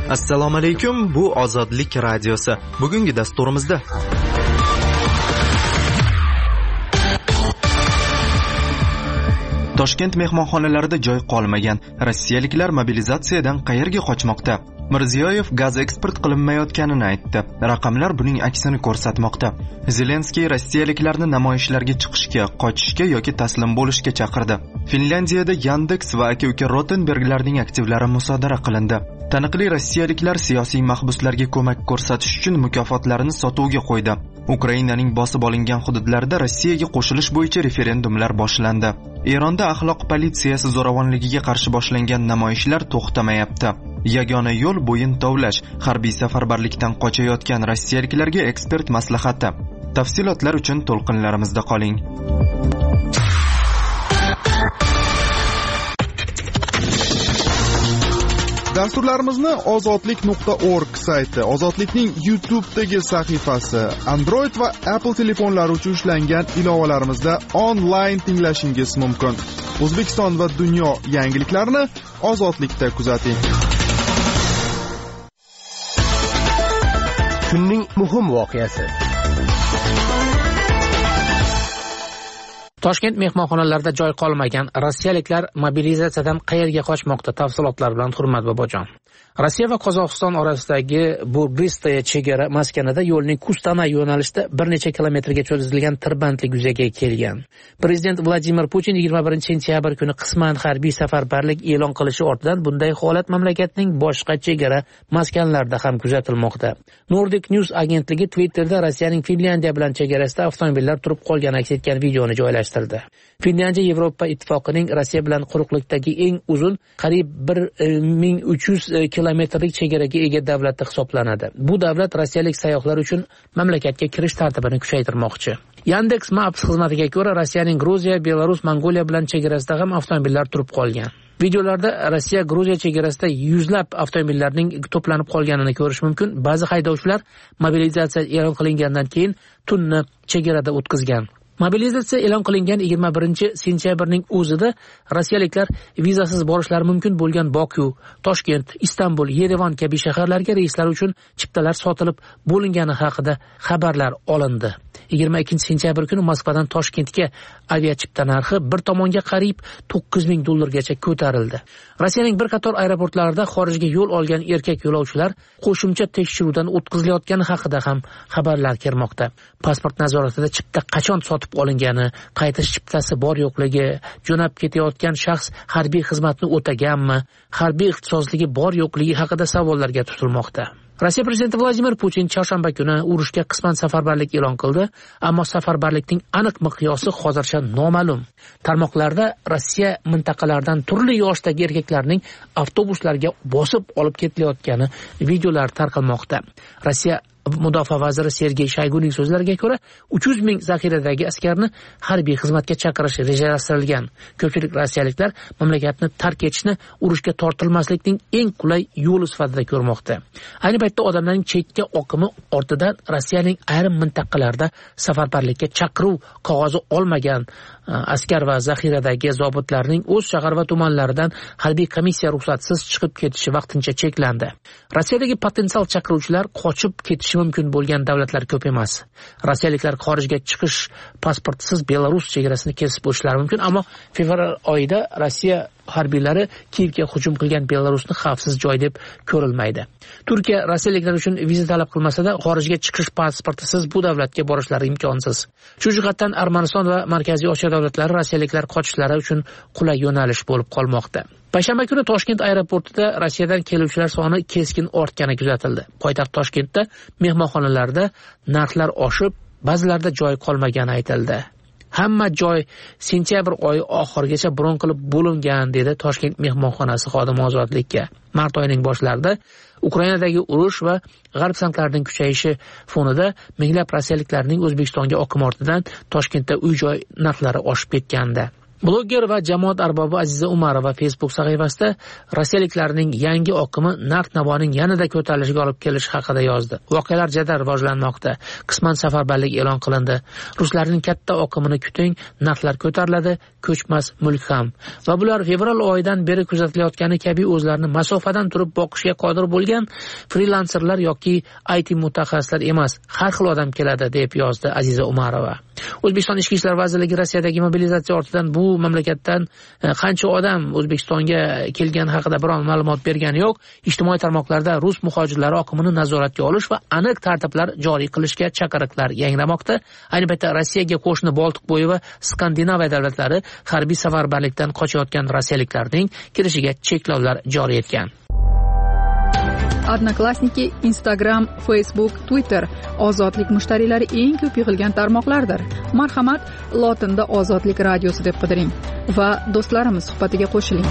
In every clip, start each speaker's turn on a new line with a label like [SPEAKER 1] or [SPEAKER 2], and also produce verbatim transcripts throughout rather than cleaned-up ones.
[SPEAKER 1] Assalomu alaykum, bu Ozodlik radiosi. Bugungi dasturimizda Toshkent mehmonxonalarida joy qolmagan rossiyaliklar mobilizatsiyadan qayerga qochmoqda? Mirziyoyev gaz eksport qilinmayotganini aytdi. Raqamlar buning aksini ko'rsatmoqda. Zelenskiy rossiyaliklarni namoyishlarga chiqishga, qochishga yoki taslim bo'lishga chaqirdi. Finlyandiyada Yandex va aka-uka Rotenberglarning aktivlari musodara qilindi. Taniqli rossiyaliklar siyosiy mahbuslarga ko'mak ko'rsatish uchun mukofotlarini sotuvga qo'ydi. Ukrainaning bosib olingan hududlarida Rossiyaga qo'shilish bo'yicha referendumlar boshlandi. Eronda axloq politsiyasi zo'ravonligiga qarshi boshlangan namoyishlar to'xtamayapti. Yagona yo'l bo'yin tovlash, harbiy safarbarlikdan qochayotgan rossiyaliklarga ekspert maslahati. Tafsilotlar uchun to'lqinlarimizda qoling.
[SPEAKER 2] Dasturlarimizni ozodlik nuqta org sayti, Ozodlikning YouTube'dagi sahifasi, Android va Apple telefonlari uchun ishlangan ilovalarimizda onlayn tinglashingiz mumkin. O'zbekiston va dunyo yangiliklarini Ozodlikda kuzating.
[SPEAKER 3] Kunning muhim voqeasi. Toshkent mehmonxonalarida joy qolmagan rossiyaliklar mobilizatsiyadan qayerga qochmoqda? Tafsilotlar bilan Hurmat Bobojon. Rossiya va Qozog'iston orasidagi Burgistaya chegara maskanida yo'lning Kustana yo'nalishida bir necha kilometrga cho'zilgan tirbandlik yuzaga kelgan. Prezident Vladimir Putin yigirma birinchi sentyabr kuni qisman harbiy safarbarlik e'lon qilishi ortidan bunday holat mamlakatning boshqa chegara maskanlarida ham kuzatilmoqda. Nordic News agentligi Twitterda Rossiyaning Finlyandiya bilan chegarasida avtomobillar turib qolgani aks etgan videoni joylashtirdi. Finlyandiya Yevropa ittifoqining Rossiya bilan quruqlikdagi eng uzun, qariyb bir ming uch yuz kilometrlik chegaraga ega davlat hisoblanadi. Bu davlat rossiyalik sayyohlar uchun mamlakatga kirish tartibini kuchaytirmoqchi. Yandex Maps xizmatiga ko'ra, Rossiyaning Gruziya, Belarus, Mongoliya bilan chegarasida ham avtomobillar turib qolgan. Videolarda Rossiya Gruziya chegarasida yuzlab avtomobillarning to'planib qolganini ko'rish mumkin. Ba'zi haydovchilar mobilizatsiya e'lon qilingandan keyin tunni chegarada o'tkazgan. Mobilizatsiya e'lon qilingan yigirma birinchi sentyabrning o'zida rossiyaliklar vizasiz borishlari mumkin bo'lgan Boku, Toshkent, Istanbul, Yerevan kabi shaharlarga reyslar uchun chiptalar sotilib bo'lingani haqida xabarlar olindi. yigirma ikkinchi sentyabr kuni Moskvadan Toshkentga aviachipta narxi bir tomonga qariyb to'qqiz ming dollargacha ko'tarildi. Rossiyaning bir qator aeroportlarida xorijga yo'l olgan erkak yo'lovchilar qo'shimcha tekshiruvdan o'tkazilayotgani haqida ham xabarlar kelmoqda. Pasport nazoratida chipta qachon sotib olingani, qaytish chiptasi bor yo'qligi, jo'nab ketayotgan shaxs harbiy xizmatni o'taganmi, harbiy ixtisosligi bor yo'qligi haqida savollarga tutilmoqda. Rossiya prezidenti Vladimir Putin chorshanba kuni urushga qisman safarbarlik e'lon qildi, ammo safarbarlikning aniq miqyosi hozircha noma'lum. Tarmoqlarda Rossiya mintaqalaridan turli yoshdagi erkaklarning avtobuslarga bosib olib ketilayotgani videolar tarqalmoqda. Rossiya Mudofaa vaziri Sergey Shoyguning so'zlariga ko'ra, uch yuz ming zaxiradagi askarni harbiy xizmatga chaqirish rejalashtirilgan. Ko'pchilik rossiyaliklar mamlakatni tark etishni urushga tortilmaslikning eng qulay yo'li sifatida ko'rmoqda. Ayni paytda odamlarning chekka oqimi ortidan Rossiyaning ayrim mintaqalarida safarbarlikka chaqiruv qog'ozi olmagan askar va zaxiradagi zobitlarning o'z shahar va tumanlaridan harbiy komissiya ruxsatsiz chiqib ketishi vaqtincha cheklandi. Rossiyadagi potensial chaqiruvchilar qochib ketishi mumkin bo'lgan davlatlar ko'p emas. Rossiyaliklar xorijga chiqish pasportsiz Belarus chegarasini kesib o'tishlari mumkin, ammo fevral oyida Rossiya harbiylari Kiyevga hujum qilgan Belarusni xavfsiz joy deb ko'rilmaydi. Turkiya rossiyaliklar uchun viza talab qilmasa-da, xorijga chiqish pasportisiz bu davlatga borishlari imkonsiz. Shu jihatdan Armaniston va Markaziy Osiyo davlatlari rossiyaliklar qochishlari uchun qulay yo'nalish bo'lib qolmoqda. Payshanba kuni Toshkent aeroportida Rossiyadan keluvchilar soni keskin ortgani kuzatildi. Poytaxt Toshkentda mehmonxonalarda narxlar oshib, ba'zilarda joy qolmagani aytildi. Hamma joy sentyabr oyi oxirigacha bron qilib bo'lingan, dedi Toshkent mehmonxonasi xodimi Ozodlikka. Mart oyining boshlarida Ukrainadagi urush va g'arb sanklarining kuchayishi fonida minglab rossiyaliklarning O'zbekistonga oqimi ortidan Toshkentda uy-joy narxlari oshib ketgandi. Bloger va jamoat arbobi Aziza Umarova Facebook sahifasida rossiyaliklarning yangi oqimi narx-navoning yanada ko'tarilishiga olib kelishi haqida yozdi. Voqealar jadal rivojlanmoqda. Qisman safarbarlik e'lon qilindi. Ruslarning katta oqimini kuting, narxlar ko'tariladi, ko'chmas mulk ham. Va bular fevral oyidan beri kuzatilayotgani kabi o'zlarini masofadan turib boqishga qodir bo'lgan frilanserlar yoki I T mutaxassislar emas, har xil odam keladi, deb yozdi Aziza Umarova. O'zbekiston Ichki ishlar vazirligi Rossiyadagi mobilizatsiya ortidan bu mamlakatdan qancha odam O'zbekistonga kelgani haqida biron ma'lumot bergani yo'q. Ijtimoiy tarmoqlarda rus muhojirlari oqimini nazoratga olish va aniq tartiblar joriy qilishga chaqiriqlar yangramoqda. Ayni paytda Rossiyaga qo'shni Boltiqbo'yi va Skandinaviya davlatlari harbiy safarbarlikdan qochayotgan rossiyaliklarning kirishiga cheklovlar joriy etgan.
[SPEAKER 4] Odnoklassniki, Instagram, Facebook, Twitter ozodlik mushtariylari eng ko'p yig'ilgan tarmoqlardir. Marhamat, lotinda Ozodlik radiosi deb qidiring va do'stlarimiz suhbatiga qo'shiling.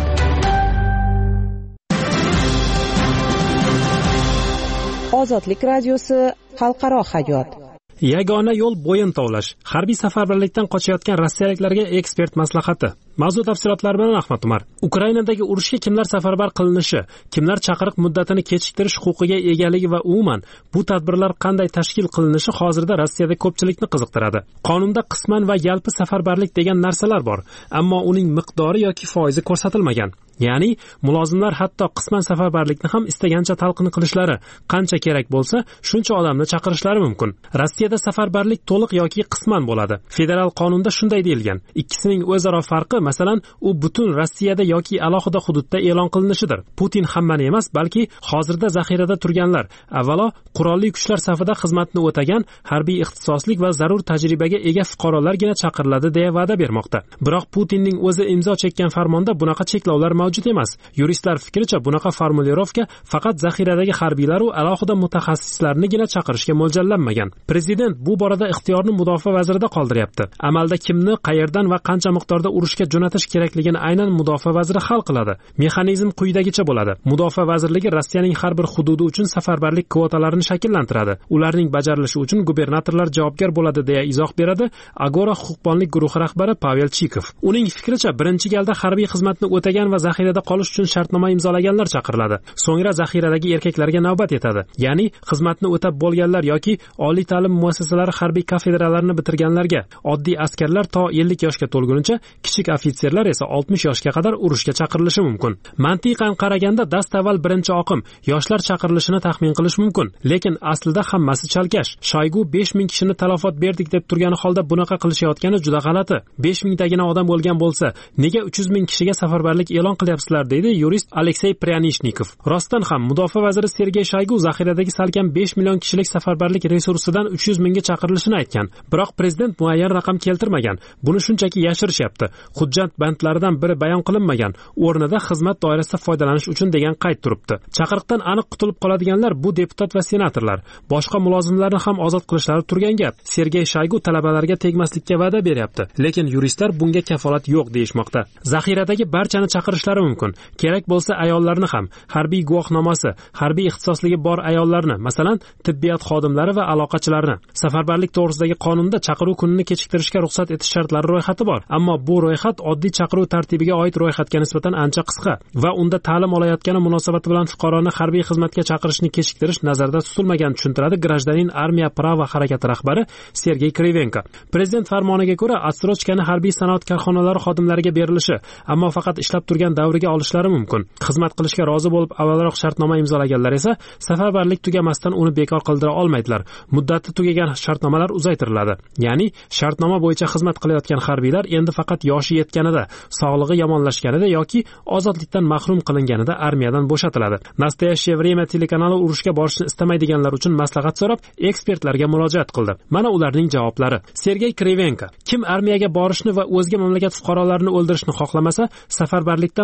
[SPEAKER 5] Ozodlik radiosi xalqaro hayot.
[SPEAKER 6] Yagona yo'l bo'yin tovlash. Harbiy safarbarlikdan qochayotgan rossiyaliklarga ekspert maslahati. Mavzu tafsilotlari bilan Ahmad Umar. Ukrainadagi urushga kimlar safarbar qilinishi, kimlar chaqiriq muddatini kechiktirish huquqiga egaligi va umuman bu tadbirlar qanday tashkil qilinishi hozirda Rossiyada ko'pchilikni qiziqtiradi. Qonunda qisman va yalpi safarbarlik degan narsalar bor, ammo uning miqdori yoki foizi ko'rsatilmagan. Ya'ni mulozimlar hatto qisman safarbarlikni ham istagancha talqin qilishlari, qancha kerak bo'lsa, shuncha odamni chaqirishlari mumkin. Rossiyada safarbarlik to'liq yoki qisman bo'ladi. Federal qonunda shunday deyilgan. Ikkisining o'zaro farqi, masalan, u butun Rossiyada yoki alohida hududda e'lon qilinishidir. Putin hammani emas, balki hozirda zaxirada turganlar, avvalo qurolli kuchlar safida xizmatni o'tagan, harbiy ixtisoslik va zarur tajribaga ega fuqarolargina chaqiriladi deya va'da bermoqda. Biroq Putinning o'zi imzo chekkan farmonda bunaqa cheklovlar mavjud emas. Yuristlar fikricha bunaqa formulirovka faqat zaxiradagi harbiylar va alohida mutaxassislarnigina chaqirishga mo'ljallanmagan. Prezident bu borada ixtiyorni mudofaa vazirida qoldiryapti. Amalda kimni, qayerdan va qancha miqdorda urushga jo'natish kerakligini aynan mudofaa vaziri hal qiladi. Mexanizm quyidagicha bo'ladi. Mudofaa vazirligi Rossiyaning har bir hududi uchun safarbarlik kvotalarini shakllantiradi. Ularning bajarilishi uchun gubernatorlar javobgar bo'ladi deya izoh beradi Agora huquqbonlik guruhi rahbari Pavel Chikov. Uning fikricha, birinchi galda harbiy xizmatni o'tagan va zaxirada qolish uchun shartnoma imzolaganlar chaqiriladi. So'ngra zaxiradagi erkaklarga navbat yetadi. Ya'ni xizmatni o'tab bo'lganlar yoki oliy ta'lim muassasalari harbiy kafedralarini bitirganlarga, oddiy askarlar to ellik yoshga to'lgunicha, kichik ofitserlar esa oltmish yoshga qadar urushga chaqirilishi mumkin. Mantiqan qaraganda dastavval birinchi oqim yoshlar chaqirilishini taxmin qilish mumkin, lekin aslida hammasi chalkash. Shoygu besh ming kishini talafot berdik deb turgani holda bunaqa qilishayotgani juda g'alati. besh ming tagina odam bo'lgan bo'lsa, nega uch yuz ming kishiga safarbarlik e'lon qilyapsizlar, deydi yurist Aleksey Pryanishnikov. Rostdan ham mudofaa vaziri Sergey Shoygu zaxiradagi salkam besh million kishilik safarbarlik resursidan uch yuz mingga chaqirilishini aytgan. Biroq prezident muayyan raqam keltirmagan. Buni shunchaki yashirishyapti. Hujjat bandlaridan biri bayon qilinmagan. O'rnida xizmat doirasida foydalanish uchun degan qayd turibdi. Chaqiriqdan aniq qutulib qoladiganlar bu deputat va senatorlar. Boshqa mulozimlarni ham ozod qilishlari turgan gap. Sergey Shoygu talabalarga tegmaslikka va'da beryapti, lekin yuristlar bunga kafolat yo'q deyishmoqda. Zaxiradagi barchani chaqirishlari mumkin. Kerak bo'lsa ayollarni ham, harbiy guvohnomasi, harbiy ixtisosligi bor ayollarni, masalan, tibbiyot xodimlari va aloqachilarni. Safarbarlik to'g'risidagi qonunda chaqiruv kunini kechiktirishga ruxsat etish shartlari ro'yxati bor, ammo bu ro'yxat oddiy chaqiruv tartibiga oid ro'yxatga nisbatan ancha qisqa va unda ta'lim olayotgani munosabati bilan fuqaroni harbiy xizmatga chaqirishni kechiktirish nazarda tutilmagan, tushuntiradi Grajdanin Armiya Prava harakati rahbari Sergey Krivenko. Prezident farmoniga ko'ra, astrochkani harbiy sanoat korxonalari xodimlariga berilishi, ammo faqat ishlab turgan davriga olishlari mumkin. Xizmat qilishga rozi bo'lib avvalroq shartnoma imzolaganlar esa safarbarlik tugamasdan uni bekor qildira olmaydilar. Muddati tugagan shartnomalar uzaytiriladi. Ya'ni shartnoma bo'yicha xizmat qilayotgan harbiylar endi faqat yoshi yetganida, sog'lig'i yomonlashganida yoki ozodlikdan mahrum qilinganida armiyadan bo'shatiladi. Nastoящее время telekanali urushga borishni istamaydiganlar uchun maslahat so'rab ekspertlarga murojaat qildi. Mana ularning javoblari. Sergey Krivenko: kim armiyaga borishni va o'zga mamlakat fuqarolarini o'ldirishni xohlamasa, safarbarlikdan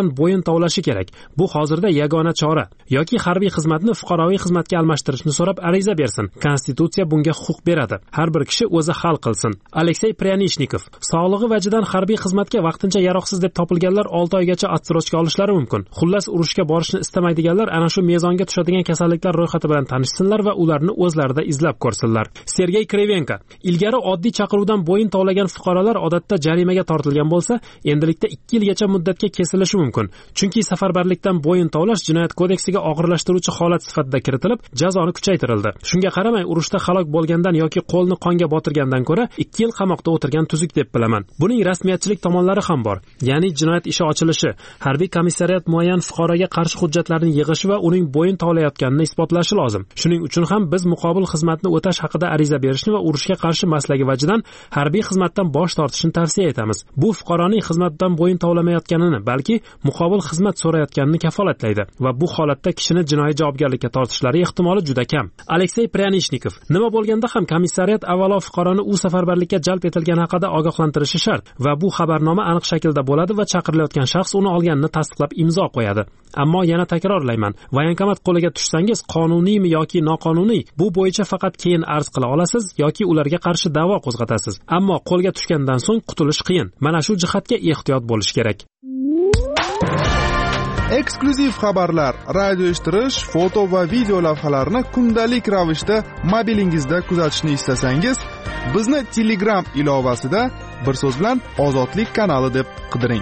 [SPEAKER 6] xizmatdan bo'yin tovlashi kerak. Bu hozirda yagona chora. Yoki harbiy xizmatni fuqaroviy xizmatga almashtirishni so'rab ariza bersin. Konstitutsiya bunga huquq beradi. Har bir kishi o'zi hal qilsin. Aleksey Pryanishnikov: sog'lig'i vajidan harbiy xizmatga vaqtincha yaroqsiz deb topilganlar olti oygacha отсрочка olishlari mumkin. Xullas, urushga borishni istamaydiganlar ana shu mezonga tushadigan kasalliklar ro'yxati bilan tanishsinlar va ularni o'zlarida izlab ko'rsinlar. Sergey Krivenko: ilgari oddiy chaqiruvdan bo'yin tovlagan fuqarolar odatda jarimaga tortilgan bo'lsa, endilikda ikki yilgacha muddatga kesilishi mumkin. Chunki safarbarlikdan bo'yin tovlash jinoyat kodeksiga og'irlashtiruvchi holat sifatida kiritilib, jazoni kuchaytirildi. Shunga qaramay, urushda halok bo'lgandan yoki qo'lni qonga botirgandan ko'ra ikki yil qamoqda o'tirgan tuzuk deb bilaman. Buning rasmiyatchilik tomonlari ham bor. Ya'ni jinoyat ishi ochilishi, harbiy komissariyat muayyan fuqaroga qarshi hujjatlarni yig'ishi va uning bo'yin tovlayotganini isbotlashi lozim. Shuning uchun ham biz muqobil xizmatni o'tash haqida ariza berishni va urushga qarshi maslagi vajidan harbiy xizmatdan bosh tortishni tavsiya etamiz. Bu fuqaroning xizmatdan bo'yin tovlamayotganini, balki muqobil xizmat so'rayotganini kafolatlaydi va bu holatda kishini jinoiy javobgarlikka tortishlari ehtimoli juda kam. Aleksey Pryanishnikov: nima bo'lganda ham komissariyat avvalo fuqaroni u safarbarlikka jalb etilgani haqida ogohlantirishi shart va bu xabarnoma aniq shaklda bo'ladi va chaqirilayotgan shaxs uni olganini tasdiqlab imzo qo'yadi. Ammo yana takrorlayman, voyankomat qo'liga tushsangiz, qonuniymi yoki noqonuniy, bu bo'yicha faqat keyin arz qila olasiz yoki ularga qarshi da'vo qo'zg'atasiz. Ammo qo'lga tushgandan so'ng qutulish qiyin. Mana shu jihatga ehtiyot bo'lish kerak.
[SPEAKER 2] Eksklyuziv xabarlar, radio eshittirish, foto va video lavhalarni kundalik ravishda mobilingizda kuzatishni istasangiz, bizni Telegram ilovasida bir so'z bilan Ozodlik kanali deb qidiring.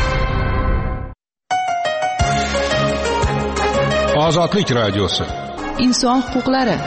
[SPEAKER 7] Ozodlik radiosi.
[SPEAKER 5] Inson huquqlari.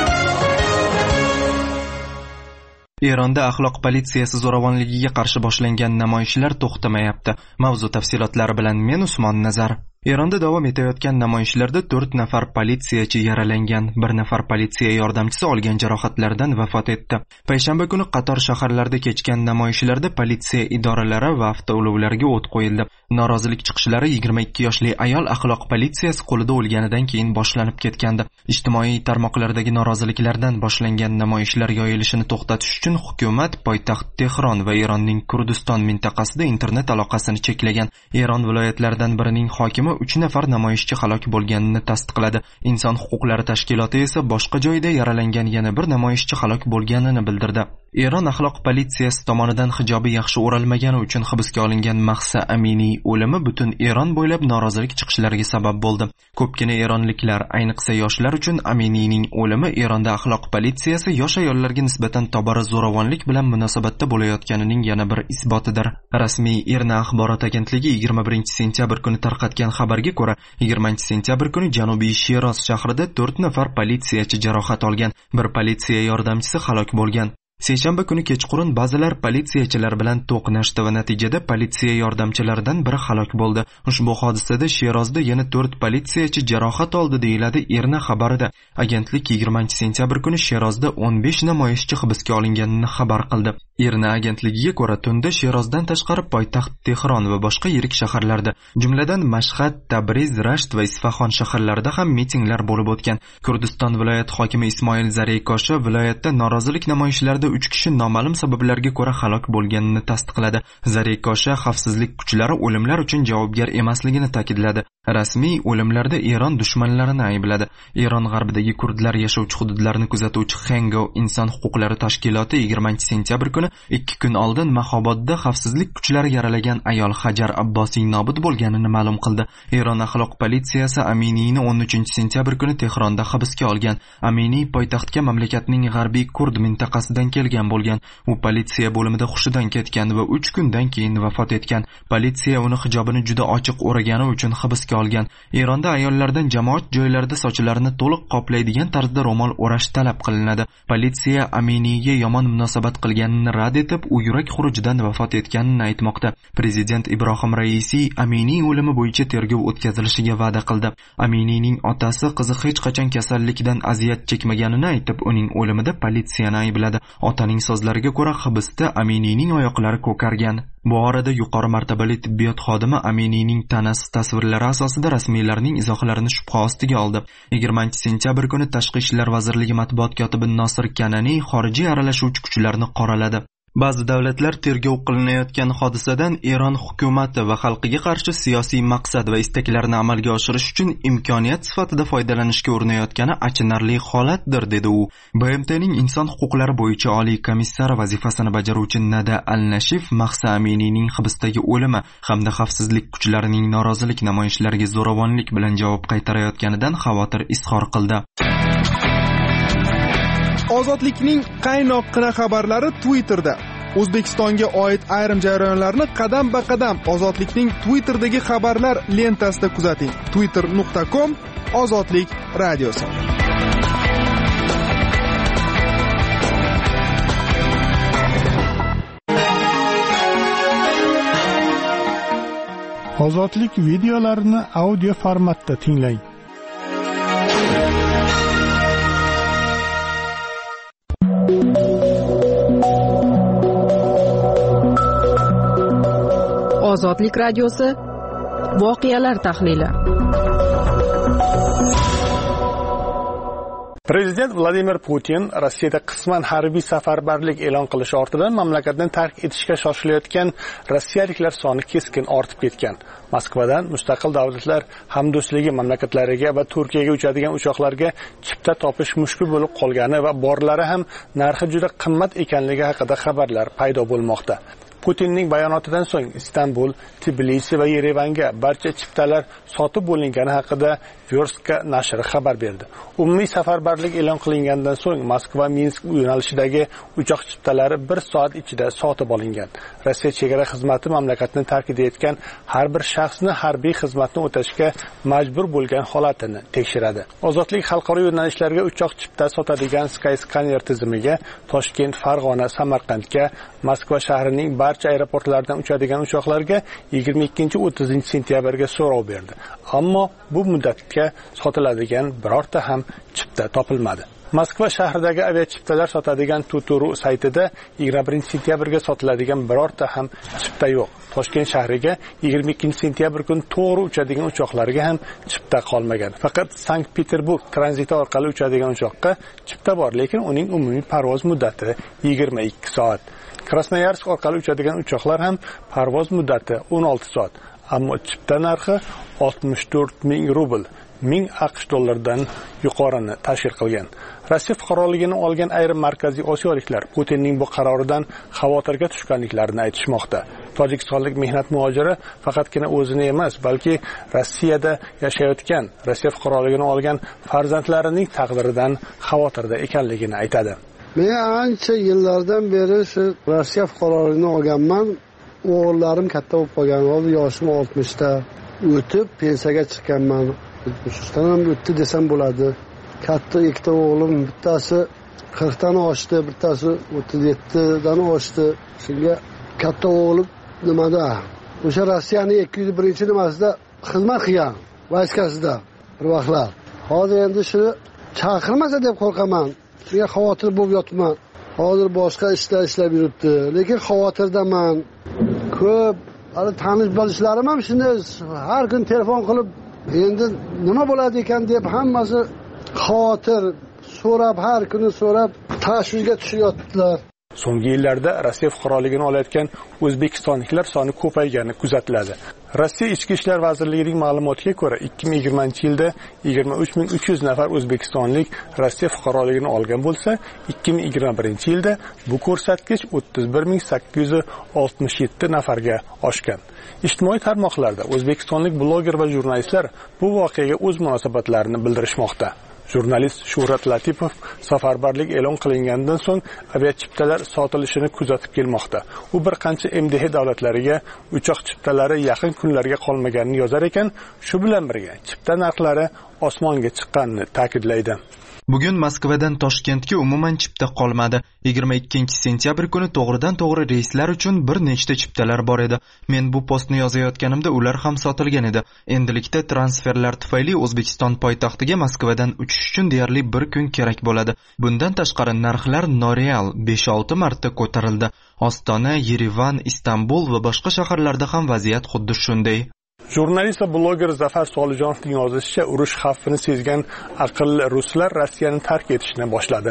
[SPEAKER 1] Eronda axloq politsiyasi zo'ravonligiga qarshi boshlangan namoyishlar to'xtamayapti. Mavzu tafsilotlari bilan men Usmon Nazar. Eronda davom etayotgan namoyishlarda to'rt nafar politsiyachi yaralangan, bir nafar politsiya yordamchisi olgan jarohatlardan vafot etdi. Payshanba kuni qator shaharlarda kechgan namoyishlarda politsiya idoralari va avtoulovlarga o't qo'yildi. Norozilik chiqishlari yigirma ikki yoshli ayol axloq politsiyasi qo'lida o'lganidan keyin boshlanib ketgandi. Ijtimoiy tarmoqlardagi noroziliklardan boshlangan namoyishlar yoyilishini to'xtatish uchun hukumat poytaxt Tehron va Eronning Kurdiston mintaqasida internet aloqasini cheklagan. Eron viloyatlaridan birining hokimi uch nafar namoyishchi halok bo'lganini tasdiqladi. Inson huquqlari tashkiloti esa boshqa joyda yaralangan yana bir namoyishchi halok bo'lganini bildirdi. Eron axloq politsiyasi tomonidan hijobi yaxshi o'ralmagani uchun hibsga olingan Mahsa Aminiy o'limi butun Eron bo'ylab norozilik chiqishlariga sabab bo'ldi. Ko'pgina eronliklar, ayniqsa yoshlar uchun Aminiyning o'limi Eronda axloq politsiyasi yosh ayollarga nisbatan tobora zo'ravonlik bilan munosabatda bo'layotganining yana bir isbotidir. Rasmiy Irna axborot agentligi yigirma birinchi sentyabr kuni tarqatgan xabarga ko'ra, yigirmanchi sentyabr kuni Janubiy Shiroz shahrida to'rt nafar politsiyachi jarohat olgan, bir politsiya yordamchisi halok bo'lgan. Seshanba kuni kechqurun ba'zilar politsiyachilar bilan to'qnashdi va natijada politsiya yordamchilaridan biri halok bo'ldi. Ushbu hodisada Shirozda yana to'rt politsiyachi jarohat oldi deyiladi Irna xabarida. Agentlik yigirmanchi sentyabr kuni Shirozda o'n besh namoyishchi hibsga olinganini xabar qildi. Irna agentligiga ko'ra, tunda Shirozdan tashqari poytaxt Tehron va boshqa yirik shaharlarda, jumladan Mashhad, Tabriz, Rasht va Isfahon shaharlarida ham mitinglar bo'lib o'tgan. Kurdiston viloyat hokimi Ismoil Zareykosha viloyatda norozilik namoyishlarida uch kishi noma'lum sabablarga ko'ra halok bo'lganini tasdiqladi. Zareykosha xavfsizlik kuchlari o'limlar uchun javobgar emasligini ta'kidladi. Rasmiy o'limlarda Eron dushmanlarini aybladi. Eron g'arbidagi kurdlar yashovchi hududlarni kuzatuvchi Hengo inson huquqlari tashkiloti yigirmanchi sentyabr kuni ikki kun oldin Mahobodda xavfsizlik kuchlari yaralagan ayol Hajar Abbosiy nobud bo'lganini ma'lum qildi. Eron axloq politsiyasi Aminiyni o'n uchinchi sentyabr kuni Tehronda hibsga olgan. Aminiy poytaxtga mamlakatning g'arbiy kurd mintaqasidan kelgan bo'lgan. U politsiya bo'limida hushidan ketgan va uch kundan keyin vafot etgan. Politsiya uni hijobini juda ochiq o'ragani uchun hibsga olgan. Eronda ayollardan jamoat joylarida sochlarini to'liq qoplaydigan tarzda ro'mol o'rash talab qilinadi. Politsiya Aminiyga yomon munosabat qilganini rad etib, u yurak xurujidan vafot etganini aytmoqda. Prezident Ibrohim Raisiy Aminiy o'limi bo'yicha tergov o'tkazilishiga va'da qildi. Aminiyning otasi qizi hech qachon kasallikdan aziyat chekmaganini aytib, uning o'limida politsiyani aybladi. Otaning so'zlariga ko'ra, hibsda Aminiyning oyoqlari ko'kargan. Bu orada yuqori martabali tibbiyot xodimi Aminiyning tanasi tasvirlari asosida rasmiylarning izohlarini shubha ostiga oldi. yigirmanchi sentyabr kuni Tashqi ishlar vazirligi matbuot kotibi Nosir Kanani xorijiy aralashuvchi kuchlarni qoraladi. Ba'zi davlatlar tergov qilinayotgan hodisadan Eron hukumati va xalqiga qarshi siyosiy maqsad va istaklarni amalga oshirish uchun imkoniyat sifatida foydalanishga urinayotgani achinarli holatdir, dedi u. B M T'ning inson huquqlari bo'yicha oliy komissari vazifasini bajaruvchi Nada Al-Nashif Mahsa Aminiyning hibsdagi o'limi hamda xavfsizlik kuchlarining norozilik namoyishlariga zo'ravonlik bilan javob qaytarayotganidan xavotir izhor qildi.
[SPEAKER 2] Ozodlikning qaynoqqina xabarlari Twitterda. O'zbekistonga oid ayrim jarayonlarni qadam-ba-qadam Ozodlikning Twitterdagi xabarlar lentasida kuzating. twitter nuqta com Ozodlik radiosi.
[SPEAKER 8] Ozodlik videolarini audio formatda tinglang.
[SPEAKER 4] Ozodlik radiosi voqealar tahlili.
[SPEAKER 8] Prezident Vladimir Putin Rossiyada qisman harbiy safarbarlik e'lon qilishi ortidan mamlakatni tark etishga shoshilayotgan rossiyaliklar soni keskin ortib ketgan. Moskvadan mustaqil davlatlar hamdo'stligi mamlakatlariga va Turkiyaga uchadigan uchoqlarga chipta topish mushkul bo'lib qolgani va borlari ham narxi juda qimmat ekanligi haqida xabarlar paydo bo'lmoqda. Putinning bayonotidan so'ng Istanbul, Tbilisi va Yerevanga barcha chiptalar sotib bo'lingani haqida Verska nashri xabar berdi. Umumiy safarbarlik e'lon qilingandan so'ng Moskva Minsk yo'nalishidagi uchoq chiptalari bir soat ichida sotib olingan. Rossiya chegara xizmati mamlakatni tark etayotgan har bir shaxsni harbiy xizmatni o'tashga majbur bo'lgan holatini tekshiradi. Ozodlik xalqaro yo'nalishlarga uchoq chipta sotadigan Skyscanner tizimiga Toshkent, Farg'ona, Samarqandga, Moskva shahrining barcha aeroportlaridan uchadigan uchoqlarga yigirma ikkinchi o'ttizinchi sentyabrga so'rov berdi. Ammo bu muddatga sotiladigan birorta ham chipta topilmadi. Moskva shahridagi aviachiptalar sotadigan Tuturu saytida yigirma birinchi sentyabrga sotiladigan birorta ham chipta yo'q. Toshkent shahriga yigirma ikkinchi sentyabr kuni to'g'ri uchadigan uchoqlarga ham chipta qolmagan. Faqat Sankt-Peterburg tranziti orqali uchadigan uchoqqa chipta bor, lekin uning umumiy parvoz muddati yigirma ikki soat. Krasnoyarsk orqali uchadigan uchoqlar ham parvoz muddati o'n olti soat. Ammo chipta narxi oltmish to'rt ming rubl, ming AQSh dollaridan yuqorini tashkil qilgan. Rossiya fuqaroligini olgan ayrim markaziy osiyoliklar Putinning bu qaroridan xavotirga tushganliklarini aytishmoqda. Tojikistonlik mehnat muhojiri faqatgina o'zini emas, balki Rossiyada yashayotgan, Rossiya fuqaroligini olgan farzandlarining taqdiridan xavotirda ekanligini aytadi.
[SPEAKER 9] Men ancha yillardan beri shu Rossiya fuqaroligini olganman. O'g'illarim katta bo'lib qolgan. Hozir yoshim oltmishda. O'tib pensiyaga chiqqanman. Shundan ham o'tdi desam bo'ladi. Katta ikkita o'g'lim, bittasi qirqdan oshdi, bittasi o'ttiz yettidan oshdi. Shunga katta o'g'lim nimada? O'sha Rossiyaning ikki yuz birinchi nimasida xizmat qilgan, vayskasida bir vaqtlar. Hozir endi shuni chaqirmasa deb qo'rqaman. Shunga xavotir bo'lib yotibman. Hozir boshqa ishlar ishlab yuribdi, lekin xavotirdaman. Ko'p hali tanish bilishlarim ham shunday har kun telefon qilib, endi nima bo'ladi ekan deb hammasi xavotir so'rab, har kuni so'rab tashvishga tushyaptilar.
[SPEAKER 8] So'nggi yillarda Rossiya fuqaroligini olayotgan o'zbekistonliklar soni ko'paygani kuzatiladi. Rossiya Ichki ishlar vazirligining ma'lumotiga ko'ra, ikki ming yigirmanchi yilda yigirma uch ming uch yuz nafar o'zbekistonlik Rossiya fuqaroligini olgan bo'lsa, ikki ming yigirma birinchi yilda bu ko'rsatkich o'ttiz bir ming sakkiz yuz oltmish yetti nafarga oshgan. Ijtimoiy tarmoqlarda o'zbekistonlik bloger va jurnalistlar bu voqeaga o'z munosabatlarini bildirishmoqda. Jurnalist Shuhrat Latipov safarbarlik e'lon qilingandan so'ng aviachiptalar sotilishini kuzatib kelmoqda. U bir qancha M D H davlatlariga uchoq chiptalari yaqin kunlarga qolmaganini yozar ekan, shu bilan birga chipta narxlari osmonga chiqqanini ta'kidlaydi.
[SPEAKER 1] Bugun Moskvadan Toshkentga umuman chipta qolmadi. yigirma ikkinchi sentyabr kuni to'g'ridan to'g'ri reyslar uchun bir nechta chiptalar bor edi. Men bu postni yozayotganimda ular ham sotilgan edi. Endilikda transferlar tufayli O'zbekiston poytaxtiga Moskvadan uchish uchun deyarli bir kun kerak bo'ladi. Bundan tashqari narxlar noreal besh olti marta ko'tarildi. Ostona, Yerevan, Istanbul va boshqa shaharlarda ham vaziyat xuddi shunday.
[SPEAKER 8] Jurnalist va bloger Zafar Solijonovning yozishicha, urush xavfini sezgan aqlli ruslar Rossiyani tark etishni boshladi.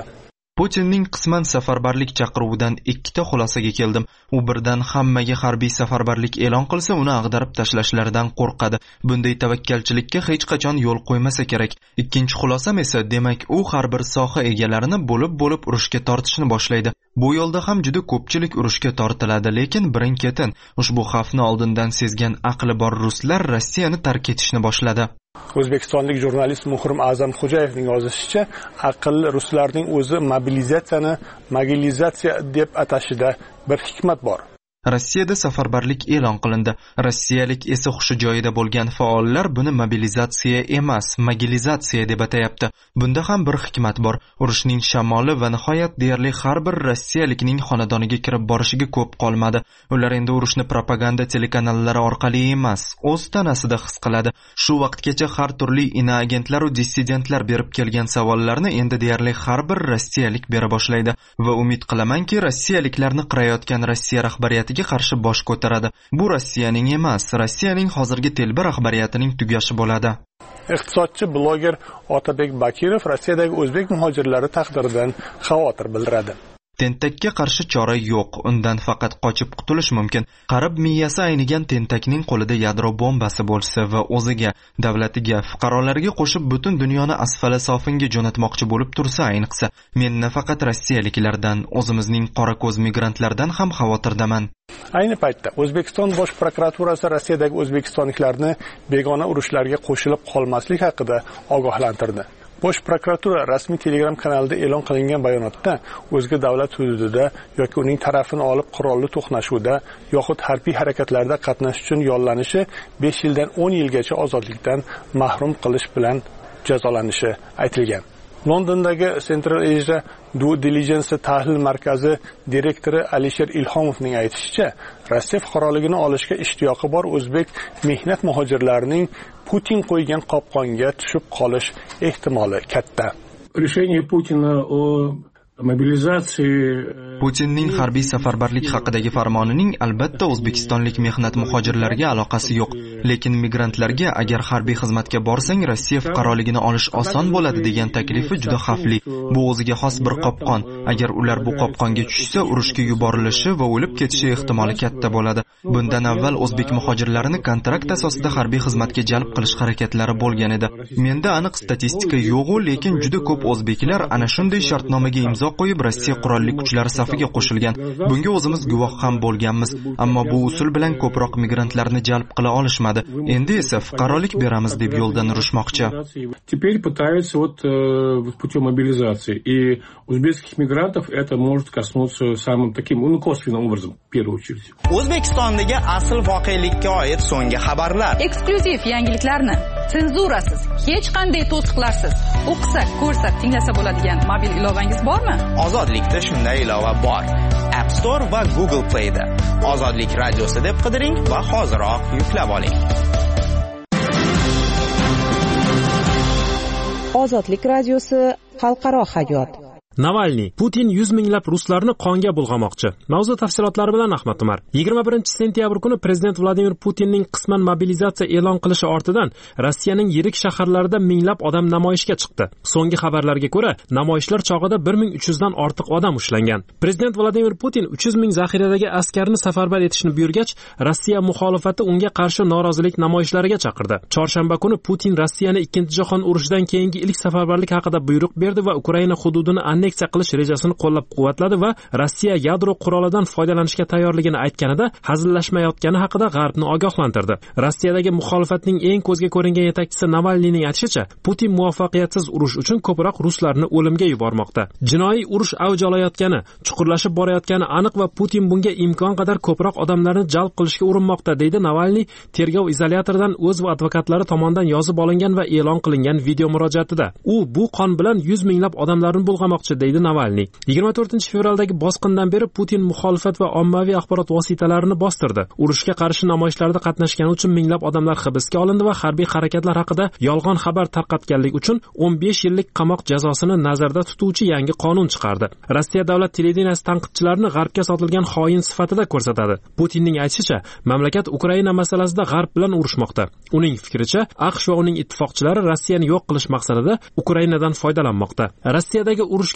[SPEAKER 1] Putinning qisman safarbarlik chaqiruvidan ikkita xulosaga keldim. U birdan hammaga harbiy safarbarlik e'lon qilsa, uni ag'darib tashlashlaridan qo'rqadi. Bunday tavakkalchilikka hech qachon yo'l qo'ymasa kerak. Ikkinchi xulosam esa, demak, u har bir soha egalarini bo'lib-bo'lib urushga tortishni boshlaydi. Bu yo'lda ham juda ko'pchilik urushga tortiladi, lekin birin-ketin ushbu xavfni oldindan sezgan aqli bor ruslar Rossiyani tark etishni boshladi.
[SPEAKER 8] O'zbekistonlik jurnalist Muhrim A'zam Xo'jayevning yozishicha, aqlli ruslarning o'zi mobilizatsiyani mogilizatsiya deb atashida bir hikmat bor.
[SPEAKER 1] Rossiyada safarbarlik e'lon qilindi. Rossiyalik esa hushi joyida bo'lgan faollar buni mobilizatsiya emas, mogilizatsiya deb atayapti. Bunda ham bir hikmat bor. Urushning shamoli va nihoyat deyarli har bir rossiyalikning xonadoniga kirib borishiga ko'p qolmadi. Ular endi urushni propaganda telekanallari orqali emas, o'z tanasida his qiladi. Shu vaqtgacha har turli inoagentlar va dissidentlar berib kelgan savollarni endi deyarli har bir rossiyalik bera boshlaydi va umid qilamanki, rossiyaliklarni qirayotgan Rossiya rahbariyati qarshi bosh ko'taradi. Bu Rossiyaning emas, Rossiyaning hozirgi telba rahbariyatining tugashi bo'ladi.
[SPEAKER 8] Iqtisodchi bloger Otabek Bakirov Rossiyadagi o'zbek muhojirlari taqdiridan xavotir bildiradi.
[SPEAKER 1] Tentakka qarshi chora yo'q, undan faqat qochib qutulish mumkin. Qarib miyasi aynigan tentakning qo'lida yadro bombasi bo'lsa va o'ziga, davlatiga, fuqarolariga qo'shib butun dunyoni asfala sofinga jo'natmoqchi bo'lib tursa, ayniqsa, men nafaqat rossiyaliklardan, o'zimizning qora ko'z migrantlardan ham xavotirdaman.
[SPEAKER 8] Ayni paytda O'zbekiston Bosh prokuraturasi Rossiyadagi o'zbekistonliklarni begona urushlarga qo'shilib qolmaslik haqida ogohlantirdi. Bosh prokuratura rasmiy Telegram kanalida e'lon qilingan bayonotda o'zga davlat hududida yoki uning tarafini olib qurolli to'qnashuvda yoxud harbiy harakatlarda qatnashish uchun yollanishi besh yildan o'n yilgacha ozodlikdan mahrum qilish bilan jazolanishi aytilgan. Londondagi Central Asia Due Diligence tahlil markazi direktori Alisher Ilhomovning aytishicha, Rossiya fuqaroligini olishga ishtiyoqi bor o'zbek mehnat muhojirlarining Putin qo'ygan qopqonga tushib qolish ehtimoli katta.
[SPEAKER 10] Решение Путина о
[SPEAKER 1] Putinning harbiy safarbarlik haqidagi farmonining albatta o'zbekistonlik mehnat muhojirlariga aloqasi yo'q, lekin migrantlarga agar harbiy xizmatga borsang Rossiya fuqaroligini olish oson bo'ladi degan taklifi juda xavfli. Bu o'ziga xos bir qopqon. Agar ular bu qopqonga tushsa, urushga yuborilishi va o'lib ketishi ehtimoli katta bo'ladi. Bundan avval o'zbek muhojirlarini kontrakt asosida harbiy xizmatga jalb qilish harakatlari bo'lgan edi. Menda aniq statistika yo'q, lekin juda ko'p o'zbeklar ana shunday shartnomaga imzo qo'yib Rossiya qurolli kuchlari safiga qo'shilgan. Bunga o'zimiz guvoh ham bo'lganmiz, ammo bu usul bilan ko'proq migrantlarni jalb qila olishmadi. Endi esa fuqarolik beramiz deb yo'ldan urishmoqchi.
[SPEAKER 10] Теперь пытаются вот путем мобилизации. И узбекских мигрантов это может коснуться самым таким, ну, косвенным образом, в первую очередь.
[SPEAKER 11] O'zbekistondagi asl voqelikka oid so'nggi xabarlar.
[SPEAKER 4] Eksklyuziv yangiliklarni senzurasiz, hech qanday to'siqlarsiz o'qisa, ko'rsa, tinglasa bo'ladigan mobil ilovangiz bormi?
[SPEAKER 11] Ozodlikda shunday ilova bor. App Store va Google Play'da. Ozodlik radiosi deb qidiring va hoziroq yuklab oling.
[SPEAKER 5] Ozodlik radiosi xalqaro hayot.
[SPEAKER 6] Navalniy: Putin yuz minglab ruslarni qonga bulg'amoqchi. Mavzu tafsilotlari bilan Ahmad Umar. yigirma birinchi sentyabr kuni prezident Vladimir Putinning qisman mobilizatsiya e'lon qilishi ortidan Rossiyaning yirik shaharlarida minglab odam namoyishga chiqdi. So'nggi xabarlarga ko'ra, namoyishlar chog'ida bir ming uch yuz dan ortiq odam ushlangan. Prezident Vladimir Putin uch yuz ming zaxiradagi askarni safarbar etishni buyurgach, Rossiya muxolifati unga qarshi norozilik namoyishlariga chaqirdi. Chorshanba kuni Putin Rossiyani ikkinchi jahon urushidan keyingi ilk safarbarlik haqida buyruq berdi va Ukraina hududini anneksiya qilish rejasini qo'llab-quvvatladi va Rossiya yadro qurolidan foydalanishga tayyorligini aytganida hazillashmayotgani haqida G'arbni ogohlantirdi. Rossiyadagi muxolifatning eng ko'zga ko'ringan yetakchisi Navalniyning aytishicha, Putin muvaffaqiyatsiz urush uchun ko'proq ruslarni o'limga yubormoqda. Jinoiy urush avj olayotgani, chuqurlashib borayotgani aniq va Putin bunga imkon qadar ko'proq odamlarni jalb qilishga urinmoqda, deydi Navalniy tergov izolyatoridan o'z va advokatlari tomonidan yozib olingan va e'lon qilingan video murojaatida. U bu qon bilan yuz minglab odamlarni bulg'amoqchi, deydi Navalniy. yigirma to'rtinchi fevraldagi bosqindan beri Putin muxolifat va ommaviy axborot vositalarini bostirdi. Urushga qarshi namoyishlarda qatnashgani uchun minglab odamlar hibsga olindi va harbiy harakatlar haqida yolg'on xabar tarqatganlik uchun o'n besh yillik qamoq jazosini nazarda tutuvchi yangi qonun chiqardi. Rossiya davlat televideniyasi tanqidchilarni G'arbga sotilgan xoin sifatida ko'rsatadi. Putinning aytishicha, mamlakat Ukraina masalasida G'arb bilan urushmoqda. Uning fikricha, AQSh va uning ittifoqchilari Rossiyani yo'q qilish maqsadida Ukrainadan foydalanmoqda. Rossiyadagi urushga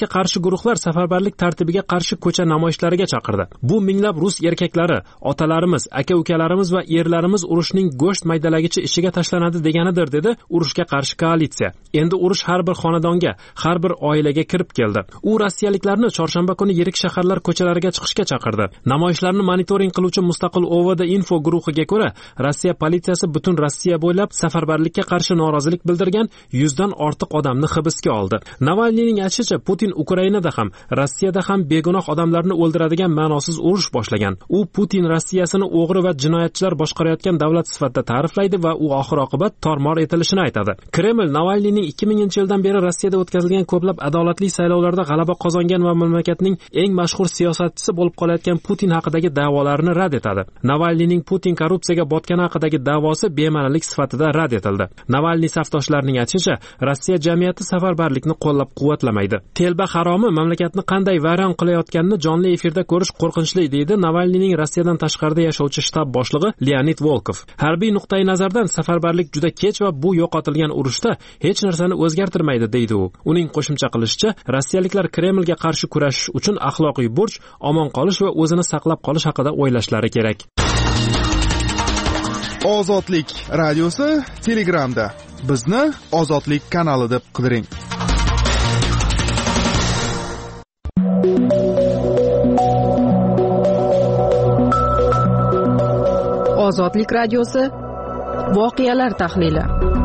[SPEAKER 6] safarbarlikka qarshi guruhlar safarbarlik tartibiga qarshi ko'cha namoyishlariga chaqirdi. Bu minglab rus erkaklari, otalarimiz, aka-ukalarimiz va erlarimiz urushning go'sht maydalagichi ishiga tashlanadi deganidir, dedi urushga qarshi koalitsiya. Endi urush har bir xonadonga, har bir oilaga kirib keldi. U rossiyaliklarni chorshanba kuni yirik shaharlar ko'chalariga chiqishga chaqirdi. Namoyishlarni monitoring qiluvchi mustaqil O V D info guruhiga ko'ra, Rossiya politsiyasi butun Rossiya bo'ylab safarbarlikka qarshi norozilik bildirgan yuzdan ortiq odamni hibsga oldi. Navalniyning aytishicha, Putin Ukrainada ham, Rossiyada ham begunoh odamlarni o'ldiradigan ma'nosiz urush boshlagan. U Putin Rossiyasini o'g'ri va jinoyatchilar boshqarayotgan davlat sifatida ta'riflaydi va u oxir-oqibat tormor etilishini aytadi. Kreml Navalniyning ikki minginchi yildan beri Rossiyada o'tkazilgan ko'plab adolatli saylovlarda g'alaba qozongan va mamlakatning eng mashhur siyosatchisi bo'lib qolayotgan Putin haqidagi da'volarini rad etadi. Navalniyning Putin korrupsiyaga botgani haqidagi da'vosi bema'nilik sifatida rad etildi. Navalniy safdoshlarining aytishicha, Rossiya jamiyati safarbarlikni qo'llab-quvvatlamaydi. Telba haromi mamlakatni qanday vayron qilayotganini jonli efirda ko'rish qo'rqinchli, deydi Navalniyning Rossiyadan tashqarida yashovchi shtab boshlig'i Leonid Volkov. Harbiy nuqtai nazardan safarbarlik juda kech va bu yo'qotilgan urushda hech narsani o'zgartirmaydi, deydi u. Uning qo'shimcha qilishicha, rossiyaliklar Kremlga qarshi kurashish uchun axloqiy burch, omon qolish va o'zini saqlab qolish haqida o'ylashlari kerak.
[SPEAKER 2] Ozodlik radiosi Telegramda. Bizni Ozodlik kanali deb qidiring.
[SPEAKER 4] Ozodlik radiosi voqealar tahlili.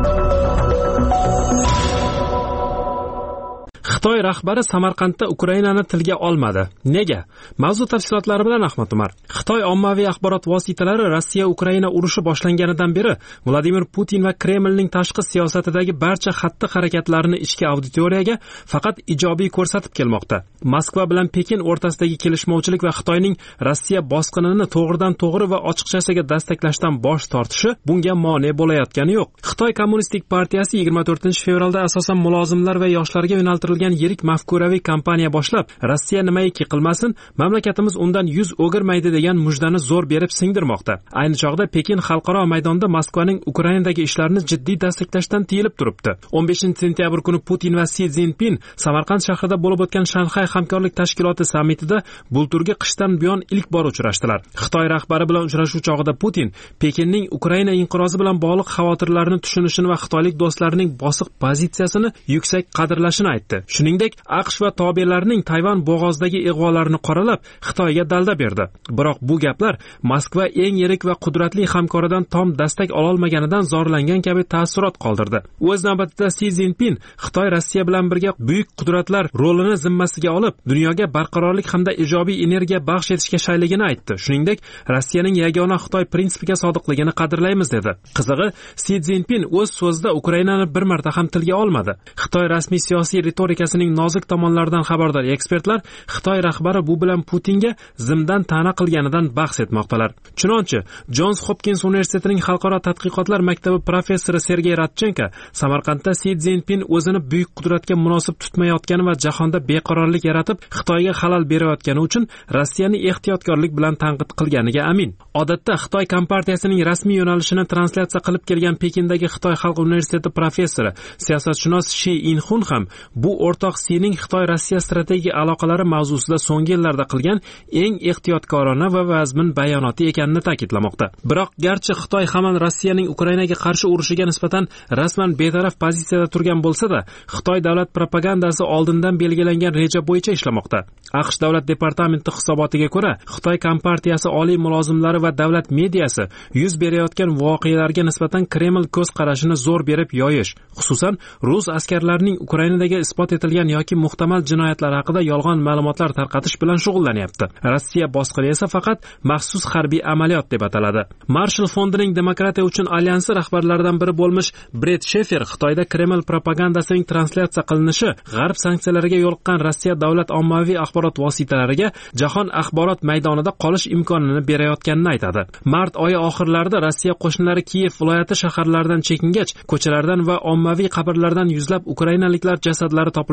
[SPEAKER 6] Xitoy rahbari Samarqandda Ukrainani tilga olmadi. Nega? Mavzu tafsilotlari bilan Ahmad Umar. Xitoy ommaviy axborot vositalari Rossiya Ukraina urushi boshlanganidan beri Vladimir Putin va Kremlning tashqi siyosatidagi barcha xatti-harakatlarini ichki auditoriyaga faqat ijobiy ko'rsatib kelmoqda. Moskva bilan Pekin o'rtasidagi kelishmovchilik va Xitoyning Rossiya bosqinini to'g'ridan-to'g'ri va ochiqchasiga dastaklashdan bosh tortishi bunga mane bo'layotgani yo'q. Xitoy Kommunistik partiyasi yigirma to'rtinchi fevralda asosan mulozimlar va yoshlarga yo'naltirilgan yirik mafkuraviy kampaniya boshlab, Rossiya nimaiki qilmasin, mamlakatimiz undan yuz o'girmaydi degan mujdani zo'r berib singdirmoqda. Ayni chog'da Pekin xalqaro maydonda Moskvaning Ukrainadagi ishlarini jiddiy dastaklashdan tiyilib turibdi. o'n beshinchi sentyabr kuni Putin va Si Szinpin Samarqand shahrida bo'lib o'tgan Shanxay hamkorlik tashkiloti sammitida bulturgi qishdan buyon ilk bor uchrashdilar. Xitoy rahbari bilan uchrashuv chog'ida Putin Pekinning Ukraina inqirozi bilan bog'liq xavotirlarni tushunishini va xitoylik do'stlarining bosiq pozitsiyasini yuksak qadrlashini aytdi. Shuningdek, AQSh va tobelarining Tayvan bo'g'ozidagi ig'volarini qoralab, Xitoyga dalda berdi. Biroq bu gaplar Moskva eng yirik va qudratli hamkoridan tom dastak ololmaganidan zorlangan kabi ta'ssurot qoldirdi. O'z navbatida Si Szinpin Xitoy Rossiya bilan birga buyuk qudratlar rolini zimmasiga olib, dunyoga barqarorlik hamda ijobiy energiya baxsh etishga shayligini aytdi. Shuningdek, Rossiyaning yagona Xitoy prinsipiga sodiqligini qadrlaymiz dedi. Qizig'i, Si Szinpin o'z so'zida Ukrainani bir marta ham tilga olmadi. Xitoy rasmiy siyosiy retorikasining nozik tomonlaridan xabardor ekspertlar Xitoy rahbari bu bilan Putinga zimdan ta'na qilganidan bahs etmoqdalar. Chunonchi, Johns Hopkins universitetining xalqaro tadqiqotlar maktabi professori Sergey Radchenko Samarqandda Si Szinpin o'zini buyuk qudratga munosib tutmayotgani va jahonda beqarorlik yaratib, Xitoyga xalal berayotgani uchun Rossiyani ehtiyotkorlik bilan tanqid qilganiga amin. Odatda Xitoy kompartiyasining rasmiy yo'nalishini translyatsiya qilib kelgan Pekindagi Xitoy Xalq universiteti professori, siyosatshunos Shi Inxun ham bu o'rtoq Sining Xitoy-Rossiya strategik aloqalari mavzusida so'nggi yillarda qilgan eng ehtiyotkorona va vazmin bayonoti ekanini ta'kidlamoqda. Biroq garchi Xitoy hamon Rossiyaning Ukrainaga qarshi urushiga nisbatan rasman betaraf pozitsiyada turgan bo'lsa-da, Xitoy davlat propagandasi oldindan belgilangan reja bo'yicha ishlamoqda. AQSh davlat departamenti hisobotiga ko'ra, Xitoy kompartiyasi oliy mulozimlari va davlat mediyasi yuz berayotgan voqealarga nisbatan Kreml ko'z qarashini zo'r berib yoyish, xususan rus askarlarining Ukrainadagi isbot etilgan yoki muhtamal jinoyatlar haqida yolg'on ma'lumotlar tarqatish bilan shug'ullanyapti. Rossiya bosqini esa faqat maxsus harbiy amaliyot deb ataladi. Marshall fondining demokratiya uchun alyansi rahbarlaridan biri bo'lmish Bret Shefer Xitoyda Kreml propagandasining translyatsiya qilinishi g'arb sanksiyalariga yo'liqqan Rossiya davlat ommaviy axborot vositalariga jahon axborot maydonida qolish imkonini berayotganini aytadi. Mart oyi oxirlarida Rossiya qo'shinlari Kiyev viloyati shaharlaridan chekingach, ko'chalardan va ommaviy qabrlardan yuzlab ukrainaliklar jasadlari topilgan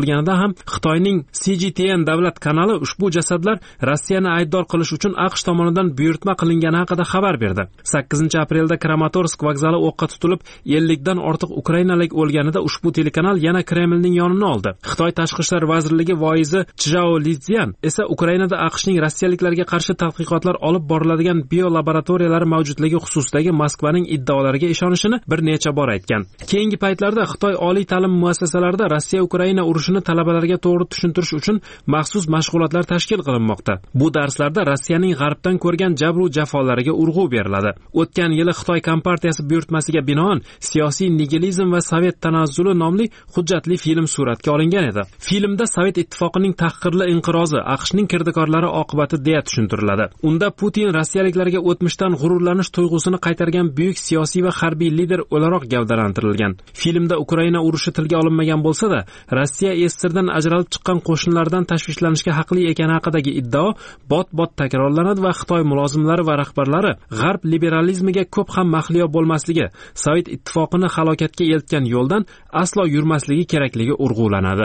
[SPEAKER 6] bo'lganida ham Xitoyning C G T N davlat kanali ushbu jasadlar Rossiyani aybdor qilish uchun AQSh tomonidan buyurtma qilingani haqida xabar berdi. sakkizinchi aprelda Kramatorsk vokzali o'qqa tutilib, ellik dan ortiq ukrainalik o'lganida ushbu telekanal yana Kremlning yonini oldi. Xitoy tashqi ishlar vazirligi voizi Chjao Lizian esa Ukrainada AQShning rossiyaliklarga qarshi tadqiqotlar olib boriladigan biolaboratoriyalar mavjudligi xususidagi Moskvaning iddaolariga ishonishini bir necha bor aytgan. Keyingi paytlarda Xitoy oliy ta'lim muassasalarida Rossiya-Ukraina urushini talabalarga to'g'ri tushuntirish uchun maxsus mashg'ulotlar tashkil qilinmoqda. Bu darslarda Rossiyaning g'arbdan ko'rgan jabr va jafolariga urg'u beriladi. O'tgan yili Xitoy kompartiyasi buyurtmasiga binoan Siyosiy nigilizm va Sovet tanazzuli nomli hujjatli film suratga olingan edi. Filmda Sovet ittifoqining tahqirli inqirozi AQShning kirdikorlari oqibati deya tushuntiriladi. Unda Putin rossiyaliklarga o'tmishdan g'ururlanish tuyg'usini qaytargan buyuk siyosiy va harbiy lider o'laroq gavdalantirilgan. Filmda Ukraina urushi tilga olinmagan bo'lsa-da, Rossiya S S R dan ajralib chiqqan qo'shinlardan tashvishlanishga haqli ekani haqidagi iddao bot-bot takrorlanadi va Xitoy mulozimlari va rahbarlari g'arb liberalizmiga ko'p ham mahliyo bo'lmasligi, Sovet ittifoqini halokatga eltgan yo'ldan aslo yurmasligi kerakligi urg'ulanadi.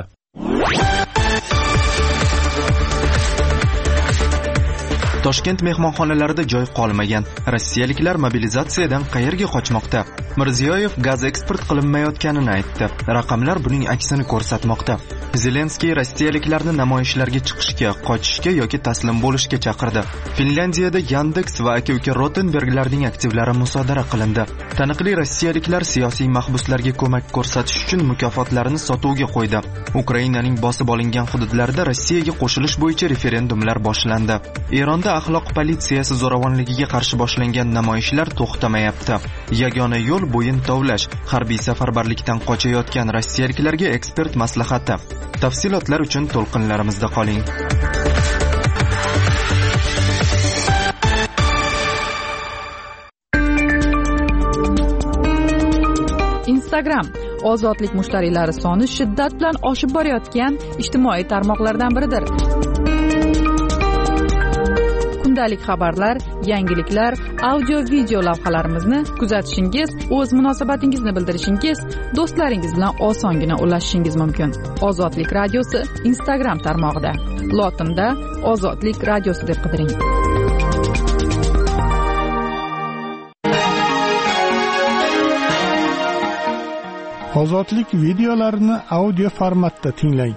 [SPEAKER 1] Toshkent mehmonxonalarida joy qolmagan rossiyaliklar mobilizatsiyadan qayerga qochmoqda? Mirziyoyev gaz eksport qilinmayotganini aytdi. Raqamlar buning aksini ko'rsatmoqda. Zelenskiy rossiyaliklarni namoyishlarga chiqishga, qochishga yoki taslim bo'lishga chaqirdi. Finlyandiyada Yandex va aka-uka Rotenberglarning aktivlari musodara qilindi. Taniqli rossiyaliklar siyosiy mahbuslarga ko'mak ko'rsatish uchun mukofotlarini sotuvga qo'ydi. Ukrainaning bosib olingan hududlarida Rossiyaga qo'shilish bo'yicha referendumlar boshlandi. Eronda axloq politsiyasi zo'ravonligiga qarshi boshlangan namoyishlar to'xtamayapti. Yagona yo'l bo'yin tovlash. Harbiy safarbarlikdan qochayotgan rossiyaliklarga ekspert maslahati. Tafsilotlar uchun to'lqinlarimizda qoling.
[SPEAKER 4] Instagram ozodlik mushtariylari soni shiddat bilan oshib borayotgan ijtimoiy tarmoqlardan biridir. Kundalik xabarlar, yangiliklar, audio-video lavhalarimizni kuzatishingiz, o'z munosabatingizni bildirishingiz, do'stlaringiz bilan osongina ulashishingiz mumkin. Ozodlik radiosi Instagram tarmog'ida. Lotinda Ozodlik radiosi deb qidiring.
[SPEAKER 8] Ozodlik videolarini audio formatda tinglang.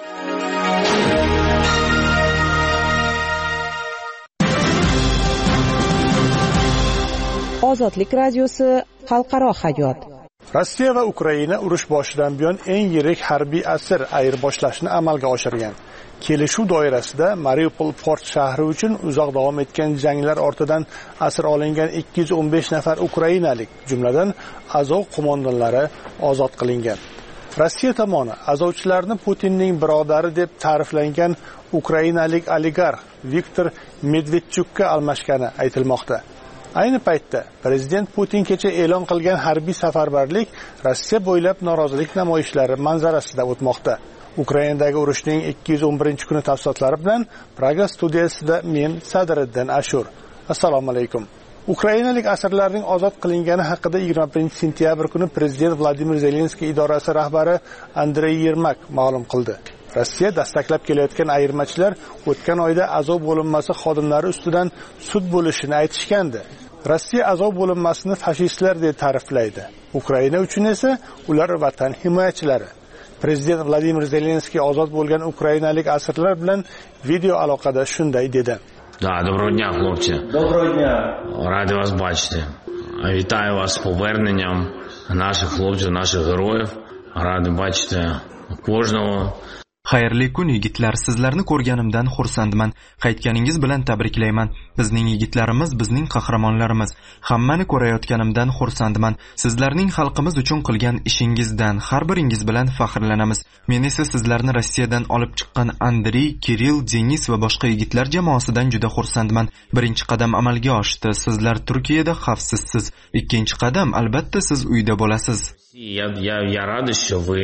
[SPEAKER 5] Ozodlik radiosi xalqaro hayot.
[SPEAKER 8] Rossiya va Ukraina urush boshidan buyon eng yirik harbiy asir ayirboshlashni amalga oshirgan. Kelishuv doirasida Mariupol port shahri uchun uzoq davom etgan janglar ortidan asir olingan ikki yuz o'n besh nafar ukrainalik, jumladan Azov qo'mondonlari ozod qilingan. Rossiya tomoni azovchilarni Putinning birodari deb ta'riflangan ukrainalik oligarx Viktor Medvedchukka almashgani aytilmoqda. Ayni paytda prezident Putin kecha e'lon qilgan harbiy safarbarlik Rossiya bo'ylab norozilik namoyishlari manzarasida o'tmoqda. Ukrainadagi urushning ikki yuz o'n birinchi kuni tafsilotlari bilan Praga studiyasida men Sadriddin Ashur. Assalomu alaykum. Ukrainalik asirlarning ozod qilingani haqida yigirma birinchi sentyabr kuni prezident Vladimir Zelenskiy idorasi rahbari Andrey Yermak ma'lum qildi. Rossiya dastaklab kelayotgan ayirmachilar o'tgan oyda Azov bo'linmasi xodimlari ustidan sud bo'lishini aytishgandi. Rossiya Azov bo'linmasini fashistlar deb ta'riflaydi. Ukraina uchun esa ular vatan himoyachilari. Prezident Vladimir Zelenskiy ozod bo'lgan ukrainalik asirlar bilan video aloqada shunday dedi.
[SPEAKER 12] Да, доброго дня, хлопці.
[SPEAKER 13] Доброго дня.
[SPEAKER 12] Раді вас бачити. Вітаю вас з поверненням наших хлопців, наших героїв. Раді бачити кожного.
[SPEAKER 1] Xayrli kun yigitlar, sizlarni ko'rganimdan xursandman. Qaytganingiz bilan tabriklayman. Bizning yigitlarimiz bizning qahramonlarimiz. Hammani ko'rayotganimdan xursandman. Sizlarning xalqimiz uchun qilgan ishingizdan har biringiz bilan faxrlanamiz. Men esa sizlarni Rossiyadan olib chiqqan Andrey, Kirill, Denis va boshqa yigitlar jamoasidan juda xursandman. Birinchi qadam amalga oshdi. Sizlar Turkiyada xavfsizsiz. Ikkinchi qadam albatta siz uyda bo'lasiz.
[SPEAKER 12] Я я я радий, що ви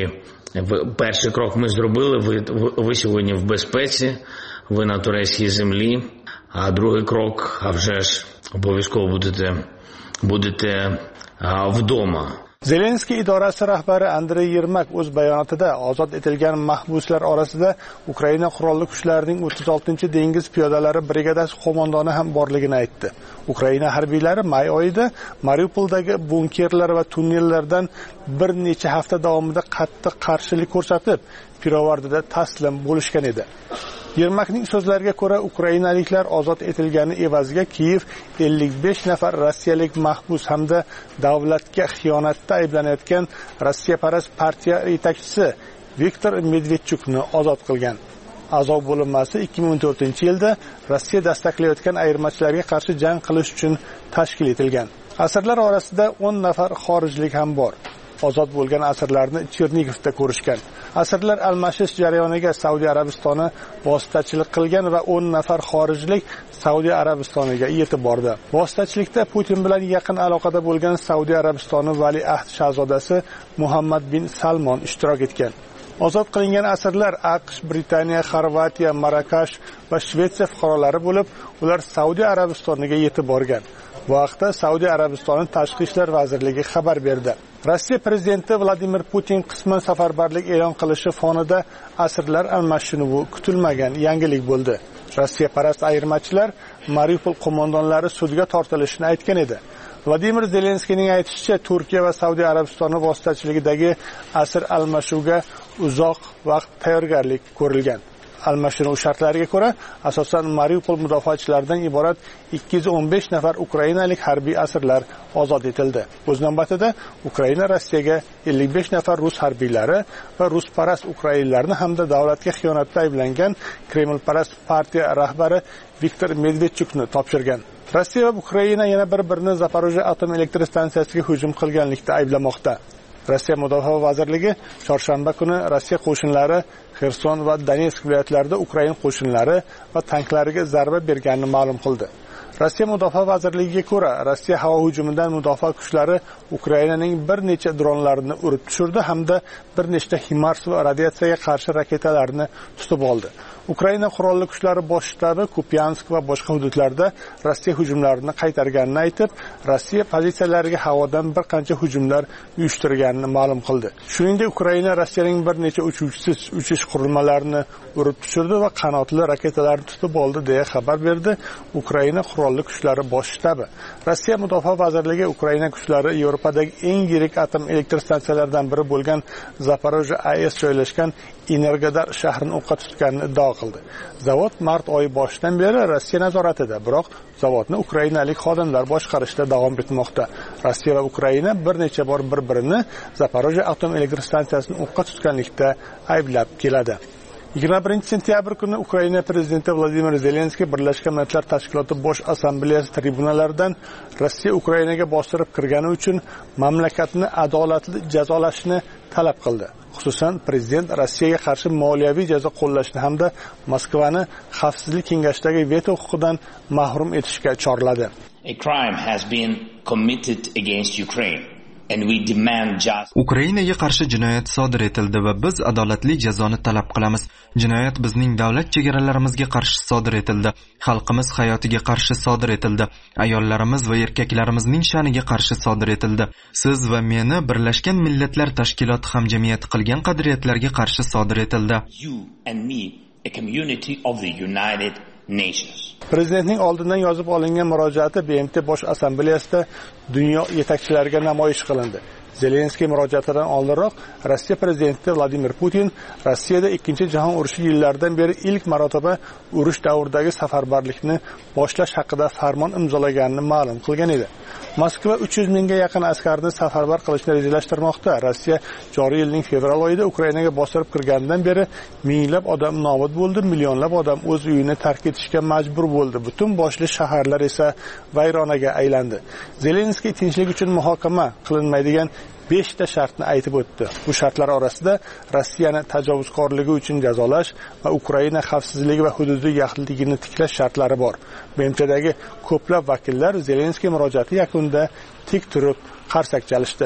[SPEAKER 12] перший крок ми зробили, ви, ви сьогодні в безпеці, ви на турецькій землі, а другий крок, а вже ж обов'язково будете, будете а, вдома.
[SPEAKER 8] Zelenskiy idorasi rahbari Andrey Yermak o'z bayonotida ozod etilgan mahbuslar orasida Ukraina qurolli kuchlarining o'ttiz oltinchi dengiz piyodalari brigadasi qo'mondoni ham borligini aytdi. Ukraina harbiylari may oyida Mariupoldagi bunkerlar va tunnellardan bir necha hafta davomida qattiq qarshilik ko'rsatib, pirovardida taslim bo'lishgan edi. Yermakning so'zlariga ko'ra, ukrainaliklar ozod etilgani evaziga Kiyev ellik besh nafar rossiyalik mahbus hamda davlatga xiyonatda ayblanayotgan Rossiyaparast partiya yetakchisi Viktor Medvedchukni ozod qilgan. Azov bo'linmasi ikki ming o'n to'rtinchi yilda Rossiya dastaklayotgan ayirmachilarga qarshi jang qilish uchun tashkil etilgan. Asirlar orasida o'n nafar xorijlik ham bor. Ozod bo'lgan asirlarni Chernigovda ko'rishgan. Asirlar almashish jarayoniga Saudiya Arabistoni vositachilik qilgan va o'n nafar xorijlik Saudiya Arabistoniga yetib bordi. Vositachilikda Putin bilan yaqin aloqada bo'lgan Saudiya Arabistoni valiahd shahzodasi Muhammad bin Salmon ishtirok etgan. Ozod qilingan asirlar AQSh, Britaniya, Xorvatiya, Marokash va Shvetsiya fuqarolari bo'lib, ular Saudiya Arabistoniga yetib borgan. Bu haqda Saudiya Arabistoni Tashqi ishlar vazirligi xabar berdi. Rossiya prezidenti Vladimir Putin qisman safarbarlik e'lon qilishi fonida asirlar almashinuvi kutilmagan yangilik bo'ldi. Rossiyaparast ayirmachilar Mariupol qo'mondonlari sudga tortilishini aytgan edi. Vladimir Zelenskiyning aytishicha, Turkiya va Saudiya Arabistoni vositachiligidagi asir almashuviga uzoq vaqt tayyorgarlik ko'rilgan. Almashinuv shartlariga ko'ra, asosan Mariupol mudofaachilaridan iborat ikki yuz o'n besh nafar ukrainalik harbiy asirlar ozod etildi. O'z navbatida Ukraina Rossiyaga ellik besh nafar rus harbiylari va rusparast ukrainlarni hamda davlatga xiyonatda ayblangan Kremlparast partiya rahbari Viktor Medvedchukni topshirgan. Rossiya va Ukraina yana bir-birini Zaporojye atom elektr stansiyasiga hujum qilganlikda ayblamoqda. Rossiya Mudofaa vazirligi chorshanba kuni Rossiya qo'shinlari Xerson va Donetsk viloyatlarida Ukraina qo'shinlari va tanklariga zarba berganini ma'lum qildi. Rossiya Mudofaa vazirligiga ko'ra, Rossiya havo hujumidan mudofaa kuchlari Ukrainaning bir necha dronlarini urib tushirdi hamda bir nechta HIMARS va radiatsiyaga qarshi raketalarni tutib oldi. Ukraina qurolli kuchlari bosh shtabi Kupyansk va boshqa hududlarda Rossiya hujumlarini qaytarganini aytib, Rossiya pozitsiyalariga havodan bir qancha hujumlar uyushtirganini ma'lum qildi. Shuningdek, Ukraina Rossiyaning bir necha uchuvchisiz uchish qurilmalarini urib tushirdi va qanotli raketalarni tutib oldi deya xabar berdi Ukraina qurolli kuchlari bosh shtabi. Rossiya Mudofaa vazirligi Ukraina kuchlari Yevropadagi eng yirik atom elektr stansiyalaridan biri bo'lgan Zaporojye A E S joylashgan Energodar shahrini o'qqa tutganini iddao qildi. Zavod mart oyi boshidan beri Rossiya nazoratida, biroq zavodni ukrainalik xodimlar boshqarishda davom etmoqda. Rossiya va Ukraina bir necha bor bir-birini Zaporojye atom elektr stansiyasini o'qqa tutganlikda ayblab keladi. yigirma birinchi sentyabr kuni Ukraina prezidenti Vladimir Zelenskiy Birlashgan Millatlar Tashkiloti Bosh Assambleyasi tribunalaridan Rossiya Ukrainaga bostirib kirgani uchun mamlakatni adolatli jazolashni talab qildi. Xususan, prezident Rossiyaga qarshi moliyaviy jazo qo'llashni hamda Moskvani Xavfsizlik kengashidagi veto huquqidan mahrum etishga chorladi.
[SPEAKER 13] A crime has been committed against Ukraine. And we demand just...
[SPEAKER 1] Ukrainaga qarshi jinoyat sodir etildi va biz adolatli jazoni talab qilamiz. Jinoyat bizning davlat chegaralarimizga qarshi sodir etildi. Xalqimiz hayotiga qarshi sodir etildi. Ayollarimiz va erkaklarimizning sha'niga qarshi sodir etildi. Siz va meni Birlashgan Millatlar Tashkiloti hamjamiyati qilgan qadriyatlarga qarshi sodir etildi.
[SPEAKER 13] You and me, a community of the United Nations.
[SPEAKER 8] Prezidentning oldindan yozib olingan murojaati B M T Bosh Assambleyasida dunyo yetakchilariga namoyish qilindi. Zelenskiy murojaatidan oldinroq Rossiya prezidenti Vladimir Putin Rossiyada ikkinchi jahon urushi yillaridan beri ilk marotaba urush davridagi safarbarlikni boshlash haqida farmon imzolaganini ma'lum qilgan edi. Moskva uch yuz mingga yaqin askarni safarbar qilishni rejalashtirmoqda. Rossiya joriy yilning fevral oyida Ukrainaga bostirib kirganidan beri minglab odam nobud bo'ldi, millionlab odam o'z uyini tark etishga majbur bo'ldi. Butun boshli shaharlar esa vayronaga aylandi. Zelenskiy tinchlik uchun muhokama qilinmaydigan besh ta shartni aytib o'tdi. Bu shartlar orasida Rossiyani tajovuzkorligi uchun jazolash va Ukraina xavfsizligi va hududiy yaxlitligini tiklash shartlari bor. B M Tdagi ko'plab vakillar Zelenskiy murojaati yakunida tik turib qarsak chalishdi.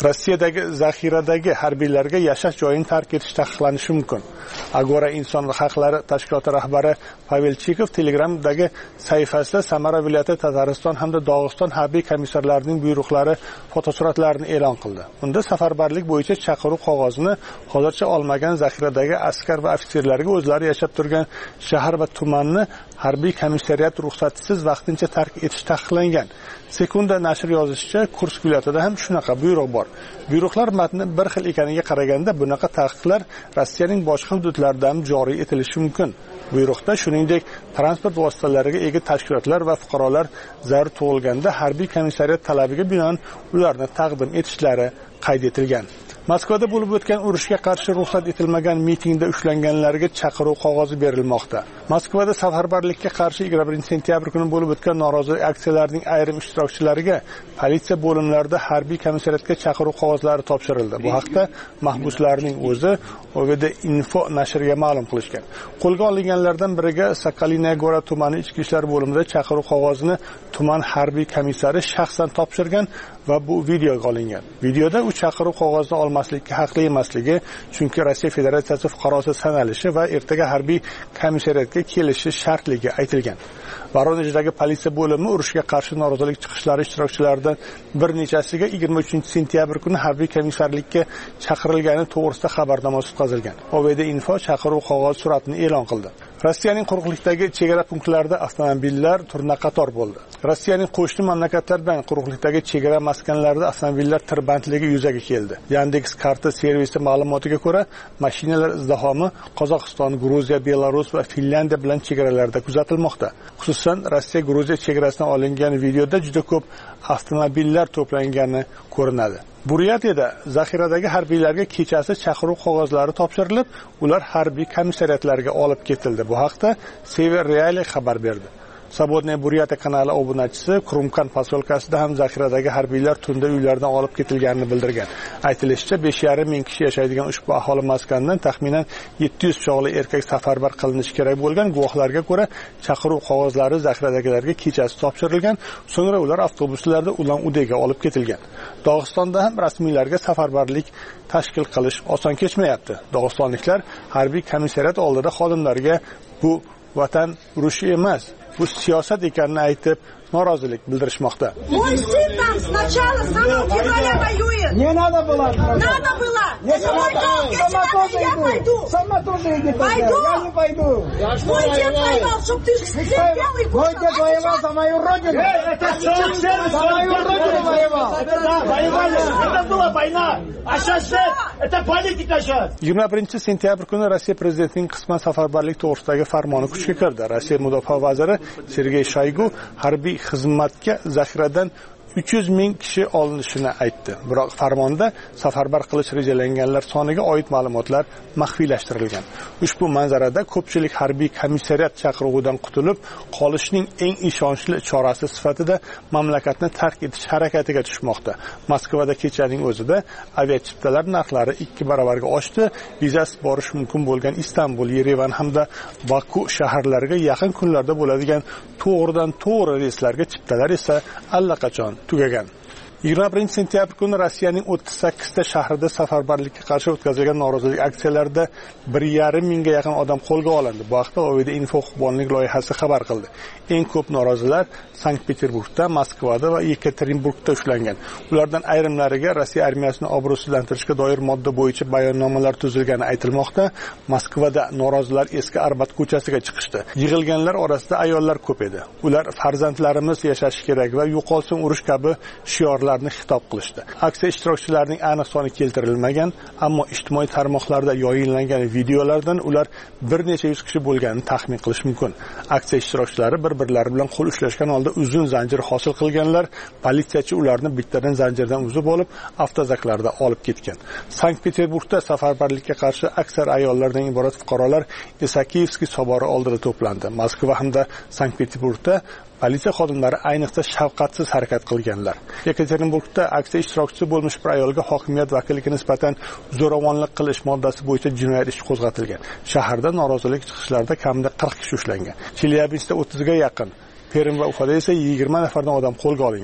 [SPEAKER 8] Rossiyadagi zaxiradagi harbiylarga yashash joyini tark etish taqiqlanishi mumkin. Agora inson haqlari tashkiloti rahbari Pavel Chikov Telegramdagi sahifasida Samara viloyati, Tatariston hamda Dog'iston harbiy komissarlarining buyruqlari fotosuratlarini e'lon qildi. Unda safarbarlik bo'yicha chaqiruv qog'ozini hozircha olmagan zaxiradagi askar va ofitserlarga o'zlari yashab turgan shahar va tumanni harbiy komissariyat ruxsatisiz vaqtincha tark etish taqiqlangan. Sekunda nashr yozishicha, Kursk viloyatida ham shunaqa buyruq bor. Buyruqlar matni bir xil ekaniga qaraganda bunaqa taqiqlar Rossiyaning boshqa hududlarida ham joriy etilishi mumkin. Buyruqda shuningdek transport vositalariga ega tashkilotlar va fuqarolar zarur tug'ilganda harbiy komissariyat talabiga binoan ularni taqdim etishlari qayd etilgan. Moskvada bo'lib o'tgan urushga qarshi ruxsat etilmagan mitingda ushlanganlarga chaqiruv qog'ozi berilmoqda. Moskvada safarbarlikka qarshi yigirma birinchi sentyabr kuni bo'lib o'tgan norozilik aksiyalarining ayrim ishtirokchilariga politsiya bo'limlarida harbiy komissariyatga chaqiruv qog'ozlari topshirildi. Bu haqda mahbuslarning o'zi O V D Info nashriga ma'lum qilishgan. Qo'lga olinganlardan biriga Sokoliniya Gora tumani ichki ishlar bo'limida chaqiruv qog'ozini tuman harbiy komissari shaxsan topshirgan va bu videoga olingan. Videoda u chaqiruv qog'ozini olmaslikka haqli emasligi, chunki Rossiya Federatsiyasi fuqarosi sanalishi va ertaga harbiy komissariyatga kelishi shartligi aytilgan. Voronejdagi politsiya bo'limi urushga qarshi norozilik chiqishlari ishtirokchilaridan bir nechasiga yigirma uchinchi sentyabr kuni harbiy komissarlikka chaqirilgani to'g'risida xabarnoma o'tkazilgan. O V D Info chaqiruv qog'oz suratini e'lon qildi. Rossiyaning quruqlikdagi chegara punktlarida avtomobillar turna-qator bo'ldi. Rossiyaning qo'shni mamlakatlar bilan quruqlikdagi chegara maskanlarida avtomobillar tirbandligi yuzaga keldi. Yandex karta servisi ma'lumotiga ko'ra, mashinalar izdihomi Qozog'iston, Gruziya, Belarus va Finlandiya bilan chegaralarda kuzatilmoqda. Xususan, Rossiya-Gruziya chegarasidan olingan videoda juda ko'p avtomobillar to'plangani ko'rinadi. Buryatiyada zaxiradagi harbiylarga kechasi chaqiruv qog'ozlari topshirilib, ular harbiy komissariyatlarga olib ketildi. Bu haqda Sever Reali xabar berdi. Sabotniy Buryatiya kanali obunachisi Krumkan posyolkasida ham zaxiradagi harbiylar tunda uylaridan olib ketilganini bildirgan. Aytilishicha, besh yarim ming kishi yashaydigan ushbu aholi maskanidan taxminan yetti yuz chog'li erkak safarbar qilinishi kerak bo'lgan. Guvohlarga ko'ra, chaqiruv qog'ozlari zaxiradagilariga kechasi topshirilgan, so'ngra ular avtobuslarda Ulan-Udega olib ketilgan. Dog'istonda ham rasmiylarga safarbarlik tashkil qilish oson kechmayapti. Dog'istonliklar harbiy komissariyat oldida xodimlarga bu vatan urushi emas, bu siyosat ekanini aytib norozilik bildirishmoqda.
[SPEAKER 14] Мой сын там сначала с самого февраля воюет. Не надо было. Надо было. Это мой долг. Если надо, я пойду. Сама тоже иди. Пойду. Я не пойду. Мой дед воевал, чтоб ты сидел и
[SPEAKER 15] Мой дед воевал за мою родину. Это что? За мою родину воевал. Да, воевали. Это была война. А сейчас это политика сейчас.
[SPEAKER 8] yigirma birinchi sentyabr kuni Rossiya prezidentining qisman safarbarlik to'g'risidagi farmoni kuchga kirdi. Rossiya mudofaa vaziri Sergey Shoygu harbiy xizmatga zaxiradan uch yuz ming kishi olinishini aytdi. Biroq farmonda safarbar qilish rejalanganlar soniga oid ma'lumotlar maxfiylashtirilgan. Ushbu manzarada ko'pchilik harbiy komissariyat chaqiruvidan qutulib qolishning eng ishonchli chorasi sifatida mamlakatni tark etish harakatiga tushmoqda. Moskvada kechaning o'zida aviachiptalar narxlari ikki barobarga oshdi. Vizasiz borish mumkin bo'lgan Istanbul, Yerevan hamda Baku shaharlariga yaqin kunlarda bo'ladigan to'g'ridan to'g'ri reyslarga chiptalar esa allaqachon tugagan. yigirma birinchi sentyabr kuni Rossiyaning o'ttiz sakkizta shahrida safarbarlikka qarshi o'tkazilgan norozilik aksiyalarida bir yarim mingga yaqin odam qo'lga olindi. Bu haqda O V D Info huquqbonlik loyihasi xabar qildi. Eng ko'p norozilar Sankt-Peterburgda, Moskvada va Yekaterinburgda ushlangan. Ulardan ayrimlariga Rossiya armiyasini obro'sizlantirishga doir modda bo'yicha bayonnomalar tuzilgani aytilmoqda. Moskvada norozilar eski Arbat ko'chasiga chiqishdi. Yig'ilganlar orasida ayollar ko'p edi. Ular farzandlarimiz yashashi kerak va yo'qolsin urush kabi shiorlarni xitob qilishdi. Aksiya ishtirokchilarining aniq soni keltirilmagan, ammo ijtimoiy tarmoqlarda yoyinlangan videolardan ular bir necha yuz kishi bo'lganini taxmin qilish mumkin. Aksiya ishtirokchilari bir-birlari bilan qo'l ushlashgan holda uzun zanjir hosil qilganlar, politsiyachi ularni bittadan zanjirdan uzib olib, avtozaklarda olib ketgan. Sankt-Peterburgda safarbarlikka qarshi aksar ayollardan iborat fuqarolar Isakiyevskiy sobori oldida to'plandi. Moskva hamda Sankt-Peterburgda politsiya xodimlari ayniqsa shafqatsiz harakat qilganlar. Yekaterinburgda aksiya ishtirokchisi bo'lmish bir ayolga hokimiyat vakiliga nisbatan zo'ravonlik qilish moddasi bo'yicha jinoyat ishi qo'zg'atilgan. Shaharda norozilik chiqishlarida kamida qirq kishi ushlangan. Chelyabinskda o'ttizga yaqin, Perm va Ufada esa yigirma nafardan odam qo'lga olingan.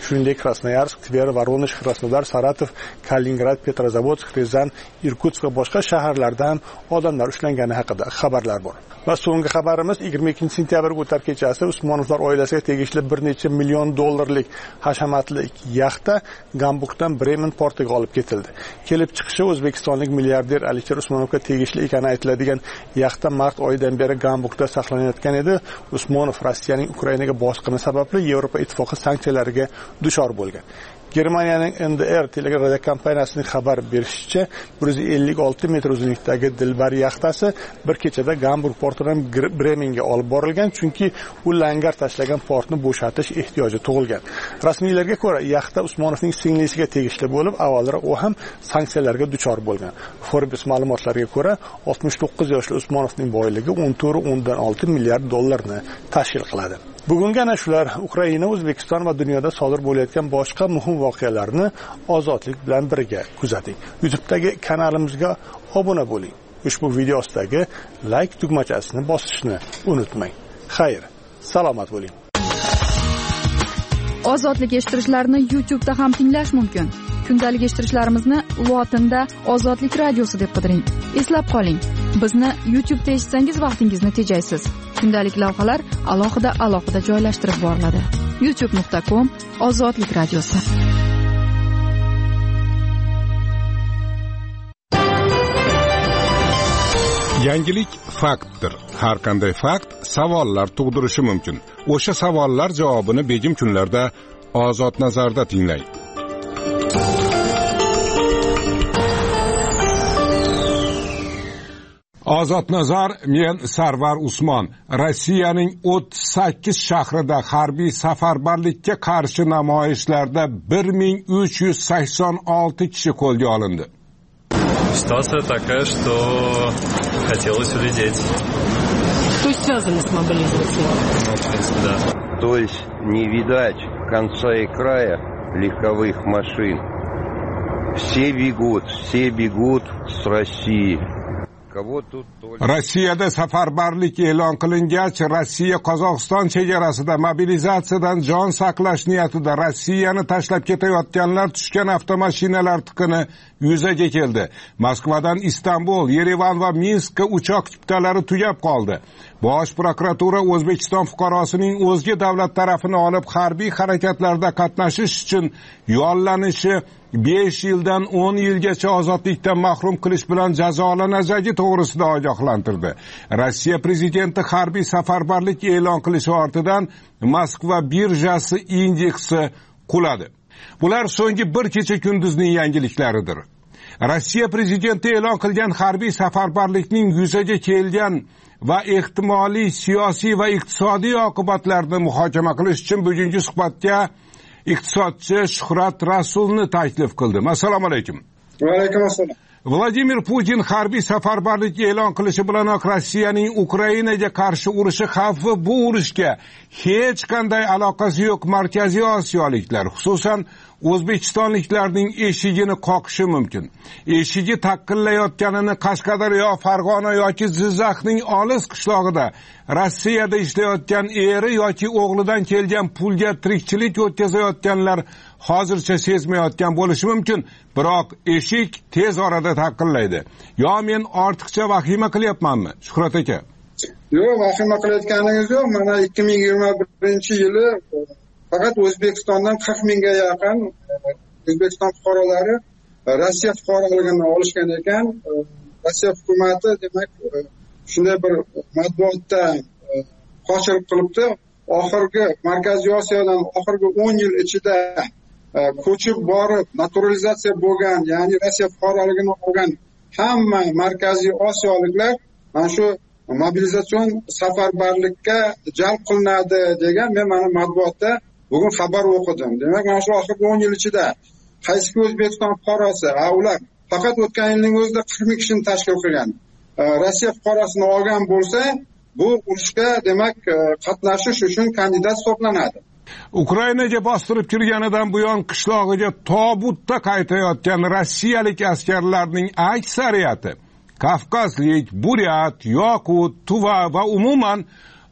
[SPEAKER 8] shuningdek Krasnoyarsk, Tver, Voronezh, Krasnodar, Saratov, Kaliningrad, Petrozavodsk, Ryazan, Irkutsk va boshqa shaharlarda ham odamlar ushlangani haqida xabarlar bor. Va so'nggi xabarimiz yigirma ikkinchi sentyabrga o'tar kechasi Usmonovlar oilasiga tegishli bir necha million dollarlik hashamatli yaxta Gamburgdan Bremen portiga olib ketildi. Kelib chiqishi o'zbekistonlik milliarder Alisher Usmonovga tegishli ekani aytiladigan yaxta mart oyidan beri Gamburgda saqlanayotgan edi. Usmonov Rossiyaning Ukrainaga bosqini sababli Yevropa ittifoqi sanksiyalariga duchor bo'lgan. Germaniyaning N D R teleradiokompaniyasining kompaniyasining xabar berishicha, bir yuz ellik olti metr uzunlikdagi Dilbar yaxtasi bir kechada Gamburg portidan Bremenga olib borilgan, chunki u langar tashlagan portni bo'shatish ehtiyoji tug'ilgan. Rasmiylarga ko'ra, yaxta Usmonovning singlisiga tegishli bo'lib, avvalroq u ham sanksiyalarga duchor bo'lgan. Forbes ma'lumotlariga ko'ra, oltmish to'qqiz yoshli Usmonovning boyligi o'n to'rt o'ndan olti milliard dollarni tashkil qiladi. Bugungi ana shular Ukraina, O'zbekiston va dunyoda sodir bo'layotgan boshqa muhim voqealarni ozodlik bilan birga kuzating. YouTube'dagi kanalimizga obuna bo'ling. Ushbu video ostidagi like tugmachasini bosishni unutmang. Xayr, salomat bo'ling.
[SPEAKER 4] Ozodlik eshittirishlarni YouTube'da ham tinglash mumkin. Kundalik eshittirishlarimizni lotinda Ozodlik radiosi deb qidiring. Eslab qoling, bizni YouTube'da eshitsangiz vaqtingizni tejaysiz. Kundalik lavhalar alohida alohida joylashtirib boriladi. youtube nuqta com Ozodlik radiosi.
[SPEAKER 7] Yangilik faktdir. Har qanday fakt savollar tug'dirishi mumkin. O'sha savollar javobini begim kunlarda Ozod nazarda tinglang. Ozod nazar, men Sarvar Usmon. Rossiyaning o'ttiz sakkiz shahrida harbiy safarbarlikka qarshi namoyishlarda bir ming uch yuz sakson olti kishi qo'lga olindi.
[SPEAKER 16] Ситуация такая, что хотелось улететь.
[SPEAKER 17] То есть связано с мобилизацией?
[SPEAKER 16] Ну, в принципе, да.
[SPEAKER 18] То есть не видать конца и края легковых машин. Все бегут, все бегут с России.
[SPEAKER 7] Rossiyada safarbarlik e'lon qilingach, Rossiya Qozog'iston chegarasida mobilizatsiyadan jon saqlash niyatida Rossiyani tashlab ketayotganlar tushgan avtomashinalar tiqini yuzaga keldi. Moskvadan Istanbul, Yerevan va Minskka uchoq chiptalari tugab qoldi. Bosh prokuratura O'zbekiston fuqarosining o'zga davlat tarafini olib harbiy harakatlarda qatnashish uchun yollanishi besh yildan o'n yilgacha ozodlikdan mahrum qilish bilan jazolanajagi to'g'risida ogohlantirdi. Rossiya prezidenti harbiy safarbarlik e'lon qilishi ortidan Moskva birjasi indeksi quladi. Bular so'nggi bir kecha kunduzning yangiliklaridir. Rossiya prezidenti e'lon qilgan harbiy safarbarlikning yuzaga kelgan va ehtimoliy siyosiy va iqtisodiy oqibatlarini muhokama qilish uchun bugungi suhbatga iqtisodchi Shuhrat Rasulni taklif qildim. Assalomu alaykum.
[SPEAKER 19] Va alaykum assalom.
[SPEAKER 7] Vladimir Putin harbiy safarbarlik e'lon qilishi bilanoq Rossiyaning Ukrainaga qarshi urushi xavfi bu urushga hech qanday aloqasi yo'q Markaziy Osiyoliklar, xususan O'zbekistonliklarning eshigini qoqishi mumkin. Eshigi taqillayotganini Qashqadaryo, Farg'ona yoki Jizzaxning olis qishlog'ida Rossiyada ishlayotgan eri yoki o'g'lidan kelgan pulga tirikchilik o'tkazayotganlar hozircha sezmayotgan bo'lishi mumkin, biroq eshik tez orada taqillaydi. Yo men ortiqcha vahima qilyapmanmi, Shuhrat aka?
[SPEAKER 19] Yo'q, vahima qilayotganingiz yo'q. Mana ikki ming yigirma birinchi yili faqat O'zbekistondan qirq mingga yaqin O'zbekiston fuqarolari Rossiya fuqaroligini olishgan ekan. Rossiya hukumati demak shunday bir matbuotda qo'shib qilibdi. Oxirgi Markaziy Osiyodan oxirgi o'n yil ichida ko'chib borib naturalizatsiya bo'lgan, ya'ni Rossiya fuqaroligini olgan hamma Markaziy Osiyoliklar mana shu mobilizatsion safarbarlikka jalb qilinadi degan men mana matbuotda bugun xabar o'qidim. Demak, mana shu oxirgi o'n yil ichida qaysi O'zbekiston fuqarosi, a ular faqat o'tgan yilning o'zida qirq ming kishini tashkil qilgan Rossiya fuqarosini olgan bo'lsa, bu urushga demak qatnashish uchun kandidat hisoblanadi.
[SPEAKER 7] Ukrainaga bostirib kirganidan buyon qishlog'iga tobutda qaytayotgan rossiyalik askarlarning aksariyati Kavkazlik, Buryat, Yoqut, Tuva va umuman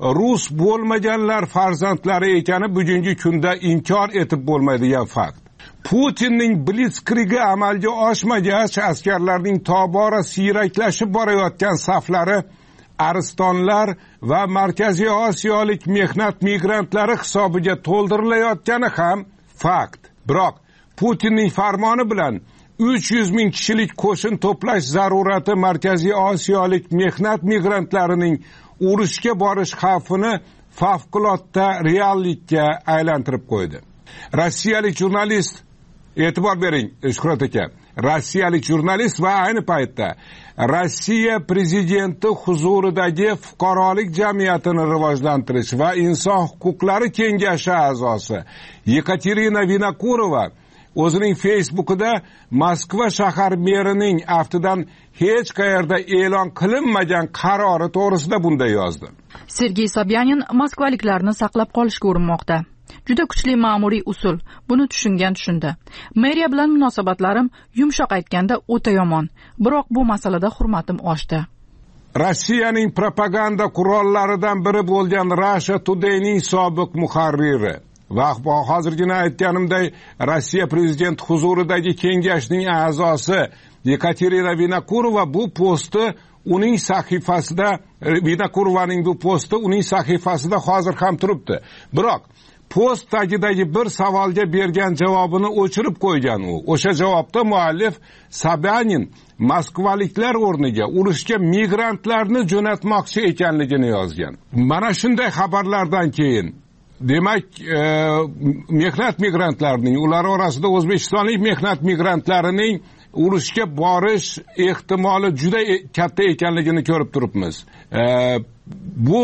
[SPEAKER 7] rus bo'lmaganlar farzandlari ekani bugungi kunda inkor etib bo'lmaydigan fakt. Putinning blitzkrigi amalga oshmagach, askarlarning tobora siyraklashib borayotgan saflari aristonlar va Markaziy Osiyolik mehnat migrantlari hisobiga to'ldirilayotgani ham fakt. Biroq Putinning farmoni bilan uch yuz ming kishilik qo'shin to'plash zarurati Markaziy Osiyolik mehnat migrantlarining urushga borish xavfini favqulodda reallikka aylantirib qo'ydi. Rossiyalik jurnalist, e'tibor bering Shuhrat aka, rossiyalik jurnalist va ayni paytda Rossiya prezidenti huzuridagi fuqarolik jamiyatini rivojlantirish va inson huquqlari kengashi a'zosi Yekaterina Vinokurova o'zining Facebook'ida Moskva shahar merining aftidan hech qayerda e'lon qilinmagan qarori to'g'risida bunday yozdi.
[SPEAKER 4] Sergey Sobyanin moskvaliklarni saqlab qolishga urinmoqda. Juda kuchli ma'muriy usul. Buni tushungan tushundi. Meriya bilan munosabatlarim yumshoq aytganda o'ta yomon. Biroq bu masalada hurmatim oshdi.
[SPEAKER 7] Rossiyaning propaganda qurollaridan biri bo'lgan Russia Today'ning sobiq muharriri va hozirgina aytganimday Rossiya prezidenti huzuridagi kengashning a'zosi Yekaterina Vinokurova bu postni uning sahifasida Vinokurovaning bu posti uning sahifasida hozir ham turibdi. Biroq post tagidagi bir savolga bergan javobini o'chirib qo'ygan u. O'sha javobda muallif Sobyanin moskvaliklar o'rniga urushga migrantlarni jo'natmoqchi ekanligini yozgan. Mana shunday xabarlardan keyin demak, e, mehnat migrantlarining, ular orasida o'zbekistonlik mehnat migrantlarining urushga borish ehtimoli juda katta ekanligini ko'rib turibmiz. E, bu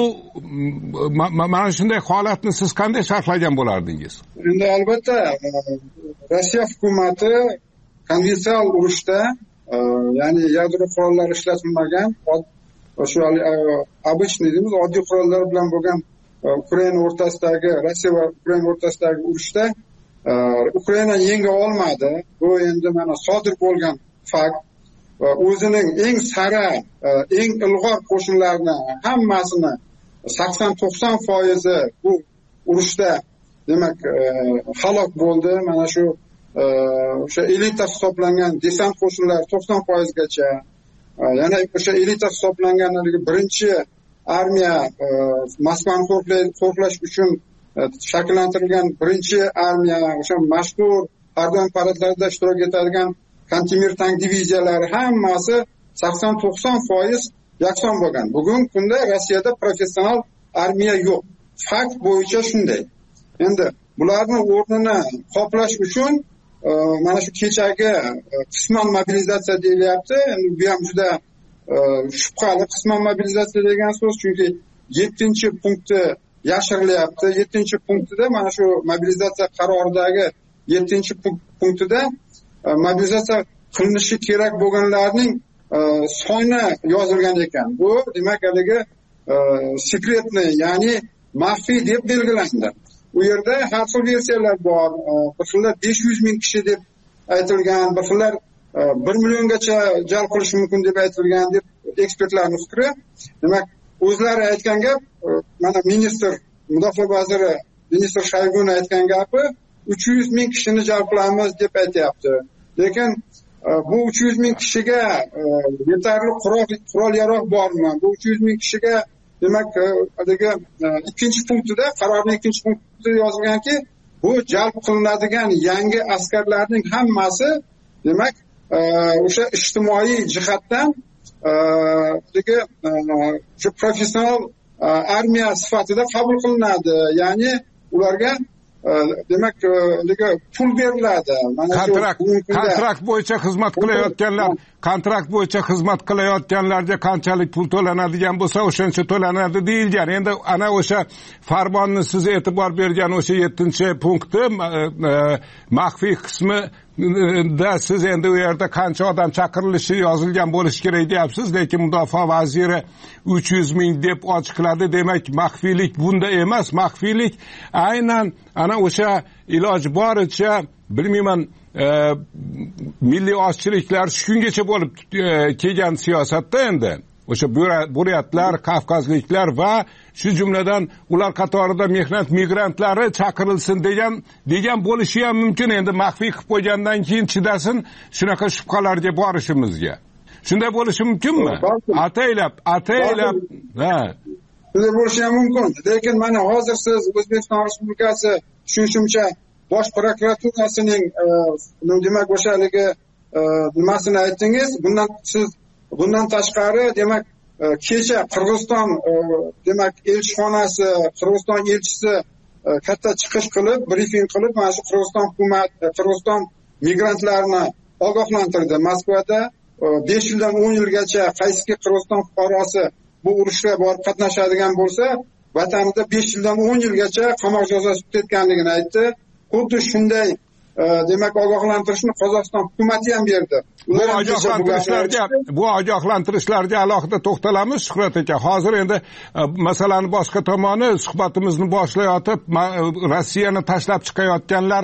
[SPEAKER 7] mana shunday holatni siz qanday sharhlagan bo'lardingiz?
[SPEAKER 19] Endi albatta Rossiya hukumati konvensional urushda, e, ya'ni yadro qurollari ishlatilmagan, o'sha обычный deymiz, oddiy qurollar bilan bo'lgan Ukraina o'rtasidagi, Rossiya va Ukraina o'rtasidagi urushda Ukraina yenga olmadi. Bu endi mana sodir bo'lgan fakt. O'zining eng sara, eng ilg'or qo'shinlarini hammasini sakson to'qson foizi bu urushda demak halok bo'ldi. Mana shu o'sha elita hisoblangan desant qo'shinlari to'qson foizgacha, yana o'sha elita hisoblangan birinchi armiya, Moskvani qo'riqlash uchun shakllantirilgan birinchi armiya, o'sha mashhur Pardon paradlarida ishtirok etadigan Kantemir tank diviziyalari hammasi sakson to'qson foiz yakson bo'lgan. Bugun kunda Rossiyada professional armiya yo'q. Fakt bo'yicha shunday. Endi bularni o'rnini qoplash uchun mana shu kechagi qisman mobilizatsiya deyilyapti. Endi bu ham juda shubhali qisman mobilizatsiya degan so'z, chunki yettinchi punkti yashirilyapti. yettinchi punktida mana shu mobilizatsiya qaroridagi yettinchi punktida mobilizatsiya qilinishi kerak bo'lganlarning soni yozilgan ekan. Bu demak haligi sekretni, ya'ni maxfiy deb belgilandi. U yerda har xil versiyalar bor. Bir xillar besh yuz ming kishi deb aytilgan, bir xillar bir milliongacha jalb qilish mumkin deb aytilgan deb ekspertlarning fikri. Demak, o'zlari aytgan gap, mana ministr, mudofaa vaziri ministr Shoyguni aytgan gapi uch yuz ming kishini jalb qilamiz deb aytyapti. Lekin bu uch yuz ming kishiga yetarli qurol yarog' bormi? Bu uch yuz ming kishiga demak haligi ikkinchi punktida, qarorning ikkinchi punktida yozilganki, bu jalb qilinadigan yangi askarlarning hammasi demak o'sha ijtimoiy jihatdan shu professional armiya sifatida qabul qilinadi. Ya'ni ularga demak pul beriladi.
[SPEAKER 7] Kontrakt kontrakt bo'yicha xizmat qilayotganlar, kontrakt bo'yicha xizmat qilayotganlarga qanchalik pul to'lanadigan bo'lsa, o'shancha to'lanadi deyilgan. Endi ana o'sha farmonni siz e'tibor bergan o'sha yettinchi punkti maxfiy qismi da siz endi u yerda qancha odam chaqirilishi yozilgan bo'lishi kerak deyapsiz, lekin mudofaa vaziri uch yuz ming deb ochiqladi. Demak, maxfiylik bunda emas. Maxfiylik aynan ana o'sha iloji boricha, bilmayman, milliy ozchiliklar shu kungacha bo'lib kelgan siyosatda endi o'sha buryatlar, kavkazliklar va shu jumladan ular qatorida mehnat migrantlari chaqirilsin degan degan bo'lishi ham mumkin. Endi maxfiy qilib qo'ygandan keyin chidasin shunaqa shubhalarga borishimizga. Shunday bo'lishi mumkinmi? Ataylab, ataylab, ha.
[SPEAKER 19] Shunday bo'lishi ham mumkin. Lekin mana hozir siz O'zbekiston Respublikasi shuncha Bosh prokuraturasining demak o'shaligi nimasini aytdingiz. Bundan siz bundan tashqari demak kecha Qirg'iziston demak elchixonasi, Qirg'iziston elchisi katta chiqish qilib, brifing qilib, mana shu Qirg'iziston hukumat, Qirg'iziston migrantlarni ogohlantirdi. Moskvada besh yildan o'n yilgacha qaysiki Qirg'iziston fuqarosi bu urushga borib qatnashadigan bo'lsa, vatanida besh yildan o'n yilgacha qamoq jazosi o'tayotganligini aytdi. Xuddi shunday demak ogohlantirishni Qozog'iston hukumati ham berdi.
[SPEAKER 7] Bu ogohlantirishlarga bu ogohlantirishlarga alohida to'xtalamiz Shuhrat aka. Hozir endi masalani boshqa tomoni suhbatimizni boshlayotib Rossiyani tashlab chiqayotganlar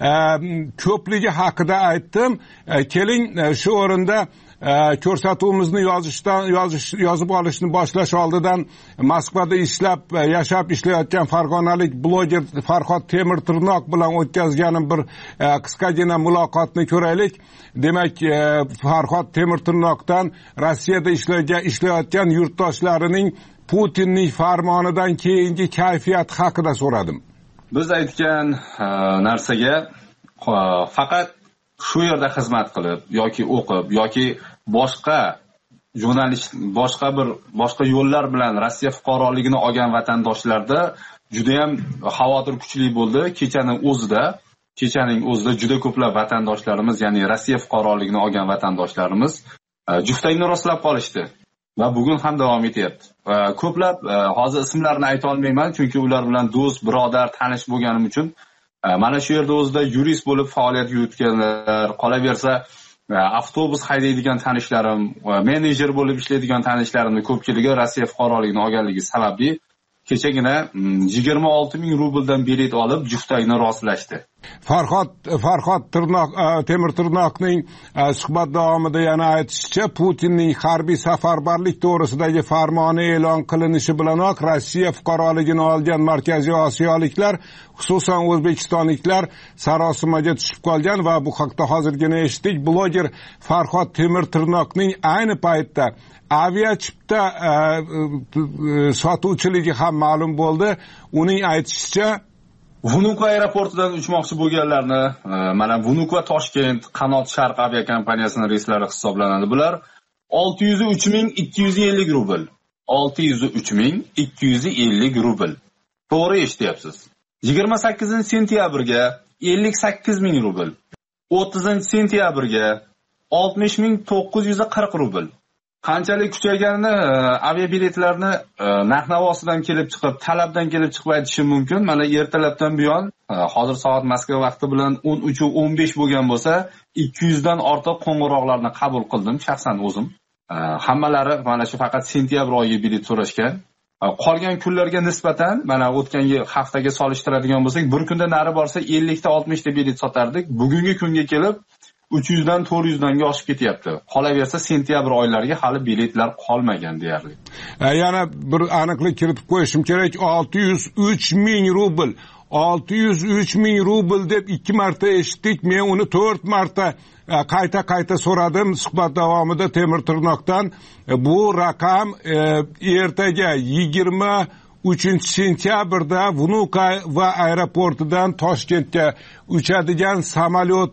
[SPEAKER 7] ko'pligi haqida aytdim. Keling shu o'rinda ko'rsatuvimizni yozishdan yozish yozib olishni boshlash oldidan Moskvada ishlab yashab ishlayotgan farg'onalik bloger Farhod Temirtirnoq bilan o'tkazganim bir qisqagina muloqotni ko'raylik. Demak, Farhod Temirtirnoqdan Rossiyada ishlayotgan yurtdoshlarining Putinning farmonidan keyingi kayfiyat haqida so'radim.
[SPEAKER 20] Biz aytgan narsaga faqat shu yerda xizmat qilib yoki o'qib yoki boshqa jurnalist boshqa bir boshqa yo'llar bilan Rossiya fuqaroligini olgan vatandoshlarda juda ham xavotir kuchli bo'ldi. Kechaning o'zida kechaning o'zida juda ko'plab vatandoshlarimiz, ya'ni Rossiya fuqaroligini olgan vatandoshlarimiz juftayni rostlab qolishdi va bugun ham davom etyapti. Ko'plab hozir ismlarini ayta olmayman, chunki ular bilan do'st, birodar, tanish bo'lganim uchun mana shu yerda o'zida yurist bo'lib faoliyat yuritganlar, qolaversa avtobus haydaydigan tanishlarim, menejer bo'lib ishlaydigan tanishlarimni ko'pchiligi Rossiya fuqaroligini olganligi sababli kechagina yigirma olti ming rubldan bilet olib juftayni rostlashdi.
[SPEAKER 7] Farhod Farhod Tirnoq Temirtirnoqning suhbat davomida yana aytishicha, Putinning harbiy safarbarlik to'g'risidagi farmoni e'lon qilinishi bilanoq Rossiya fuqaroligini olgan Markaziy Osiyoliklar, xususan o'zbekistonliklar sarosimaga tushib qolgan va bu haqda hozirgina eshitdik. Bloger Farhod Temirtirnoqning ayni paytda aviachipta sotuvchiligi ham ma'lum bo'ldi. Uning aytishicha,
[SPEAKER 20] Vunuko aeroportidan uchmoqchi bo'lganlarni, mana Vunuko Toshkent Qanot Sharq aviakompaniyasining reyslari hisoblanadi. Bular olti yuz uch ming ikki yuz ellik rubl. olti yuz uch ming ikki yuz ellik rubl. To'g'ri eshityapsiz. yigirma sakkizinchi sentyabrga ellik sakkiz ming rubl. o'ttizinchi sentyabrga oltmish ming to'qqiz yuz qirq rubl. Qanchalik kuchayganini aviabiletlarni narx-navosidan kelib chiqib, talabdan kelib chiqib aytishim mumkin. Mana ertalabdan buyon, hozir soat Moskva vaqti bilan o'n uch o'n besh bo'lgan bo'lsa, ikki yuz dan ortiq qo'ng'iroqlarni qabul qildim shaxsan o'zim. Hammalari mana shu faqat sentyabr oyiga bilet so'rashgan. Qolgan kunlarga nisbatan mana o'tgangi haftaga solishtiradigan bo'lsak, bir kunda nari borsa ellik ta oltmish ta bilet sotardik. Bugungi kunga kelib uch yuz dan to'rt yuz danga oshib ketyapti. Qolaversa sentyabr oylariga hali biletlar qolmagan deyarli.
[SPEAKER 7] Yana bir aniqlik kiritib qo'yishim kerak. olti yuz uch ming rubl. olti yuz uch ming rubl deb ikki marta eshitdik. Men uni to'rt marta qayta-qayta so'radim suhbat davomida Temirtirnoqdan. Bu raqam ertaga yigirma uchinchi sentyabrda Vunuka va aeroportidan Toshkentga uchadigan samolyot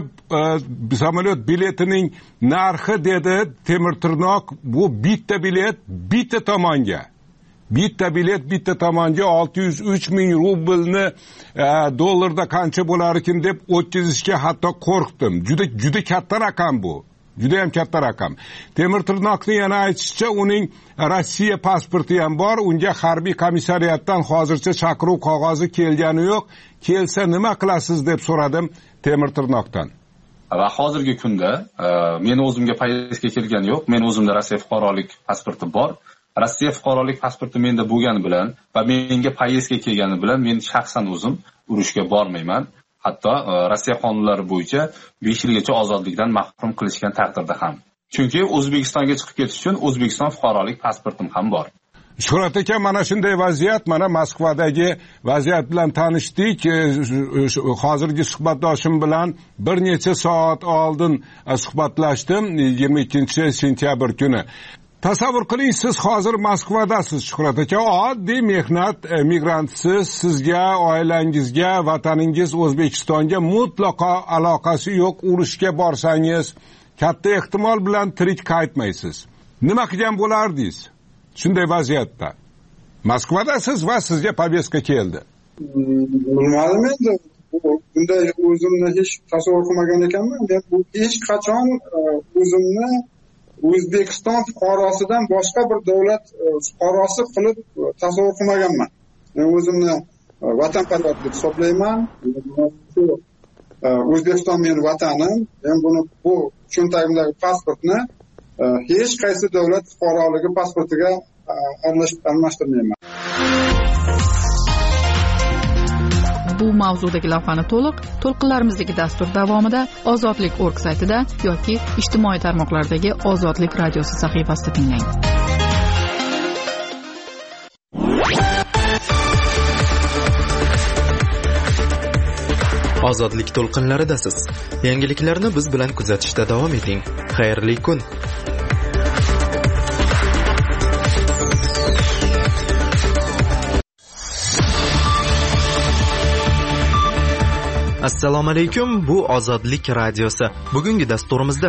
[SPEAKER 7] samolyot biletining narxi dedi Temirtirnoq. Bu bitta bilet bitta tomonga. Bitta bilet bitta tomonga olti yuz uch ming rublni dollarda qancha bo'lar ekan deb o'tkazishga hatto qo'rqdim. Juda juda katta raqam bu. Juda ham katta raqam. Temirtirnoqning yana aytishicha, uning Rossiya pasporti ham bor. Unga harbiy komissariyatdan hozircha chaqiruv qog'ozi kelgani yo'q. Kelsa nima qilasiz deb so'radim Temirtirnoqdan.
[SPEAKER 20] Va hozirgi kunda men o'zimga poyezdga kelgani yo'q. Men o'zimda Rossiya fuqarolik pasporti bor. Rossiya fuqarolik pasporti menda bo'lgani bilan va menga poyezdga kelgani bilan men shaxsan o'zim urushga bormayman. Hatto Rossiya qonunlari bo'yicha besh yilgacha ozodlikdan mahrum qilishgan taqdirda ham. Chunki O'zbekistonga chiqib ketish uchun O'zbekiston fuqarolik pasportim ham bor.
[SPEAKER 7] Shuhrat aka, mana shunday vaziyat, mana Moskvadagi vaziyat bilan tanishdik. Hozirgi suhbatdoshim bilan bir necha soat oldin suhbatlashdim, yigirma ikkinchi sentyabr kuni. Tasavvur qiling, siz hozir Moskvadasiz Shuhrat aka, oddiy mehnat migrantsiz, sizga, oilangizga, vataningiz O'zbekistonga mutlaqo aloqasi yo'q. Urushga borsangiz, katta ehtimol bilan tirik qaytmaysiz. Nima qilgan bo'lardingiz? Shunday vaziyatda Moskvadasiz va sizga poveska keldi.
[SPEAKER 19] Bilmadim endi. Bunday o'zimni hech tasavvur qilmagan ekanman. Men bu hech qachon o'zimni O'zbekiston fuqarosidan boshqa bir davlat fuqarosi qilib tasavvur qilmaganman. Men o'zimni vatanparvar deb hisoblayman. O'zbekiston mening vatanim. Men buni bu cho'ntagimdagi pasportni hech qaysi davlat fuqaroligi pasportiga almashtirmayman.
[SPEAKER 4] Bu mavzudagi lavhani to'liq to'lqinlarimizdagi dastur davomida ozodlik nokta org saytida yoki ijtimoiy tarmoqlardagi Ozodlik radiosi sahifasida tinglang.
[SPEAKER 1] Ozodlik to'lqinlaridasiz. Yangiliklarni biz bilan kuzatishda davom eting. Xayrli kun. Assalomu alaykum, bu Ozodlik radiosi. Bugungi dasturimizda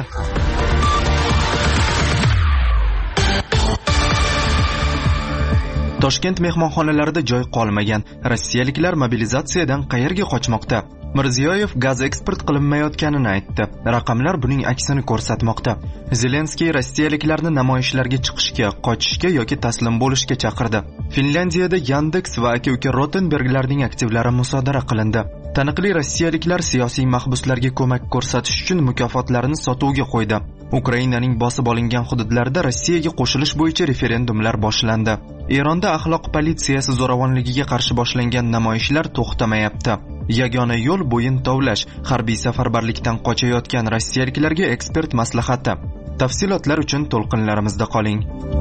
[SPEAKER 1] Toshkent mehmonxonalarida joy qolmagan rossiyaliklar mobilizatsiyadan qayerga qochmoqda? Mirziyoyev gaz eksport qilinmayotganini aytdi. Raqamlar buning aksini ko'rsatmoqda. Zelenskiy rossiyaliklarni namoyishlarga chiqishga, qochishga yoki taslim bo'lishga chaqirdi. Finlyandiyada Yandex va aka-uka Rotenberglarning aktivlari musodara qilindi. Taniqli rossiyaliklar siyosiy mahbuslarga ko'mak ko'rsatish uchun mukofotlarini sotuvga qo'ydi. Ukrainaning bosib olingan hududlarida Rossiyaga qo'shilish bo'yicha referendumlar boshlandi. Eronda axloq politsiyasi zo'ravonligiga qarshi boshlangan namoyishlar to'xtamayapti. Yagona yo'l bo'yin tovlash, harbiy safarbarlikdan qochayotgan rossiyaliklarga ekspert maslahati. Tafsilotlar uchun to'lqinlarimizda qoling.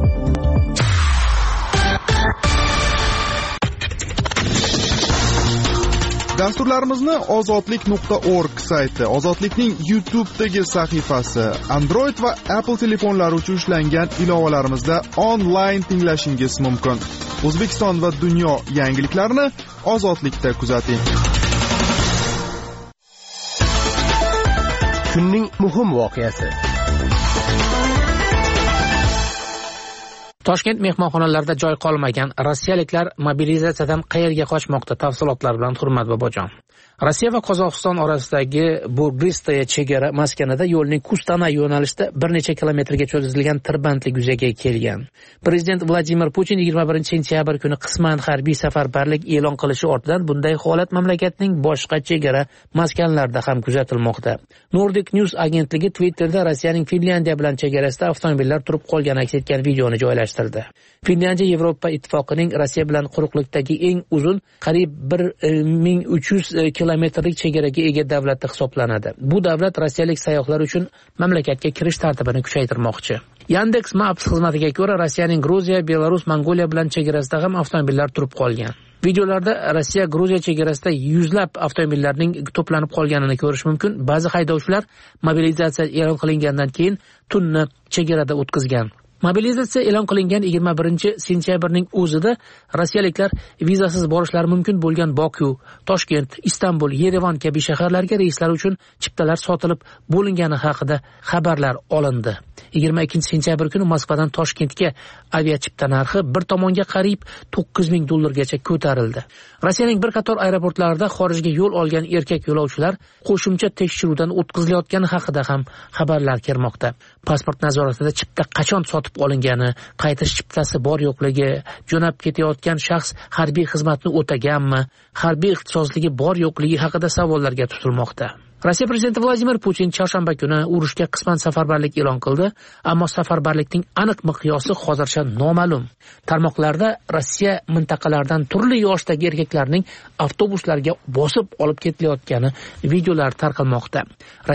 [SPEAKER 2] Dasturlarimizni ozodlik nokta org sayti, Ozodlikning YouTube'dagi sahifasi, Android va Apple telefonlari uchun ishlangan ilovalarimizda onlayn tinglashingiz mumkin. O'zbekiston va dunyo yangiliklarini Ozodlikda kuzating.
[SPEAKER 21] Kunning muhim voqeasi.
[SPEAKER 3] Toshkent mehmonxonalarida joy qolmagan rossiyaliklar mobilizatsiyadan qayerga qochmoqda? Tafsilotlar bilan Hurmat Bobojon. Rossiya va Qozog'iston orasidagi Burgistaya chegara maskanida yo'lning Kustana yo'nalishida bir necha kilometrga cho'zilgan tirbandlik yuzaga kelgan. Prezident Vladimir Putin yigirma birinchi sentyabr kuni qisman harbiy safarbarlik e'lon qilishi ortidan bunday holat mamlakatning boshqa chegara maskanlarida ham kuzatilmoqda. Nordic News agentligi Twitterda Rossiyaning Finlyandiya bilan chegarasida avtomobillar turib qolgani aks etgan videoni joylashtirdi. Finlyandiya Yevropa ittifoqining Rossiya bilan quruqlikdagi eng uzun, qariyb bir ming uch yuz kilometrlik chegaraga ega davlat hisoblanadi. Bu davlat rossiyalik sayyohlar uchun mamlakatga kirish tartibini kuchaytirmoqchi. Yandex Maps xizmatiga ko'ra, Rossiyaning Gruziya, Belarus, Mongoliya bilan chegarasida ham avtomobillar turib qolgan. Videolarda Rossiya Gruziya chegarasida yuzlab avtomobillarning to'planib qolganini ko'rish mumkin. Ba'zi haydovchilar mobilizatsiya e'lon qilingandan keyin tunni chegarada o'tkazgan. Mobilizatsiya e'lon qilingan yigirma birinchi sentyabrning o'zida rossiyaliklar vizasiz borishlari mumkin bo'lgan Boku, Toshkent, Istanbul, Yerevan kabi shaharlarga reyslar uchun chiptalar sotilib bo'lingani haqida xabarlar olindi. yigirma ikkinchi sentyabr kuni Moskvadan Toshkentga avia chipta narxi bir tomonga qariyb to'qqiz ming dollargacha ko'tarildi. Rossiyaning bir qator aeroportlarida xorijga yo'l olgan erkak yo'lovchilar qo'shimcha tekshiruvdan o'tkazilayotgani haqida ham xabarlar kelmoqda. Pasport nazoratida chipta qachon sotib olingani, qaytish chiptasi bor yo'qligi, jo'nab ketayotgan shaxs harbiy xizmatni o'taganmi, harbiy ixtisosligi bor yo'qligi haqida savollarga tutilmoqda. Rossiya prezidenti Vladimir Putin chorshanba kuni urushga qisman safarbarlik e'lon qildi, ammo safarbarlikning aniq miqyosi hozircha noma'lum. Tarmoqlarda Rossiya mintaqalaridan turli yoshdagi erkaklarning avtobuslarga bosib olib ketilayotgani videolar tarqalmoqda. Rossiya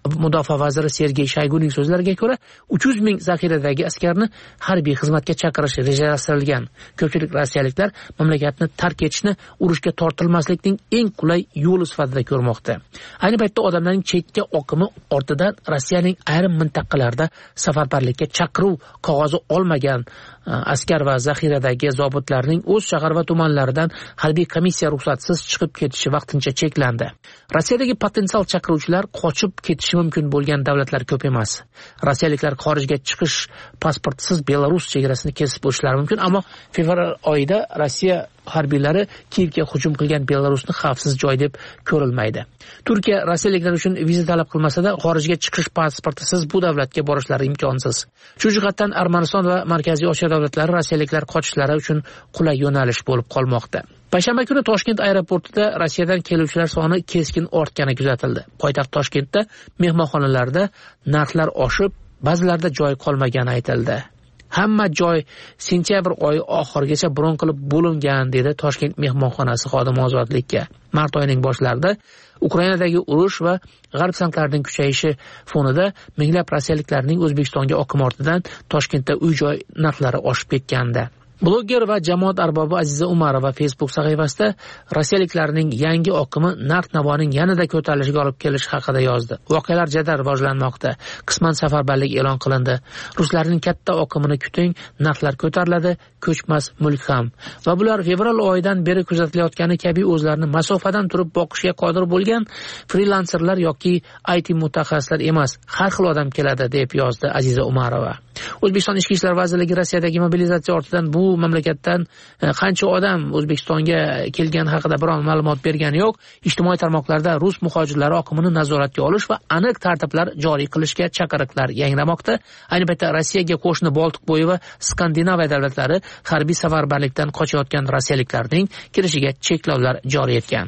[SPEAKER 3] mudofaa vaziri Sergey Shoyguning so'zlariga ko'ra, uch yuz ming zaxiradagi askarni harbiy xizmatga chaqirish rejalashtirilgan. Ko'pchilik rossiyaliklar mamlakatni tark etishni urushga tortilmaslikning eng qulay yo'li sifatida ko'rmoqda. Ayni paytda odamlarning chekka oqimi ortidan Rossiyaning ayrim mintaqalarida safarbarlikka chaqiruv qog'ozi olmagan askar va zaxiradagi zobitlarning o'z shahar va tumanlaridan harbiy komissiya ruxsatsiz chiqib ketishi vaqtincha cheklandi. Rossiyadagi potensial chaqiruvchilar qochib ketishi mumkin bo'lgan davlatlar ko'p emas. Rossiyaliklar xorijga chiqish pasportsiz Belarus chegarasini kesib o'tishlari mumkin, ammo fevral oyida Rossiya harbiylari Kiyevga hujum qilgan Belarusni xavfsiz joy deb ko'rilmaydi. Turkiya rossiyaliklar uchun viza talab qilmasa-da, xorijga chiqish pasportisiz bu davlatga borishlari imkonsiz. Shu jihatdan Armaniston va Markaziy Osiyo davlatlari rossiyaliklar qochishlari uchun qulay yo'nalish bo'lib qolmoqda. Payshanba kuni Toshkent aeroportida Rossiyadan keluvchilar soni keskin ortgani kuzatildi. Poytaxt Toshkentda mehmonxonalarda narxlar oshib, ba'zilarda joy qolmagani aytildi. Hamma joy sentyabr oyi oxirigacha bron qilib bo'lingan, dedi Toshkent mehmonxonasi xodimi Ozodlikka. Mart oyining boshlarida Ukrainadagi urush va g'arb sanklarining kuchayishi fonida minglab rossiyaliklarning O'zbekistonga oqimi ortidan Toshkentda uy-joy narxlari oshib ketgandi. Blogger va jamoat arbobi Aziza Umarova Facebook sahifasida rossiyaliklarning yangi oqimi narx-navoning yanada ko'tarilishiga olib kelishi haqida yozdi. Voqealar jadal rivojlanmoqda. Qisman safarbarlik e'lon qilindi. Ruslarning katta oqimini kuting, narxlar ko'tariladi, ko'chmas mulk ham. Va bular fevral oyidan beri kuzatilayotgani kabi o'zlarini masofadan turib boqishga qodir bo'lgan frilanserlar yoki I T mutaxassislar emas, har xil odam keladi, deb yozdi Aziza Umarova. O'zbekiston Ichki ishlar vazirligi Rossiyadagi mobilizatsiya ortidan bu mamlakatdan qancha odam O'zbekistonga kelgani haqida biron ma'lumot bergani yo'q. Ijtimoiy tarmoqlarda rus muhojirlari oqimini nazoratga olish va aniq tartiblar joriy qilishga chaqiriqlar yangramoqda. Ayni paytda Rossiyaga qo'shni Boltiqbo'yi va Skandinaviya davlatlari harbiy safarbarlikdan qochayotgan rossiyaliklarning kirishiga cheklovlar joriy etgan.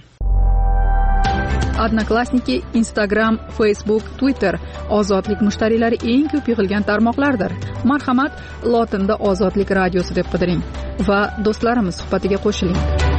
[SPEAKER 4] Odnoklassniki, Instagram, Facebook, Twitter ozodlik mushtariylari eng ko'p yig'ilgan tarmoqlardir. Marhamat, lotinda Ozodlik radiosi deb qidiring va do'stlarimiz suhbatiga qo'shiling.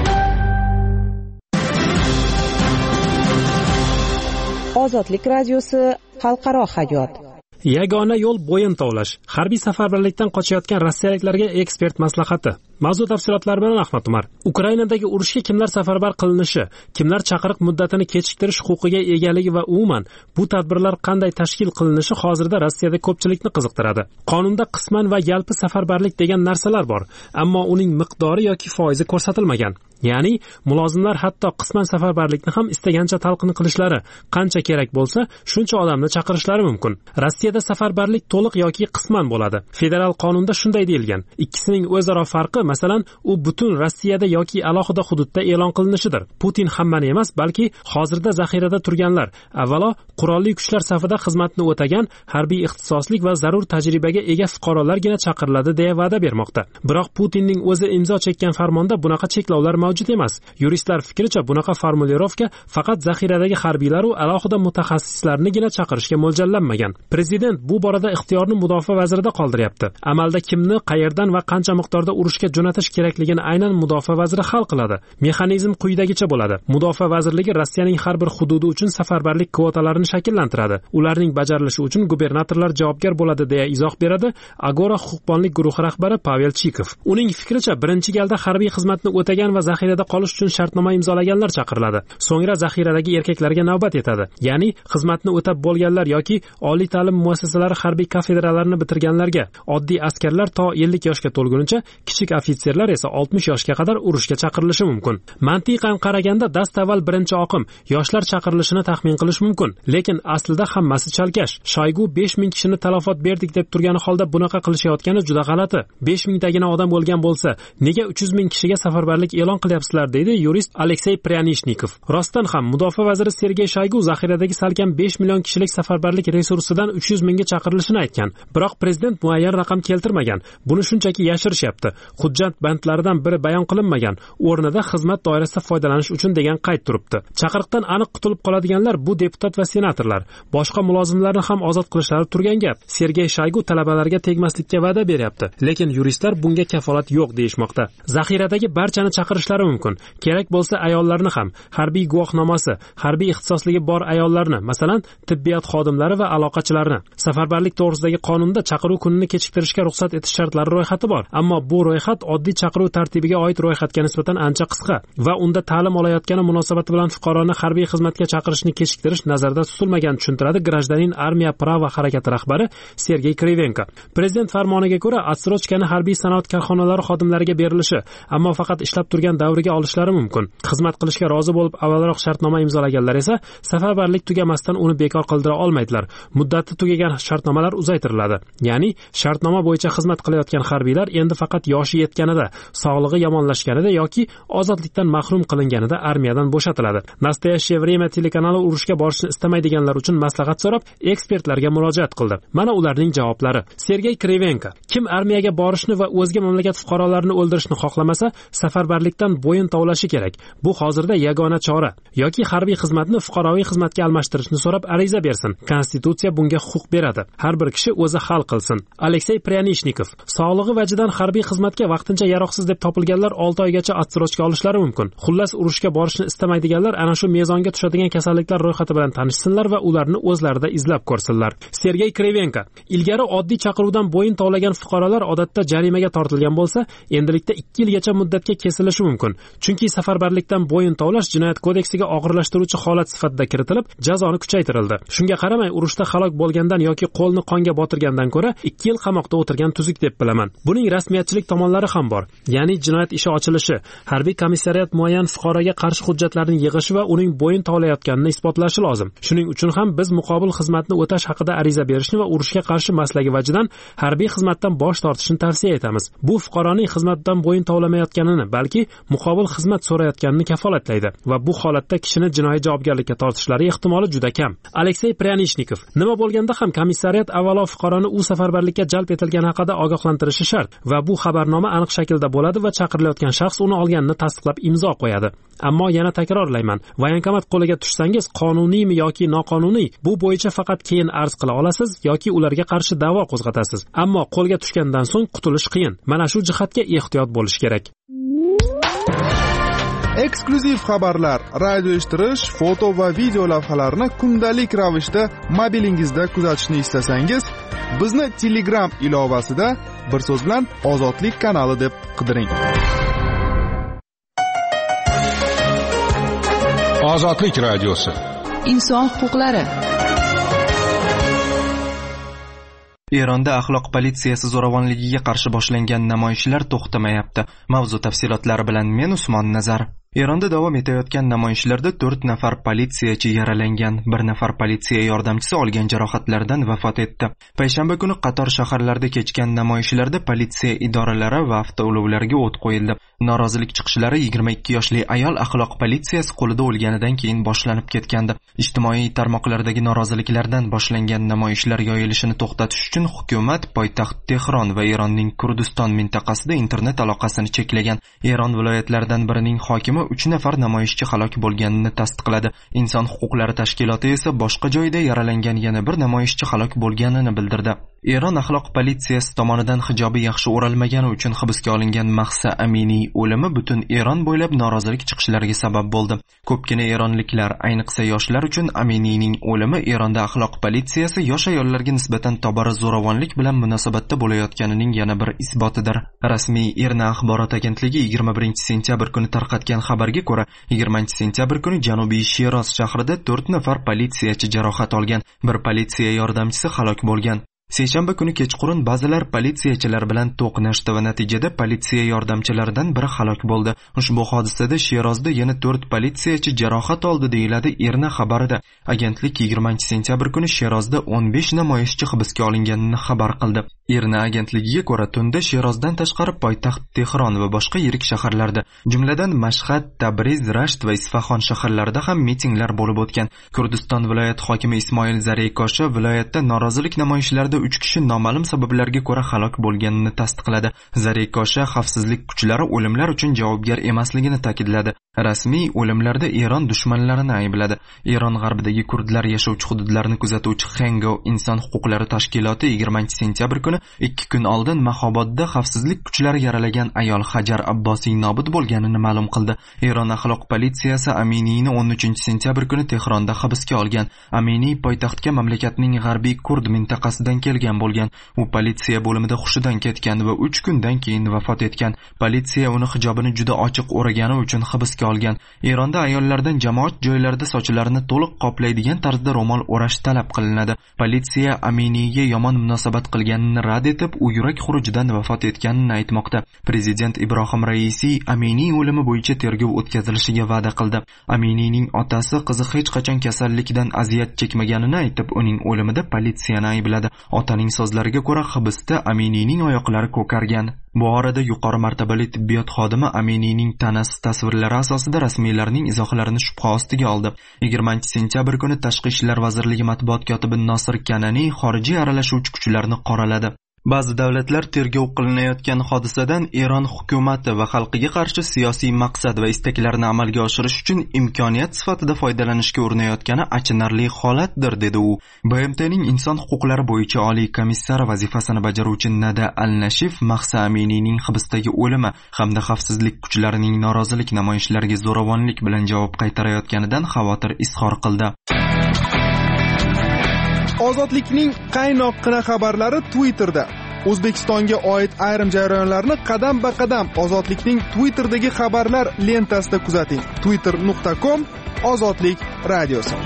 [SPEAKER 5] Ozodlik radiosi xalqaro hayot.
[SPEAKER 6] Yagona yo'l bo'yin tovlash. Harbiy safarbarlikdan qochayotgan rossiyaliklarga ekspert maslahati. Mavzu tafsilotlari bilan Ahmad Umar. Ukrainadagi urushga kimlar safarbar qilinishi, kimlar chaqiriq muddatini kechiktirish huquqiga egaligi va umuman bu tadbirlar qanday tashkil qilinishi hozirda Rossiyada ko'pchilikni qiziqtiradi. Qonunda qisman va yalpi safarbarlik degan narsalar bor, ammo uning miqdori yoki foizi ko'rsatilmagan. Ya'ni mulozimlar hatto qisman safarbarlikni ham istagancha talqin qilishlari, qancha kerak bo'lsa, shuncha odamni chaqirishlari mumkin. Rossiyada safarbarlik to'liq yoki qisman bo'ladi. Federal qonunda shunday deyilgan. Ikkisining o'zaro farqi, masalan, u butun Rossiyada yoki alohida hududda e'lon qilinishidir. Putin hammani emas, balki hozirda zaxirada turganlar, avvalo qurolli kuchlar safida xizmatni o'tagan, harbiy ixtisoslik va zarur tajribaga ega fuqarolargina chaqiriladi deya va'da bermoqda. Biroq Putinning o'zi imzo chekkan farmonda bunaqa cheklovlar mavjud emas. Yuristlar fikricha bunaqa formulirovka faqat zaxiradagi harbiylar va alohida mutaxassislarnigina chaqirishga mo'ljallanmagan. Prezident bu borada ixtiyorni mudofaa vazirida qoldiryapti. Amalda kimni, qayerdan va qancha miqdorda urushga jo'natish kerakligini aynan mudofaa vaziri hal qiladi. Mexanizm quyidagicha bo'ladi. Mudofaa vazirligi Rossiyaning har bir hududi uchun safarbarlik kvotalarini shakllantiradi. Ularning bajarilishi uchun gubernatorlar javobgar bo'ladi deya izoh beradi Agora huquqbonlik guruhi rahbari Pavel Chikov. Uning fikricha, birinchi galda harbiy xizmatni o'tagan va zaxirada qolish uchun shartnoma imzolaganlar chaqiriladi. So'ngra zaxiradagi erkaklarga navbat yetadi. Ya'ni xizmatni o'tab bo'lganlar yoki oliy ta'lim muassasalari harbiy kafedralarini bitirganlarga, oddiy askarlar to ellik yoshga to'lgunicha, kichik ofitserlar esa oltmish yoshga qadar urushga chaqirilishi mumkin. Mantiqan qaraganda dastavval birinchi oqim yoshlar chaqirilishini taxmin qilish mumkin, lekin aslida hammasi chalkash. Shoygu besh ming kishini talafot berdik deb turgani holda bunaqa qilishayotgani juda g'alati. besh mingtagina odam bo'lgan bo'lsa, nega uch yuz ming kishiga safarbarlik e'lon qilyapsizlar, deydi yurist Aleksey Pryanishnikov. Rostdan ham mudofaa vaziri Sergey Shoygu zaxiradagi salkam besh million kishilik safarbarlik resursidan uch yuz mingga chaqirilishini aytgan. Biroq prezident muayyan raqam keltirmagan. Buni shunchaki yashirishyapti. Hujjat bandlaridan biri bayon qilinmagan. O'rnida xizmat doirasida foydalanish uchun degan qayd turibdi. Chaqiriqdan aniq qutulib qoladiganlar bu deputat va senatorlar. Boshqa mulozimlarni ham ozod qilishlari turgan gap. Sergey Shoygu talabalarga tegmaslikka va'da beryapti, lekin yuristlar bunga kafolat yo'q deyishmoqda. Zaxiradagi barchani chaqirishlar ishlatishlari mumkin. Kerak bo'lsa ayollarni ham, harbiy guvohnomasi, harbiy ixtisosligi bor ayollarni, masalan, tibbiyot xodimlari va aloqachilarni. Safarbarlik to'g'risidagi qonunda chaqiruv kunini kechiktirishga ruxsat etish shartlari ro'yxati bor, ammo bu ro'yxat oddiy chaqiruv tartibiga oid ro'yxatga nisbatan ancha qisqa va unda ta'lim olayotgani munosabati bilan fuqaroni harbiy xizmatga chaqirishni kechiktirish nazarda tutilmagan, tushuntiradi Grajdanin Armiya Prava harakati rahbari Sergey Krivenko. Prezident farmoniga ko'ra, отсрочкani harbiy sanoat korxonalari xodimlariga berilishi, ammo faqat ishlab turgan davriga olishlari mumkin. Xizmat qilishga rozi bo'lib avvalroq shartnoma imzolaganlar esa safarbarlik tugamasdan uni bekor qildira olmaydilar. Muddati tugagan shartnomalar uzaytiriladi. Ya'ni shartnoma bo'yicha xizmat qilayotgan harbiylar endi faqat yoshi yetganida, sog'lig'i yomonlashganida yoki ozodlikdan mahrum qilinganida armiyadan bo'shatiladi. Nastoящее время telekanali urushga borishni istamaydiganlar uchun maslahat so'rab, ekspertlarga murojaat qildi. Mana ularning javoblari. Sergey Krivenko: kim armiyaga borishni va o'zga mamlakat fuqarolarini o'ldirishni xohlamasa, safarbarlikdan bo'yin tovlashi kerak. Bu hozirda yagona chora. Yoki harbiy xizmatni fuqaroviy xizmatga almashtirishni so'rab ariza bersin. Konstitutsiya bunga huquq beradi. Har bir kishi o'zi hal qilsin. Aleksey Pryanishnikov: sog'lig'i vajidan harbiy xizmatga vaqtincha yaroqsiz deb topilganlar olti oygacha отсрочка olishlari mumkin. Xullas, urushga borishni istamaydganlar ana shu mezonga tushadigan kasalliklar ro'yxati bilan tanishsinlar va ularni o'zlarida izlab ko'rsinlar. Sergey Krivenko: ilgari oddiy chaqiruvdan bo'yin tovlagan fuqarolar odatda jarimaga tortilgan bo'lsa, endilikda ikki yilgacha muddatga kesilishi mumkin. Chunki safarbarlikdan bo'yin tovlash jinoyat kodeksiga og'irlashtiruvchi holat sifatida kiritilib, jazoni kuchaytirildi. Shunga qaramay, urushda halok bo'lgandan yoki qo'lni qonga botirgandan ko'ra ikki yil qamoqda o'tirgan tuzuk deb bilaman. Buning rasmiyatchilik tomonlari ham bor. Ya'ni jinoyat ishi ochilishi, harbiy komissariyat muayyan fuqaroga qarshi hujjatlarni yig'ishi va uning bo'yin tovlayotganini isbotlashi lozim. Shuning uchun ham biz muqobil xizmatni o'tash haqida ariza berishni va urushga qarshi maslagi vajidan harbiy xizmatdan bosh tortishni tavsiya etamiz. Bu fuqaroning xizmatdan bo'yin tovlamayotganini, balki muqobil xizmat so'rayotganini kafolatlaydi va bu holatda kishini jinoiy javobgarlikka tortishlari ehtimoli juda kam. Aleksey Pryanishnikov: nima bo'lganda ham komissariyat avvalo fuqaroni u safarbarlikka jalb etilgani haqida ogohlantirishi shart va bu xabarnoma aniq shaklda bo'ladi va chaqirilayotgan shaxs uni olganini tasdiqlab imzo qo'yadi. Ammo yana takrorlayman, voyankomat qo'liga tushsangiz, qonuniymi yoki noqonuniy, bu bo'yicha faqat keyin arz qila olasiz yoki ularga qarshi da'vo qo'zg'atasiz. Ammo qo'lga tushgandan so'ng qutulish qiyin. Mana shu jihatga ehtiyot bo'lish kerak.
[SPEAKER 2] Eksklyuziv xabarlar, radio eshittirish, foto va video lavhalarni kundalik ravishda mobilingizda kuzatishni istasangiz, bizni Telegram ilovasida bir so'z bilan Ozodlik kanali deb qidiring.
[SPEAKER 7] Ozodlik radiosi.
[SPEAKER 4] Inson huquqlari.
[SPEAKER 1] Eronda axloq politsiyasi zo'ravonligiga qarshi boshlangan namoyishlar to'xtamayapti. Mavzu tafsilotlari bilan men Usmon Nazar. Eronda davom etayotgan namoyishlarda to'rt nafar politsiyachi yaralangan, bir nafar politsiya yordamchisi olgan jarohatlardan vafot etdi. Payshanba kuni qator shaharlarda kechgan namoyishlarda politsiya idoralari va avtoulovlarga o't qo'yildi. Norozilik chiqishlari yigirma ikki yoshli ayol axloq politsiyasi qo'lida o'lganidan keyin boshlanib ketgandi. Ijtimoiy tarmoqlardagi noroziliklardan boshlangan namoyishlar yoyilishini to'xtatish uchun hukumat poytaxt Tehron va Eronning Kurdiston mintaqasida internet aloqasini cheklagan. Eron viloyatlaridan birining hokimi uch nafar namoyishchi halok bo'lganini tasdiqladi. Inson huquqlari tashkiloti esa boshqa joyda yaralangan yana bir namoyishchi halok bo'lganini bildirdi. Eron axloq politsiyasi tomonidan hijobi yaxshi o'ralmagani uchun hibsga olingan Mahsa Aminiy o'limi butun Eron bo'ylab norozilik chiqishlariga sabab bo'ldi. Ko'pgina eronliklar, ayniqsa yoshlar uchun Aminiyning o'limi Eronda axloq politsiyasi yosh ayollarga nisbatan tobora zo'ravonlik bilan munosabatda bo'layotganining yana bir isbotidir. Rasmiy Irna axborot agentligi yigirma birinchi sentyabr kuni tarqatgan xabarga ko'ra, yigirmanchi sentyabr kuni Janubiy Shiroz shahrida to'rt nafar politsiyachi jarohat olgan, bir politsiya yordamchisi halok bo'lgan. Seshanba kuni kechqurun ba'zilar politsiyachilar bilan to'qnashdi va natijada politsiya yordamchilaridan biri halok bo'ldi. Ushbu hodisada Shirozda yana to'rt politsiyachi jarohat oldi deyiladi Irna xabarida. Agentlik yigirmanchi sentyabr kuni Shirozda o'n besh namoyishchi hibsga olinganini xabar qildi. Irna agentligiga ko'ra, tunda Shirozdan tashqari poytaxt Tehron va boshqa yirik shaharlarda, jumladan Mashhad, Tabriz, Rasht va Isfahon shaharlarida ham mitinglar bo'lib o'tgan. Kurdiston viloyat hokimi Ismoil Zareykosha viloyatda norozilik namoyishlarida uch kishi noma'lum sabablarga ko'ra halok bo'lganini tasdiqladi. Zareykosha xavfsizlik kuchlari o'limlar uchun javobgar emasligini ta'kidladi. Rasmiy o'limlarda Eron dushmanlarini aybladi. Eron g'arbidagi kurdlar yashovchi hududlarni kuzatuvchi Hengo inson huquqlari tashkiloti yigirmanchi sentyabr kuni kuni ikki kun oldin Mahobodda xavfsizlik kuchlari yaralagan ayol Hajar Abbosiy nobud bo'lganini ma'lum qildi. Eron axloq politsiyasi Aminiyni o'n uchinchi sentyabr kuni Tehronda hibsga olgan. Aminiy poytaxtga mamlakatning g'arbiy kurd mintaqasidan kelgan bo'lgan. U politsiya bo'limida hushidan ketgan va uch kundan keyin vafot etgan. Politsiya uni hijobini juda ochiq o'ragani uchun hibsga olgan. Eronda ayollardan jamoat joylarida sochlarini to'liq qoplaydigan tarzda ro'mol o'rash talab qilinadi. Politsiya Aminiyga yomon munosabat qilganini rad etib, u yurak xurujidan vafot etganini aytmoqda. Prezident Ibrohim Raisiy Aminiy o'limi bo'yicha tergov o'tkazilishiga va'da qildi. Aminiyning otasi qizi hech qachon kasallikdan aziyat chekmaganini aytib, uning o'limida politsiyani aybladi. Otaning so'zlariga ko'ra, hibsda Aminiyning oyoqlari ko'kargan. Bu orada yuqori martabali tibbiyot xodimi Aminiyning tanasi tasvirlari asosida rasmiylarning izohlarini shubha ostiga oldi. yigirmanchi sentyabr kuni Tashqi ishlar vazirligi matbuot kotibi Nosir Kanani xorijiy aralashuvchi kuchlarni qoraladi. Ba'zi davlatlar tergov qilinayotgan hodisadan Eron hukumati va xalqiga qarshi siyosiy maqsad va istaklarni amalga oshirish uchun imkoniyat sifatida foydalanishga urinayotgani achinarli holatdir, dedi u. B M T'ning inson huquqlari bo'yicha oliy komissari vazifasini bajaruvchi Nada Al-Nashif Mahsa Aminiyning hibsdagi o'limi hamda xavfsizlik kuchlarining norozilik namoyishlariga zo'ravonlik bilan javob qaytarayotganidan xavotir izhor qildi.
[SPEAKER 2] Ozodlikning qaynoqqina xabarlari Twitterda. O'zbekistonga oid ayrim jarayonlarni qadam-ba-qadam Ozodlikning Twitterdagi xabarlar lentasida kuzating. twitter nuqta com Ozodlik radiosi.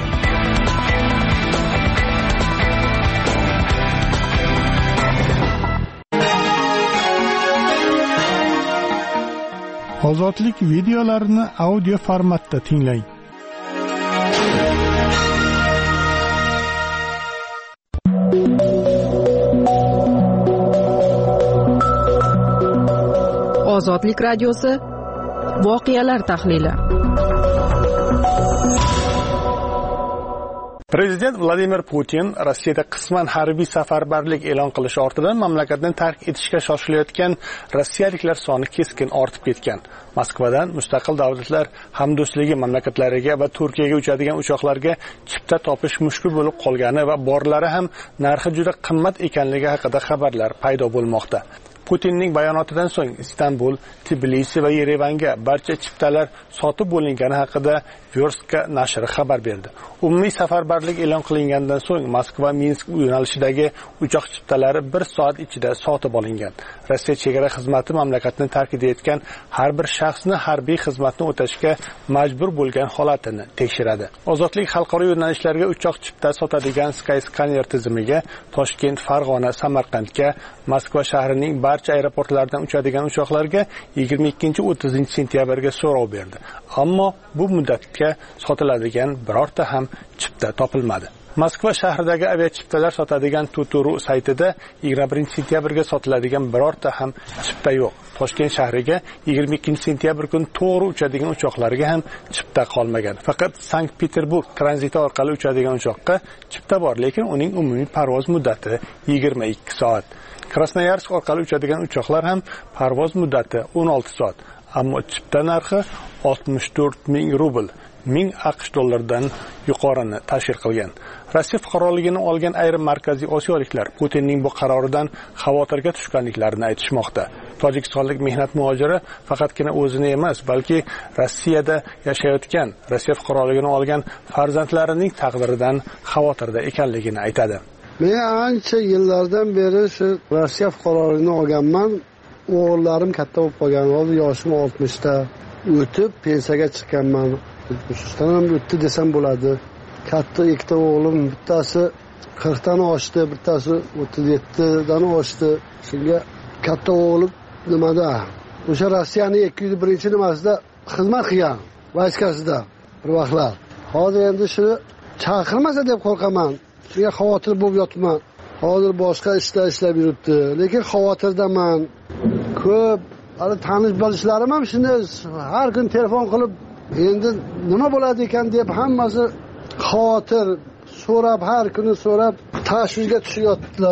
[SPEAKER 9] Ozodlik videolarini audio formatda tinglang.
[SPEAKER 4] Ozodlik radiosi voqealar tahlili.
[SPEAKER 8] Prezident Vladimir Putin Rossiyada qisman harbiy safarbarlik e'lon qilishi ortidan mamlakatni tark etishga shoshilayotgan rossiyaliklar soni keskin ortib ketgan. Moskvadan mustaqil davlatlar hamdo'stligi mamlakatlariga va Turkiyaga uchadigan uchoqlarga chipta topish mushkul bo'lib qolgani va borlari ham narxi juda qimmat ekanligi haqida xabarlar paydo bo'lmoqda. Putinning bayonotidan so'ng Istanbul, Tbilisi va Yerevanga barcha chiptalar sotib bo'lingani haqida Verska nashri xabar berdi. Umumiy safarbarlik e'lon qilingandan so'ng Moskva Minsk yo'nalishidagi uchoq chiptalari bir soat ichida sotib olingan. Rossiya chegara xizmati mamlakatni tark etayotgan har bir shaxsni harbiy xizmatni o'tashga majbur bo'lgan holatini tekshiradi. Ozodlik xalqaro yo'nalishlarga uchoq chipta sotadigan Skyscanner tizimiga Toshkent, Farg'ona, Samarqandga, Moskva shahrining barcha aeroportlaridan uchadigan uchoqlarga yigirma ikkinchi o'ttizinchi sentyabrga so'rov berdi. Ammo bu muddatga sotiladigan birorta ham chipta topilmadi. Moskva shahridagi aviachiptalar sotadigan Tuturu saytida yigirma birinchi sentyabrga sotiladigan birorta ham chipta yo'q. Toshkent shahriga yigirma ikkinchi sentyabr kuni to'g'ri uchadigan uchoqlarga ham chipta qolmagan. Faqat Sankt-Peterburg tranziti orqali uchadigan uchoqqa chipta bor, lekin uning umumiy parvoz muddati yigirma ikki soat. Krasnoyarsk orqali uchadigan uchoqlar ham parvoz muddati o'n olti soat. Ammo chipta narxi oltmish to'rt ming rubl, ming AQSh dollaridan yuqorini tashkil qilgan. Rossiya fuqaroligini olgan ayrim markaziy osiyoliklar Putinning bu qaroridan xavotirga tushganliklarini aytishmoqda. Tojikistonlik mehnat muhojiri faqatgina o'zini emas, balki Rossiyada yashayotgan, Rossiya fuqaroligini olgan farzandlarining taqdiridan xavotirda ekanligini aytadi.
[SPEAKER 22] Men ancha yillardan beri shu Rossiya fuqaroligini olganman. O'g'illarim katta bo'lib qolgan. Hozir yoshim oltmishda. O'tib pensiyaga chiqqanman. Shundan ham o'tdi desam bo'ladi. Katta ikkita o'g'lim, bittasi qirqdan oshdi, bittasi o'ttiz yettidan oshdi. Shunga katta o'g'lim nimada? O'sha Rossiyaning ikki yuz birinchi nimasida xizmat qilgan, vayskasida bir vaqtlar. Hozir endi shuni chaqirmasa deb qo'rqaman. Shunga xavotir bo'lib yotibman. Hozir boshqa ishlar ishlab yuribdi, lekin xavotirdaman. Ko'p hali tanish bilishlarim ham shunday har kun telefon qilib, endi nima bo'ladi ekan deb hammasi xavotir so'rab, har kuni so'rab tashvishga tushib yotdilar.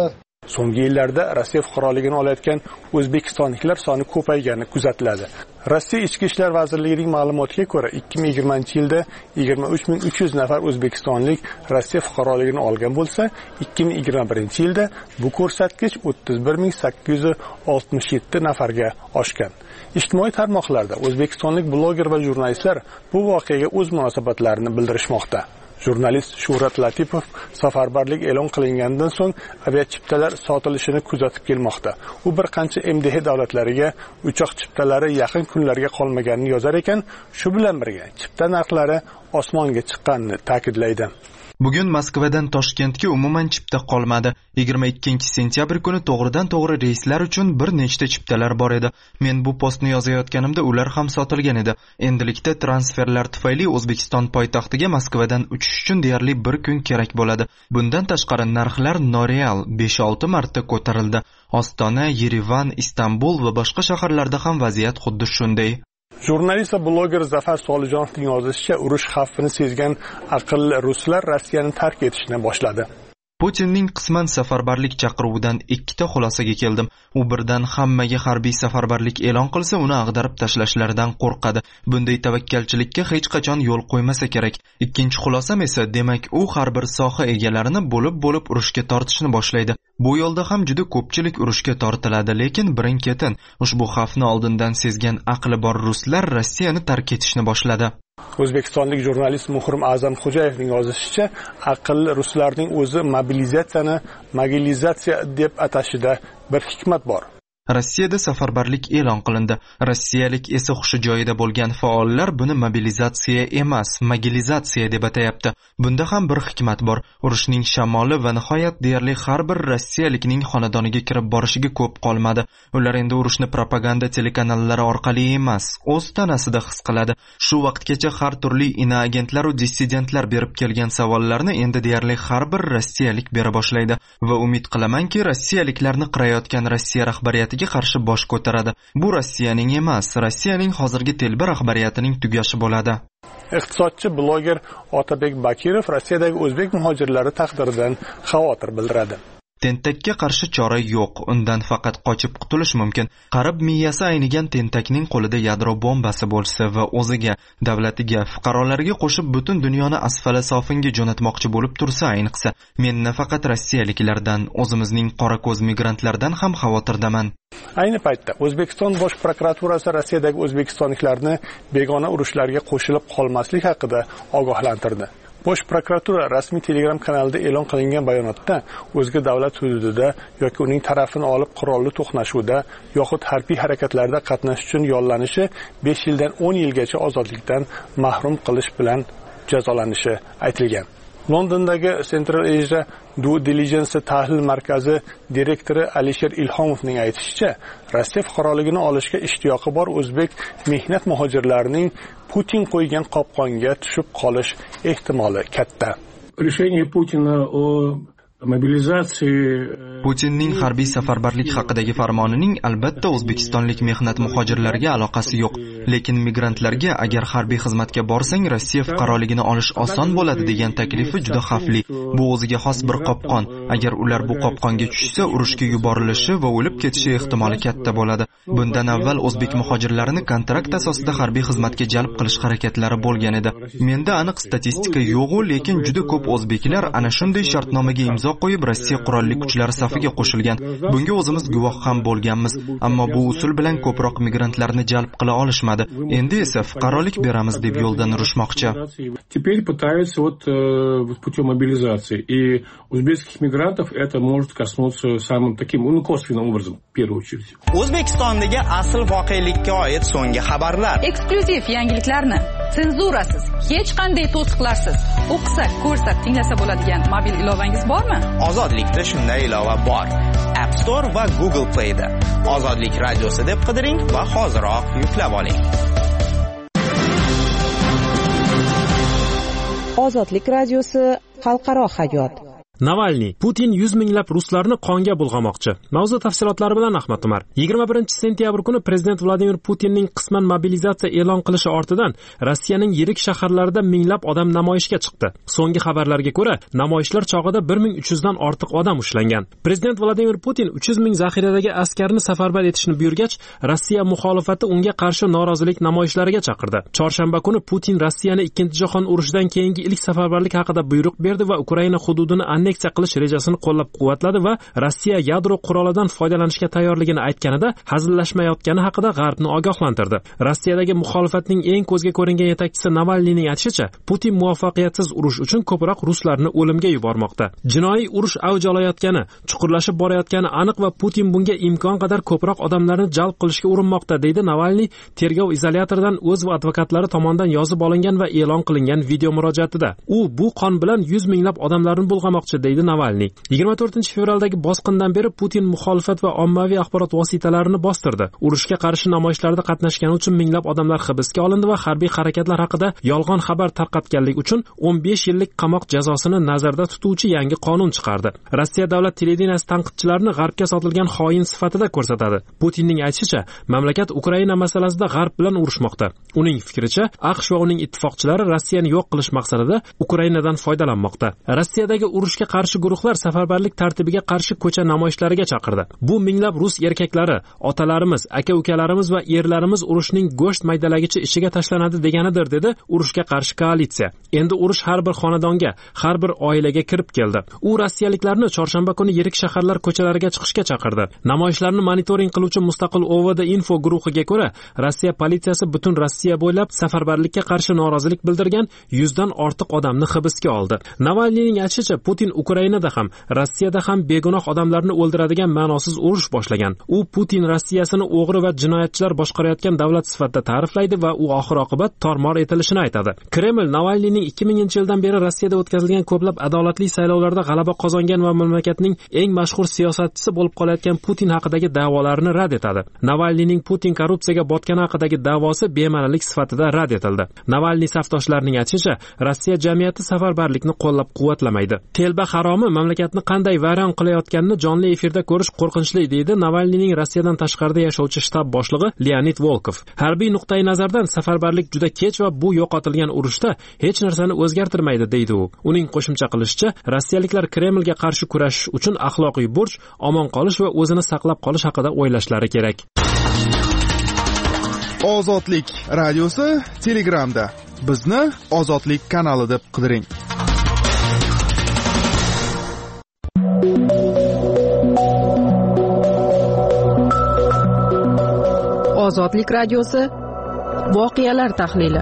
[SPEAKER 8] So'nggi yillarda Rossiya fuqaroligini olayotgan o'zbekistonliklar soni ko'paygani kuzatiladi. Rossiya Ichki ishlar vazirligining ma'lumotiga ko'ra, ikki ming yigirmanchi yilda yigirma uch ming uch yuz nafar o'zbekistonlik Rossiya fuqaroligini olgan bo'lsa, ikki ming yigirma birinchi yilda bu ko'rsatkich o'ttiz bir ming sakkiz yuz oltmish yetti nafarga oshgan. Ijtimoiy tarmoqlarda o'zbekistonlik bloger va jurnalistlar bu voqeaga o'z munosabatlarini bildirishmoqda. Jurnalist Shuhrat Latipov safarbarlik e'lon qilingandan so'ng aviachiptalar sotilishini kuzatib kelmoqda. U bir qancha M D H davlatlariga uchoq chiptalari yaqin kunlarga qolmaganini yozar ekan, shu bilan birga chipta narxlari osmonga chiqqanini ta'kidlaydi.
[SPEAKER 1] Bugun Moskvadan Toshkentga umuman chipta qolmadi. yigirma ikkinchi sentyabr kuni to'g'ridan to'g'ri reyslar uchun bir nechta chiptalar bor edi. Men bu postni yozayotganimda ular ham sotilgan edi. Endilikda transferlar tufayli O'zbekiston poytaxtiga Moskvadan uchish uchun deyarli bir kun kerak bo'ladi. Bundan tashqari narxlar noreal besh olti marta ko'tarildi. Ostona, Yerevan, Istanbul va boshqa shaharlarda ham vaziyat xuddi shunday.
[SPEAKER 8] Jurnalist va bloger Zafar Solijonovning yozishicha, urush xavfini sezgan aqlli ruslar Rossiyani tark etishni boshladi.
[SPEAKER 1] Putinning qisman safarbarlik chaqiruvidan ikkita xulosaga keldim. U birdan hammaga harbiy safarbarlik e'lon qilsa, uni ag'darib tashlashlaridan qo'rqadi. Bunday tavakkalchilikka hech qachon yo'l qo'ymasa kerak. Ikkinchi xulosam esa, demak, u har bir soha egalarini bo'lib-bo'lib urushga tortishni boshlaydi. Bu yo'lda ham juda ko'pchilik urushga tortiladi, lekin birin-ketin ushbu xavfni oldindan sezgan aqli bor ruslar Rossiyani tark etishni boshladi.
[SPEAKER 8] O'zbekistonlik jurnalist Muhrim A'zam Xo'jayevning yozishicha, aqlli ruslarning o'zi mobilizatsiyani mogilizatsiya deb atashida bir hikmat bor.
[SPEAKER 1] Rossiyada safarbarlik e'lon qilindi. Rossiyalik esa hushi joyida bo'lgan faollar buni mobilizatsiya emas, mogilizatsiya deb atayapti. Bunda ham bir hikmat bor. Urushning shamoli va nihoyat deyarli har bir rossiyalikning xonadoniga kirib borishiga ko'p qolmadi. Ular endi urushni propaganda telekanallari orqali emas, o'z tanasida his qiladi. Shu vaqtgacha har turli inoagentlar va dissidentlar berib kelgan savollarni endi deyarli har bir rossiyalik bera boshlaydi va umid qilamanki, rossiyaliklarni qirayotgan Rossiya rahbariyati qarshi bosh ko'taradi. Bu Rossiyaning emas, Rossiyaning hozirgi telba rahbariyatining tugashi bo'ladi.
[SPEAKER 8] Iqtisodchi bloger Otabek Bakirov Rossiyadagi o'zbek muhojirlari taqdiridan xavotir bildiradi.
[SPEAKER 1] Tentakka qarshi chora yo'q, undan faqat qochib qutulish mumkin. Qarib miyasi aynigan tentakning qo'lida yadro bombasi bo'lsa va o'ziga, davlatiga, fuqarolariga qo'shib butun dunyoni asfala sofinga jo'natmoqchi bo'lib tursa, ayniqsa, men nafaqat rossiyaliklardan, o'zimizning qora ko'z migrantlardan ham xavotirdaman.
[SPEAKER 8] Ayni paytda O'zbekiston Bosh prokuraturasi Rossiyadagi o'zbekistonliklarni begona urushlarga qo'shilib qolmaslik haqida ogohlantirdi. Bosh prokuratura rasmiy Telegram kanalida e'lon qilingan bayonotda o'zga davlat hududida yoki uning tarafini olib qurolli to'qnashuvda yoxud harbiy harakatlarda qatnashish uchun yollanishi besh yildan o'n yilgacha ozodlikdan mahrum qilish bilan jazolanishi aytilgan. Londondagi Central Asia Due Diligence tahlil markazi direktori Alisher Ilhomovning aytishicha, Rossiya fuqaroligini olishga ishtiyoqi bor o'zbek mehnat muhojirlarining Putin qo'ygan qopqonga tushib qolish ehtimoli katta.
[SPEAKER 10] Решение Путина о
[SPEAKER 1] Putinning harbiy safarbarlik haqidagi farmonining albatta o'zbekistonlik mehnat muhojirlariga aloqasi yo'q, lekin migrantlarga agar harbiy xizmatga borsang Rossiya fuqaroligini olish oson bo'ladi degan taklifi juda xavfli. Bu o'ziga xos bir qopqon. Agar ular bu qopqonga tushsa, urushga yuborilishi va o'lib ketishi ehtimoli katta bo'ladi. Bundan avval o'zbek muhojirlarini kontrakt asosida harbiy xizmatga jalb qilish harakatlari bo'lgan edi. Menda aniq statistika yo'q, lekin juda ko'p o'zbeklar ana shunday shartnomaga imzo qo'yib Rossiya qurolli kuchlari safiga qo'shilgan. Bunga o'zimiz guvoh ham bo'lganmiz, ammo bu usul bilan ko'proq migrantlarni jalb qila olishmadi. Endi esa fuqarolik beramiz deb yo'ldan urishmoqchi.
[SPEAKER 10] Теперь пытаются вот путем мобилизации. И узбекских мигрантов это может коснуться самым таким, ну, косвенным образом, в первую очередь.
[SPEAKER 11] O'zbekistondagi asl voqelikka oid so'nggi xabarlar.
[SPEAKER 4] Eksklyuziv yangiliklarni senzurasiz, hech qanday to'siqlarsiz o'qisak, ko'rsak, tinglasa bo'ladigan mobil ilovangiz bormi?
[SPEAKER 11] Ozodlikda shunday ilova bor. App Store va Google Play da. Ozodlik radiosi deb qidiring va hoziroq yuklab oling.
[SPEAKER 5] Ozodlik radiosi xalqaro hayot.
[SPEAKER 6] Navalniy: Putin yuz minglab ruslarni qonga bulg'amoqchi. Mavzu tafsilotlari bilan Ahmad Umar. yigirma birinchi sentyabr kuni prezident Vladimir Putinning qisman mobilizatsiya e'lon qilishi ortidan Rossiyaning yirik shaharlarida minglab odam namoyishga chiqdi. So'nggi xabarlarga ko'ra, namoyishlar chog'ida bir ming uch yuz dan ortiq odam ushlangan. Prezident Vladimir Putin uch yuz ming zaxiradagi askarni safarbar etishni buyurgach, Rossiya muxolifati unga qarshi norozilik namoyishlariga chaqirdi. Chorshanba kuni Putin Rossiyani ikkinchi jahon urushidan keyingi ilk safarbarlik haqida buyruq berdi va Ukraina hududini anneksiya qilish rejasini qo'llab-quvvatladi va Rossiya yadro qurolidan foydalanishga tayyorligini aytganida hazillashmayotgani haqida G'arbni ogohlantirdi. Rossiyadagi muxolifatning eng ko'zga ko'ringan yetakchisi Navalniyning aytishicha, Putin muvaffaqiyatsiz urush uchun ko'proq ruslarni o'limga yubormoqda. Jinoiy urush avj olayotgani, chuqurlashib borayotgani aniq va Putin bunga imkon qadar ko'proq odamlarni jalb qilishga urinmoqda, deydi Navalniy tergov izolyatoridan o'z va advokatlari tomonidan yozib olingan va e'lon qilingan video murojaatida. U bu qon bilan yuz minglab odamlarni bulg'amoqchi, deydi Navalniy. yigirma to'rtinchi fevraldagi bosqindan beri Putin muxolifat va ommaviy axborot vositalarini bostirdi. Urushga qarshi namoyishlarda qatnashgani uchun minglab odamlar hibsga olindi va harbiy harakatlar haqida yolg'on xabar tarqatganlik uchun o'n besh yillik qamoq jazosini nazarda tutuvchi yangi qonun chiqardi. Rossiya davlat televideniyasi tanqidchilarni G'arbga sotilgan xoin sifatida ko'rsatadi. Putinning aytishicha, mamlakat Ukraina masalasida G'arb bilan urushmoqda. Uning fikricha, AQSh va uning ittifoqchilari Rossiyani yo'q qilish maqsadida Ukrainadan foydalanmoqda. Rossiyadagi urushga qarshi guruhlar safarbarlik tartibiga qarshi ko'cha namoyishlariga chaqirdi. Bu minglab rus erkaklari, otalarimiz, aka-ukalarimiz va erlarimiz urushning go'sht maydalagichi ishiga tashlanadi deganidir, dedi urushga qarshi koalitsiya. Endi urush har bir xonadonga, har bir oilaga kirib keldi. U rossiyaliklarni chorshanba kuni yirik shaharlar ko'chalariga chiqishga chaqirdi. Namoyishlarni monitoring qiluvchi mustaqil O V D info guruhiga ko'ra, Rossiya politsiyasi butun Rossiya bo'ylab safarbarlikka qarshi norozilik bildirgan yuzdan ortiq odamni hibsga oldi. Navalniyning aytishicha, Putin Ukrainada ham, Rossiyada ham begunoh odamlarni o'ldiradigan ma'nosiz urush boshlagan. U Putin Rossiyasini o'g'ri va jinoyatchilar boshqarayotgan davlat sifatida ta'riflaydi va u oxir-oqibat tormor etilishini aytadi. Kreml Navalniyning ikki minginchi yildan beri Rossiyada o'tkazilgan ko'plab adolatli saylovlarda g'alaba qozongan va mamlakatning eng mashhur siyosatchisi bo'lib qolayotgan Putin haqidagi da'volarini rad etadi. Navalniyning Putin korrupsiyaga botgani haqidagi da'vosi bema'nilik sifatida rad etildi. Navalniy safdoshlarining aytishicha, Rossiya jamiyati safarbarlikni qo'llab-quvvatlamaydi. Telba haromi mamlakatni qanday vayron qilayotganini jonli efirda ko'rish qo'rqinchli, deydi Navalniyning Rossiyadan tashqarida yashovchi shtab boshlig'i Leonid Volkov. Harbiy nuqtai nazardan safarbarlik juda kech va bu yo'qotilgan urushda hech narsani o'zgartirmaydi, deydi u. Uning qo'shimcha qilishicha, rossiyaliklar Kremlga qarshi kurashish uchun axloqiy burch, omon qolish va o'zini saqlab qolish haqida o'ylashlari kerak.
[SPEAKER 2] Ozodlik radiosi Telegramda. Bizni Ozodlik kanali deb qidiring.
[SPEAKER 5] Ozodlik radiosi voqealar tahlili.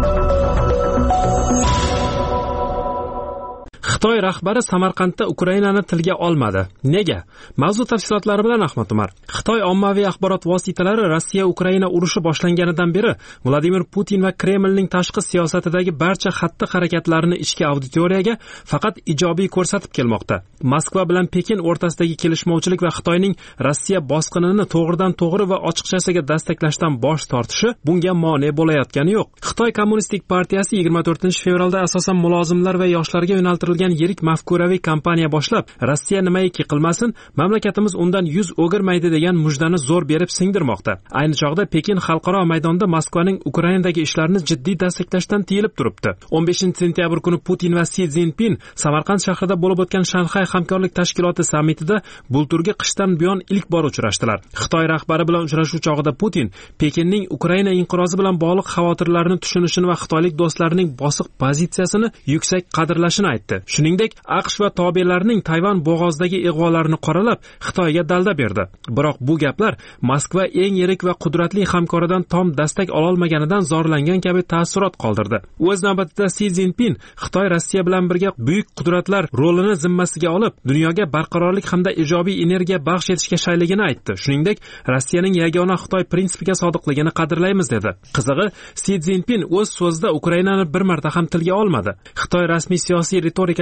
[SPEAKER 6] Xitoy rahbari Samarqandda Ukrainani tilga olmadi. Nega? Mavzu tafsilotlari bilan Ahmad Umar. Xitoy ommaviy axborot vositalari Rossiya Ukraina urushi boshlanganidan beri Vladimir Putin va Kremlning tashqi siyosatidagi barcha xatti-harakatlarini ichki auditoriyaga faqat ijobiy ko'rsatib kelmoqda. Moskva bilan Pekin o'rtasidagi kelishmovchilik va Xitoyning Rossiya bosqinini to'g'ridan-to'g'ri va ochiqchasiga dastaklashdan bosh tortishi bunga mane bo'layotgani yo'q. Xitoy Kommunistik partiyasi yigirma to'rtinchi fevralda asosan mulozimlar va yoshlarga yo'naltirilgan yirik mafkuraviy kampaniya boshlab, Rossiya nimaiki qilmasin, mamlakatimiz undan yuz o'girmaydi degan mujdani zo'r berib singdirmoqda. Ayni chog'da Pekin xalqaro maydonda Moskvaning Ukrainadagi ishlarini jiddiy dastaklashdan tiyilib turibdi. o'n beshinchi sentyabr kuni Putin va Si Szinpin Samarqand shahrida bo'lib o'tgan Shanxay hamkorlik tashkiloti sammitida bulturgi qishdan buyon ilk bor uchrashdilar. Xitoy rahbari bilan uchrashuv chog'ida Putin Pekinning Ukraina inqirozi bilan bog'liq xavotirlarni tushunishini va xitoylik do'stlarining bosiq pozitsiyasini yuksak qadrlashini aytdi. Shuningdek, AQSh va tobelarining Tayvan bo'g'ozidagi ig'volarini qoralab, Xitoyga dalda berdi. Biroq bu gaplar Moskva eng yirik va qudratli hamkoridan tom dastak ola olmaganidan zorlangan kabi ta'ssurot qoldirdi. O'z navbatida Si Szinpin Xitoy Rossiya bilan birga buyuk qudratlar rolini zimmasiga olib, dunyoga barqarorlik hamda ijobiy energiya baxsh etishga shayligini aytdi. Shuningdek, Rossiyaning yagona Xitoy prinsipiga sodiqligini qadrlaymiz dedi. Qizig'i, Si Szinpin o'z so'zida Ukrainani bir marta ham tilga olmadi. Xitoy rasmiy siyosiy retorikasi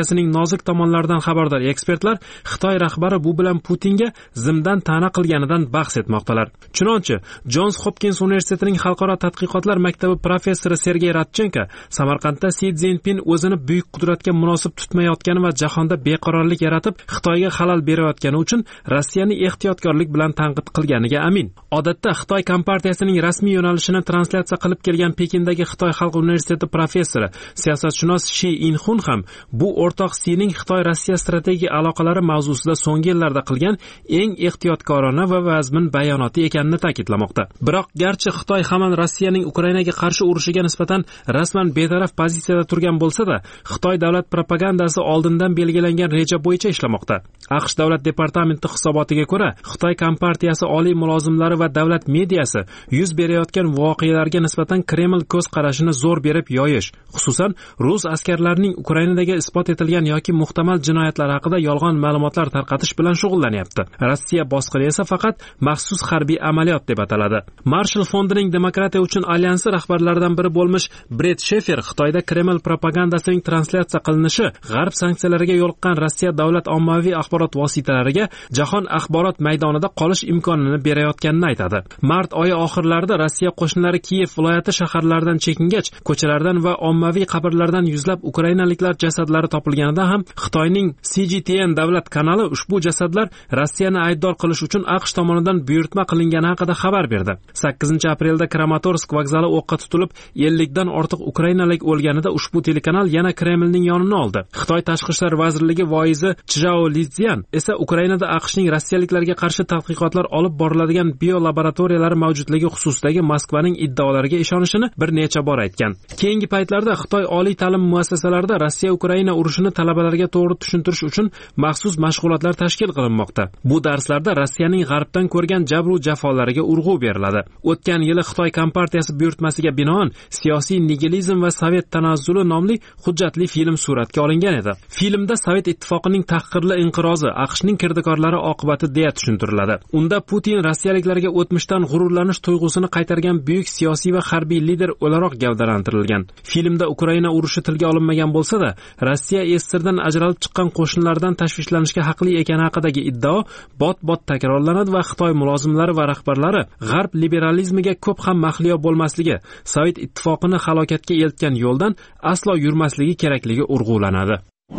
[SPEAKER 6] masalasining nozik tomonlaridan xabardor ekspertlar Xitoy rahbari bu bilan Putinga zimdan ta'na qilganidan bahs etmoqdalar. Chunonchi, Jons Hopkins universitetining xalqaro tadqiqotlar maktabi professori Sergey Radchenko Samarqandda Si Szinpin o'zini buyuk qudratga munosib tutmayotgani va jahonda beqarorlik yaratib, Xitoyga xalal berayotgani uchun Rossiyani ehtiyotkorlik bilan tanqid qilganiga amin. Odatda Xitoy kompartiyasining rasmiy yo'nalishini translyatsiya qilib kelgan Pekindagi Xitoy Xalq universiteti professori, siyosatshunos Shi Inxun ham bu o'rtoq Sining Xitoy-Rossiya strategik aloqalari mavzusida so'nggi yillarda qilgan eng ehtiyotkorona va vazmin bayonoti ekanini ta'kidlamoqda. Biroq garchi Xitoy hamon Rossiyaning Ukrainaga qarshi urushiga nisbatan rasman betaraf pozitsiyada turgan bo'lsa-da, Xitoy davlat propagandasi oldindan belgilangan reja bo'yicha ishlamoqda. AQSh davlat departamenti hisobotiga ko'ra, Xitoy kompartiyasi oliy mulozimlari va davlat mediyasi yuz berayotgan voqealarga nisbatan Kreml ko'z qarashini zo'r berib yoyish, xususan rus askarlarining Ukrainadagi isbot etilgan yoki muhtamal jinoyatlar haqida yolg'on ma'lumotlar tarqatish bilan shug'ullanyapti. Rossiya bosqini esa faqat maxsus harbiy amaliyot deb ataladi. Marshall fondining demokratiya uchun alyansi rahbarlaridan biri bo'lmish Brett Shefer Xitoyda Kreml propagandasining translyatsiya qilinishi g'arb sanksiyalariga yo'liqqan Rossiya davlat ommaviy axborot vositalariga jahon axborot maydonida qolish imkonini berayotganini aytadi. Mart oyi oxirlarida Rossiya qo'shinlari Kiyev viloyati shaharlaridan chekingach, ko'chalardan va ommaviy qabrlardan yuzlab ukrainaliklar jasadlari topilganida ham Xitoyning C G T N davlat kanali ushbu jasadlar Rossiyani aybdor qilish uchun AQSh tomonidan buyurtma qilingani haqida xabar berdi. sakkizinchi aprelda Kramatorsk vokzali o'qqa tutilib, ellik dan ortiq ukrainalik o'lganida ushbu telekanal yana Kremlning yonini oldi. Xitoy tashqi ishlar vazirligi voizi Chjao Lizian esa Ukrainada AQShning rossiyaliklarga qarshi tadqiqotlar olib boriladigan biolaboratoriyalar mavjudligi xususidagi Moskvaning iddaolariga ishonishini bir necha bor aytgan. Keyingi paytlarda Xitoy oliy ta'lim muassasalarida Rossiya-Ukraina urushini talabalarga to'g'ri tushuntirish uchun maxsus mashg'ulotlar tashkil qilinmoqda. Bu darslarda Rossiyaning g'arbdan ko'rgan jabr va jafolariga urg'u beriladi. O'tgan yili Xitoy kompartiyasi buyurtmasiga binoan siyosiy nigilizm va sovet tanazzuli nomli hujjatli film suratga olingan edi. Filmda Sovet ittifoqining tahqirli inqirozi AQShning kirdikorlari oqibati deya tushuntiriladi. Unda Putin rossiyaliklarga o'tmishdan g'ururlanish tuyg'usini qaytargan buyuk siyosiy va harbiy lider o'laroq gavdalantirilgan. Filmda Ukraina urushi tilga olinmagan bo'lsa-da, Rossiya S S R dan ajralib chiqqan qo'shinlardan tashvishlanishga haqli ekani haqidagi iddao bot-bot takrorlanadi va Xitoy mulozimlari va rahbarlari g'arb liberalizmiga ko'p ham mahliyo bo'lmasligi, Sovet ittifoqini halokatga eltgan yo'ldan aslo yurmasligi kerakligi urg'ulanadi.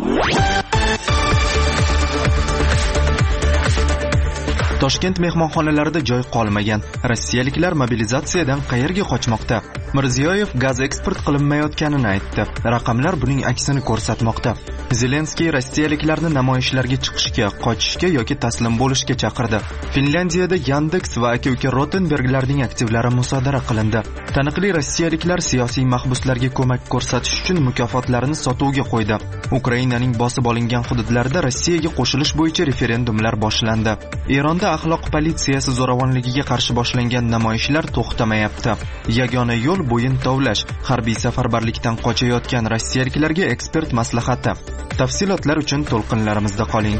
[SPEAKER 1] Toshkent mehmonxonalarida joy qolmagan rossiyaliklar mobilizatsiyadan qayerga qochmoqda? Mirziyoyev gaz eksport qilinmayotganini aytdi. Raqamlar buning aksini ko'rsatmoqda. Zelenskiy rossiyaliklarni namoyishlarga chiqishga, qochishga yoki taslim bo'lishga chaqirdi. Finlyandiyada Yandex va aka-uka Rotenberglarning aktivlari musodara qilindi. Taniqli rossiyaliklar siyosiy mahbuslarga ko'mak ko'rsatish uchun mukofotlarini sotuvga qo'ydi. Ukrainaning bosib olingan hududlarida Rossiyaga qo'shilish bo'yicha referendumlar boshlandi. Eronda axloq politsiyasi zo'ravonligiga qarshi boshlangan namoyishlar to'xtamayapti. Yagona yo'l bo'yin tovlash. Harbiy safarbarlikdan qochayotgan rossiyaliklarga ekspert maslahati. Tafsilotlar uchun to'lqinlarimizda qoling.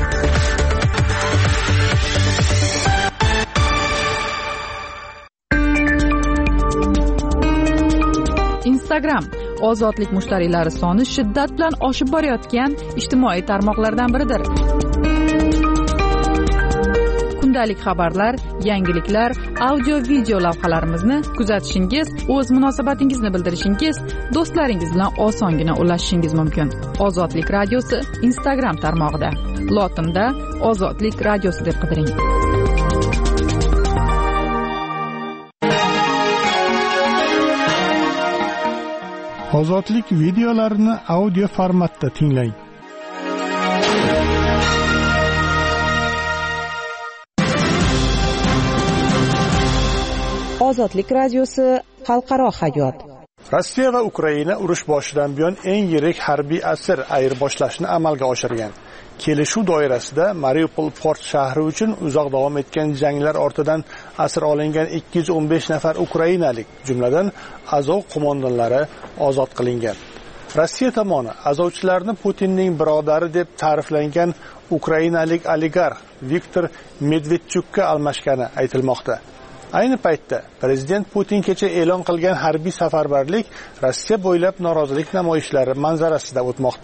[SPEAKER 4] Instagram ozodlik mushtariylari soni shiddat bilan oshib borayotgan ijtimoiy tarmoqlardan biridir. Kundalik xabarlar, yangiliklar, audio-video lavhalarimizni kuzatishingiz, o'z munosabatingizni bildirishingiz, do'stlaringiz bilan osongina ulashishingiz mumkin. Ozodlik radiosi Instagram tarmog'ida. Lotinda Ozodlik radiosi deb qidiring.
[SPEAKER 9] Ozodlik videolarini audio formatda tinglang.
[SPEAKER 5] Ozodlik radiosi xalqaro hayot.
[SPEAKER 8] Rossiya va Ukraina urush boshidan buyon eng yirik harbiy asir ayirboshlashni amalga oshirgan. Kelishuv doirasida Mariupol port shahri uchun uzoq davom etgan janglar ortidan asir olingan ikki yuz o'n besh nafar ukrainalik, jumladan Azov qo'mondonlari ozod qilingan. Rossiya tomoni azovchilarni Putinning birodari deb ta'riflangan ukrainalik oligarx Viktor Medvedchukka almashgani aytilmoqda. Ayni paytda prezident Putin kecha e'lon qilgan harbiy safarbarlik Rossiya bo'ylab norozilik namoyishlari manzarasida o'tmoqda.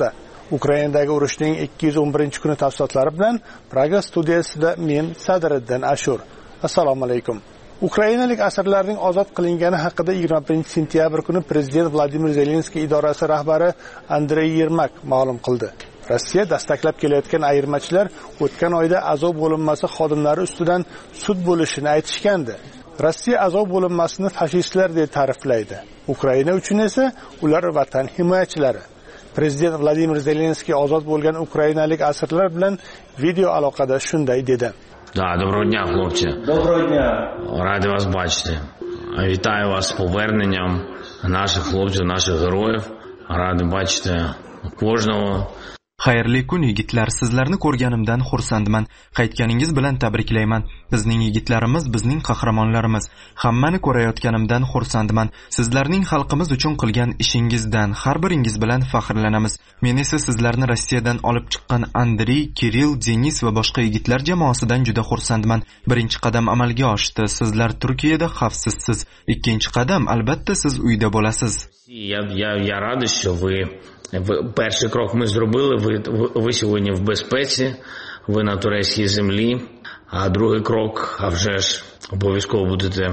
[SPEAKER 8] Ukrainadagi urushning ikki yuz o'n birinchi kuni tafsilotlari bilan Praga studiyasida men Sadriddin Ashur. Assalomu alaykum. Ukrainalik asirlarning ozod qilingani haqida yigirma birinchi sentyabr kuni prezident Vladimir Zelenskiy idorasi rahbari Andrey Yermak ma'lum qildi. Rossiya dastaklab kelayotgan ayirmachilar o'tgan oyda Azov bo'linmasi xodimlari ustidan sud bo'lishini aytishgandi. Rossiya Azov bo'linmasini fashistlar deb ta'riflaydi. Ukraina uchun esa ular vatan himoyachilari. Prezident Vladimir Zelenskiy ozod bo'lgan ukrainalik asirlar bilan video aloqada shunday dedi.
[SPEAKER 12] Да, доброго дня, хлопці.
[SPEAKER 15] Доброго дня.
[SPEAKER 12] Радий вас бачити. Вітаю вас з поверненням наших хлопців, наших героїв. Радий бачити кожного.
[SPEAKER 1] Xayrli kun yigitlar, sizlarni ko'rganimdan xursandman. Qaytganingiz bilan tabriklayman. Bizning yigitlarimiz bizning qahramonlarimiz. Hammani ko'rayotganimdan xursandman. Sizlarning xalqimiz uchun qilgan ishingizdan har biringiz bilan faxrlanamiz. Men esa sizlarni Rossiyadan olib chiqqan Andrey, Kirill, Denis va boshqa yigitlar jamoasidan juda xursandman. Birinchi qadam amalga oshdi. Sizlar Turkiyada xavfsizsiz. Ikkinchi qadam albatta siz uyda bo'lasiz.
[SPEAKER 12] Я я я радий, що ви Ви, перший крок ми зробили, ви, ви сьогодні в безпеці, ви на турецькій землі, а другий крок, а вже ж обов'язково будете,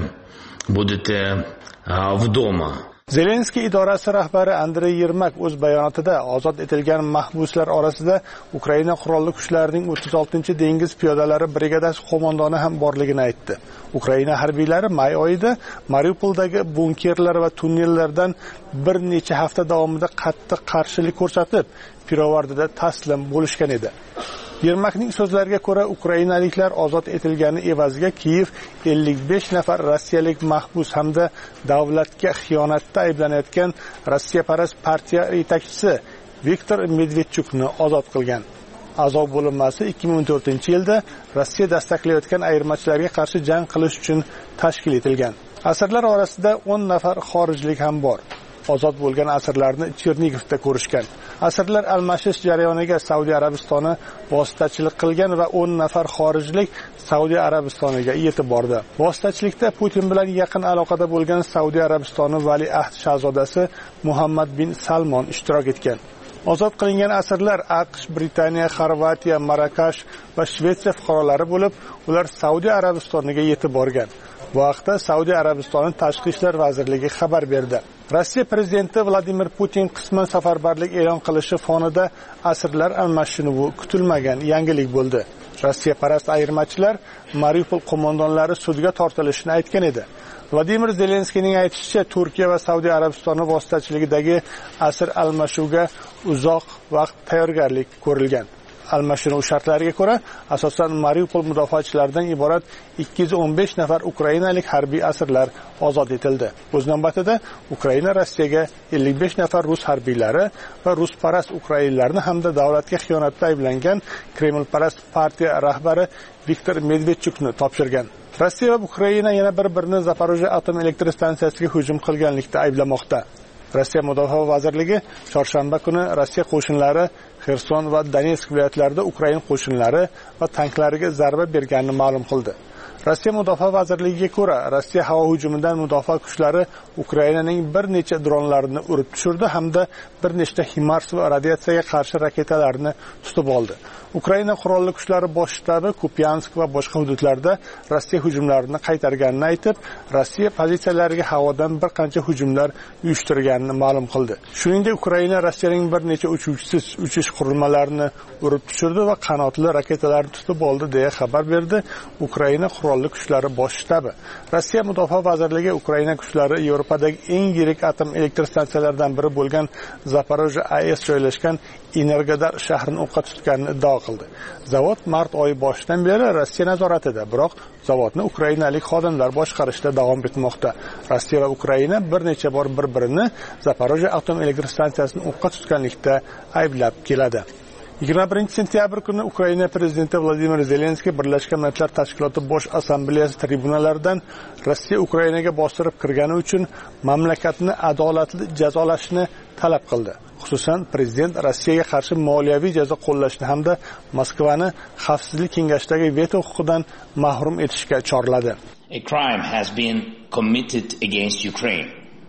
[SPEAKER 12] будете а, вдома.
[SPEAKER 8] Zelenskiy idorasi rahbari Andrey Yermak o'z bayonotida ozod etilgan mahbuslar orasida Ukraina qurolli kuchlarining o'ttiz oltinchi dengiz piyodalari brigadasi qo'mondoni ham borligini aytdi. Ukraina harbiylari may oyida Mariupoldagi bunkerlar va tunnellardan bir necha hafta davomida qattiq qarshilik ko'rsatib, pirovardida taslim bo'lishgan edi. Yermakning so'zlariga ko'ra, ukrainaliklar ozod etilgani evaziga Kiyev ellik besh nafar rossiyalik mahbus hamda davlatga xiyonatda ayblanayotgan Rossiyaparast partiya yetakchisi Viktor Medvedchukni ozod qilgan. Azov bo'linmasi ikki ming o'n to'rtinchi yilda Rossiya dastaklayotgan ayirmachilarga qarshi jang qilish uchun tashkil etilgan. Asirlar orasida o'n nafar xorijlik ham bor. Ozod bo'lgan asirlarni Chernigovda ko'rishgan. Asirlar almashish jarayoniga Saudiya Arabistoni vositachilik qilgan va o'n nafar xorijlik Saudiya Arabistoniga yetib bordi. Vositachilikda Putin bilan yaqin aloqada bo'lgan Saudiya Arabistoni valiahd shahzodasi Muhammad bin Salmon ishtirok etgan. Ozod qilingan asirlar AQSh, Britaniya, Xorvatiya, Marokash va Shvetsiya fuqarolari bo'lib, ular Saudiya Arabistoniga yetib borgan. Bu haqda Saudiya Arabistoni Tashqi ishlar vazirligi xabar berdi. Rossiya prezidenti Vladimir Putin qisman safarbarlik e'lon qilishi fonida asirlar almashinuvi kutilmagan yangilik bo'ldi. Rossiya parast ayirmachilar Mariupol qo'mondonlari sudga tortilishini aytgan edi. Vladimir Zelenskiyning aytishicha, Turkiya va Saudiya Arabistoni vositachiligidagi asir almashuviga uzoq vaqt tayyorgarlik ko'rilgan. Almashinuv shartlariga ko'ra, asosan Mariupol mudofaachilaridan iborat ikki yuz o'n besh nafar ukrainalik harbiy asirlar ozod etildi. O'z navbatida Ukraina Rossiyaga ellik besh nafar rus harbiylari va rusparast ukrainlarni hamda davlatga xiyonatda ayblangan Kremlparast partiya rahbari Viktor Medvedchukni topshirgan. Rossiya va Ukraina yana bir-birini Zaporojye atom elektr stansiyasiga hujum qilganlikda ayblamoqda. Rossiya Mudofaa vazirligi chorshanba kuni Rossiya qo'shinlari Xerson va Donetsk viloyatlarida Ukraina qo'shinlari va tanklariga zarba berganini ma'lum qildi. Rossiya Mudofaa vazirligiga ko'ra, Rossiya havo hujumidan mudofaa kuchlari Ukrainaning bir necha dronlarini urib tushirdi hamda bir nechta HIMARS va radiatsiyaga qarshi raketalarni tutib oldi. Ukraina qurolli kuchlari bosh shtabi Kupyansk va boshqa hududlarda Rossiya hujumlarini qaytarganini aytib, Rossiya pozitsiyalariga havodan bir qancha hujumlar uyushtirganini ma'lum qildi. Shuningdek, Ukraina Rossiyaning bir necha uchuvchisiz uchish qurilmalarini urib tushirdi va qanotli raketalarni tutib oldi deya xabar berdi Ukraina qurolli kuchlari bosh shtabi. Rossiya Mudofaa vazirligi Ukraina kuchlari Yevropadagi eng yirik atom elektr stansiyalaridan biri bo'lgan Zaporojye A E S joylashgan Energodar shahrini o'qqa tutganini iddio qildi. Zavod mart oyi boshidan beri Rossiya nazoratida, biroq zavodni ukrainalik xodimlar boshqarishda davom etmoqda. Rossiya va Ukraina bir necha bor bir-birini Zaporojye atom elektr stansiyasini o'qqa tutganlikda ayblab keladi. yigirma birinchi sentyabr kuni Ukraina prezidenti Vladimir Zelenskiy Birlashgan Millatlar Tashkiloti Bosh Assambleyasi tribunalaridan Rossiya Ukrainaga bostirib kirgani uchun mamlakatni adolatli jazolashni talab qildi. Xususan, prezident Rossiyaga qarshi moliyaviy jazo qo'llashni hamda Moskvani Xavfsizlik kengashidagi veto huquqidan mahrum etishga chorladi.
[SPEAKER 12] A crime has been committed against Ukraine.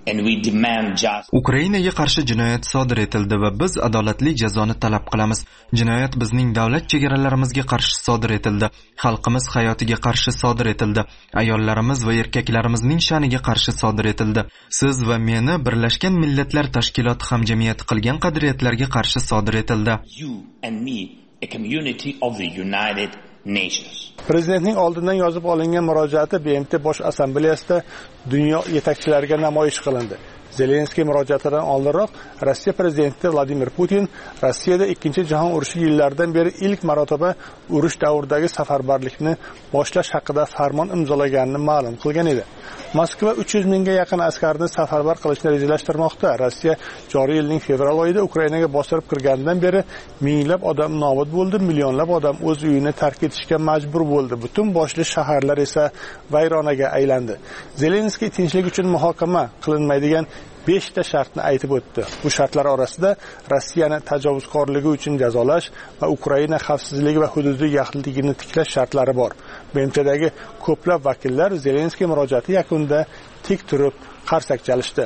[SPEAKER 12] and we demand just.
[SPEAKER 1] Ukrainaga qarshi jinoyat sodir etildi va biz adolatli jazoni talab qilamiz. Jinoyat bizning davlat chegaralarimizga qarshi sodir etildi. Xalqimiz hayotiga qarshi sodir etildi. Ayollarimiz va erkaklarimizning sha'niga qarshi sodir etildi. Siz va meni Birlashgan Millatlar Tashkiloti hamjamiyati qilgan qadriyatlarga qarshi sodir etildi.
[SPEAKER 12] You and me, a community of the United Nations.
[SPEAKER 8] Prezidentning oldindan yozib olingan murojaati B M T Bosh Assambleyasida dunyo yetakchilariga namoyish qilindi. Zelenskiy murojaatidan oldinroq Rossiya prezidenti Vladimir Putin Rossiyada ikkinchi jahon urushi yillaridan beri ilk marotaba urush davridagi safarbarlikni boshlash haqida farmon imzolaganini ma'lum qilgan edi. Moskva uch yuz mingga yaqin askarni safarbar qilishni rejalashtirmoqda. Rossiya joriy yilning fevral oyida Ukrainaga bostirib kirganidan beri minglab odam nobud bo'ldi, millionlab odam o'z uyini tark etishga majbur bo'ldi. Butun boshli shaharlar esa vayronaga aylandi. Zelenskiy tinchlik uchun muhokama qilinmaydigan besh ta shartni aytib o'tdi. Bu shartlar orasida Rossiyani tajovuzkorligi uchun jazolash va Ukraina xavfsizligi va hududiy yaxlitligini tiklash shartlari bor. B M Tdagi ko'plab vakillar Zelenskiy murojaati yakunida tik turib qarsak chalishdi.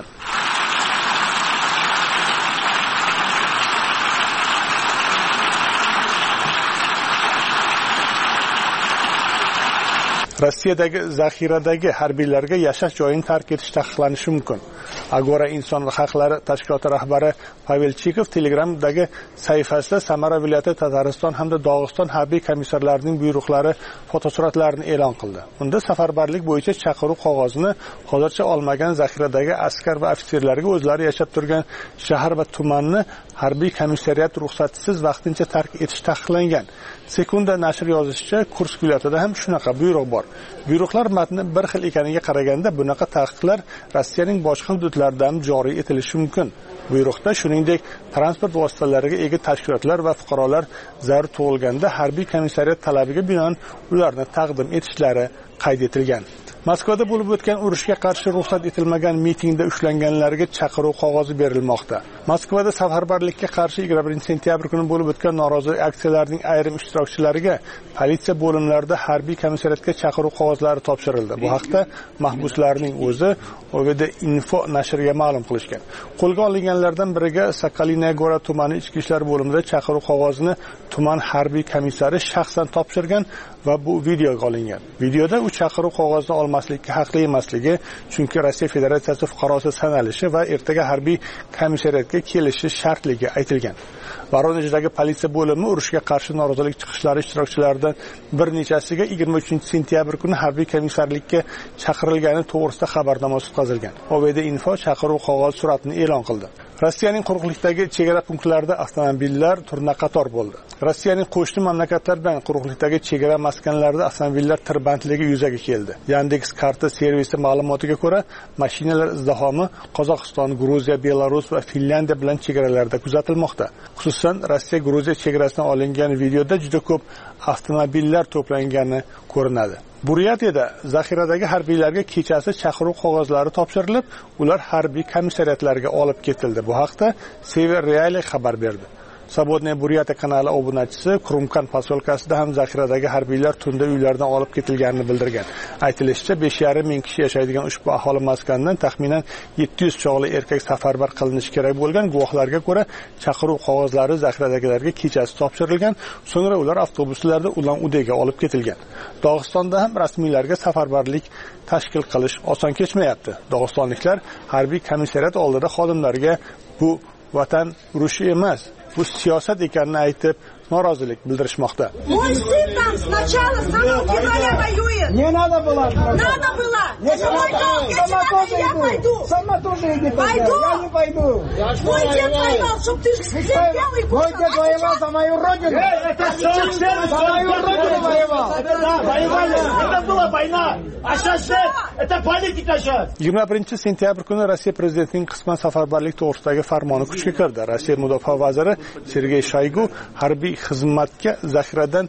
[SPEAKER 8] Rossiyadagi zaxiradagi harbiylarga yashash joyini tark etish taqiqlanishi mumkin. Agora inson haqlari tashkiloti rahbari Pavel Chikov Telegramdagi sahifasida Samara viloyati, Tatariston hamda Dog'iston harbiy komissarlarining buyruqlari fotosuratlarini e'lon qildi. Unda safarbarlik bo'yicha chaqiruv qog'ozini hozircha olmagan zaxiradagi askar va ofitserlarga o'zlari yashab turgan shahar va tumanni harbiy komissariyat ruxsatisiz vaqtincha tark etish taqiqlangan. Sekunda nashr yozishicha, Kursk viloyatida ham shunaqa buyruq bor. Buyruqlar matni bir xil ekaniga qaraganda bunaqa taqiqlar Rossiyaning boshqa hududlarida ham joriy etilishi mumkin. Buyruqda shuningdek transport vositalariga ega tashkilotlar va fuqarolar zarur tug'ilganda harbiy komissariyat talabiga binoan ularni taqdim etishlari qayd etilgan. Moskvada bo'lib o'tgan urushga qarshi ruxsat etilmagan mitingda ushlanganlarga chaqiruv qog'ozi berilmoqda. Moskvada safarbarlikka qarshi yigirma birinchi sentyabr kuni bo'lib o'tgan norozilik aksiyalarining ayrim ishtirokchilariga politsiya bo'limlarida harbiy komissariyatga chaqiruv qog'ozlari topshirildi. Bu haqda mahbuslarning o'zi O V D Info nashriga ma'lum qilishgan. Qo'lga olinganlardan biriga Sokolinaye Gora tumani ichki ishlar bo'limida chaqiruv qog'ozini tuman harbiy komissari shaxsan topshirgan va bu videoga olingan. Videoda u chaqiruv qog'ozini olmaslikka haqli emasligi, chunki Rossiya Federatsiyasi fuqarosi sanalishi va ertaga harbiy komissariyatga kelishi shartligi aytilgan. Voronejdagi politsiya bo'limi urushga qarshi norozilik chiqishlari ishtirokchilaridan bir nechasiga yigirma uchinchi sentyabr kuni harbiy komissarlikka chaqirilgani to'g'risida xabarnoma o'tkazilgan. O V D Info chaqiruv qog'oz suratini e'lon qildi. Rossiyaning quruqlikdagi chegara punktlarida avtomobillar turna-qator bo'ldi. Rossiyaning qo'shni mamlakatlar bilan quruqlikdagi chegara maskanlarida avtomobillar tirbandligi yuzaga keldi. Yandex karta servisi ma'lumotiga ko'ra, mashinalar izdihomi Qozog'iston, Gruziya, Belarus va Finlandiya bilan chegaralarda kuzatilmoqda. Xususan, Rossiya-Gruziya chegarasidan olingan videoda juda ko'p avtomobillar to'plangani ko'rinadi. Buryatiyada zaxiradagi harbiylarga kechasi chaqiruv qog'ozlari topshirilib, ular harbiy komissariyatlarga olib ketildi. Bu haqda Sever Real xabar berdi. Sabodniy Buryatiya kanali obunachisi Krumkan posyolkasida ham zaxiradagi harbiylar tunda uylaridan olib ketilganini bildirgan. Aytilishicha, besh yarim ming kishi yashaydigan ushbu aholi maskanidan taxminan yetti yuz chog'li erkak safarbar qilinishi kerak bo'lgan. Guvohlarga ko'ra, chaqiruv qog'ozlari zaxiradagilarga kechasi topshirilgan, so'ngra ular avtobuslarda Ulan-Udega olib ketilgan. Dog'istonda ham rasmiylarga safarbarlik tashkil qilish oson kechmayapti. Dog'istonliklar harbiy komissariyat oldida xodimlarga bu vatan urushi emas, bu siyosat ekanini aytib norozilik bildirishmoqda.
[SPEAKER 15] Мой сын там сначала с самого февраля воюет. Не надо было. Надо было. Это мой долг. Я тебя, я пойду. Сама тоже иди. Пойду. Я не пойду. Мой дед воевал, чтоб ты сидел и
[SPEAKER 21] Мой дед воевал за мою родину.
[SPEAKER 15] Это что?
[SPEAKER 21] За мою родину воевал.
[SPEAKER 15] Да, воевали. Это была война. А сейчас это политика сейчас.
[SPEAKER 8] yigirma birinchi sentyabr kuni Rossiya prezidentining qisman safarbarlik to'g'risidagi farmoni kuchga kirdi. Rossiya mudofaa vaziri Sergey Shoygu harbiy xizmatga zaxiradan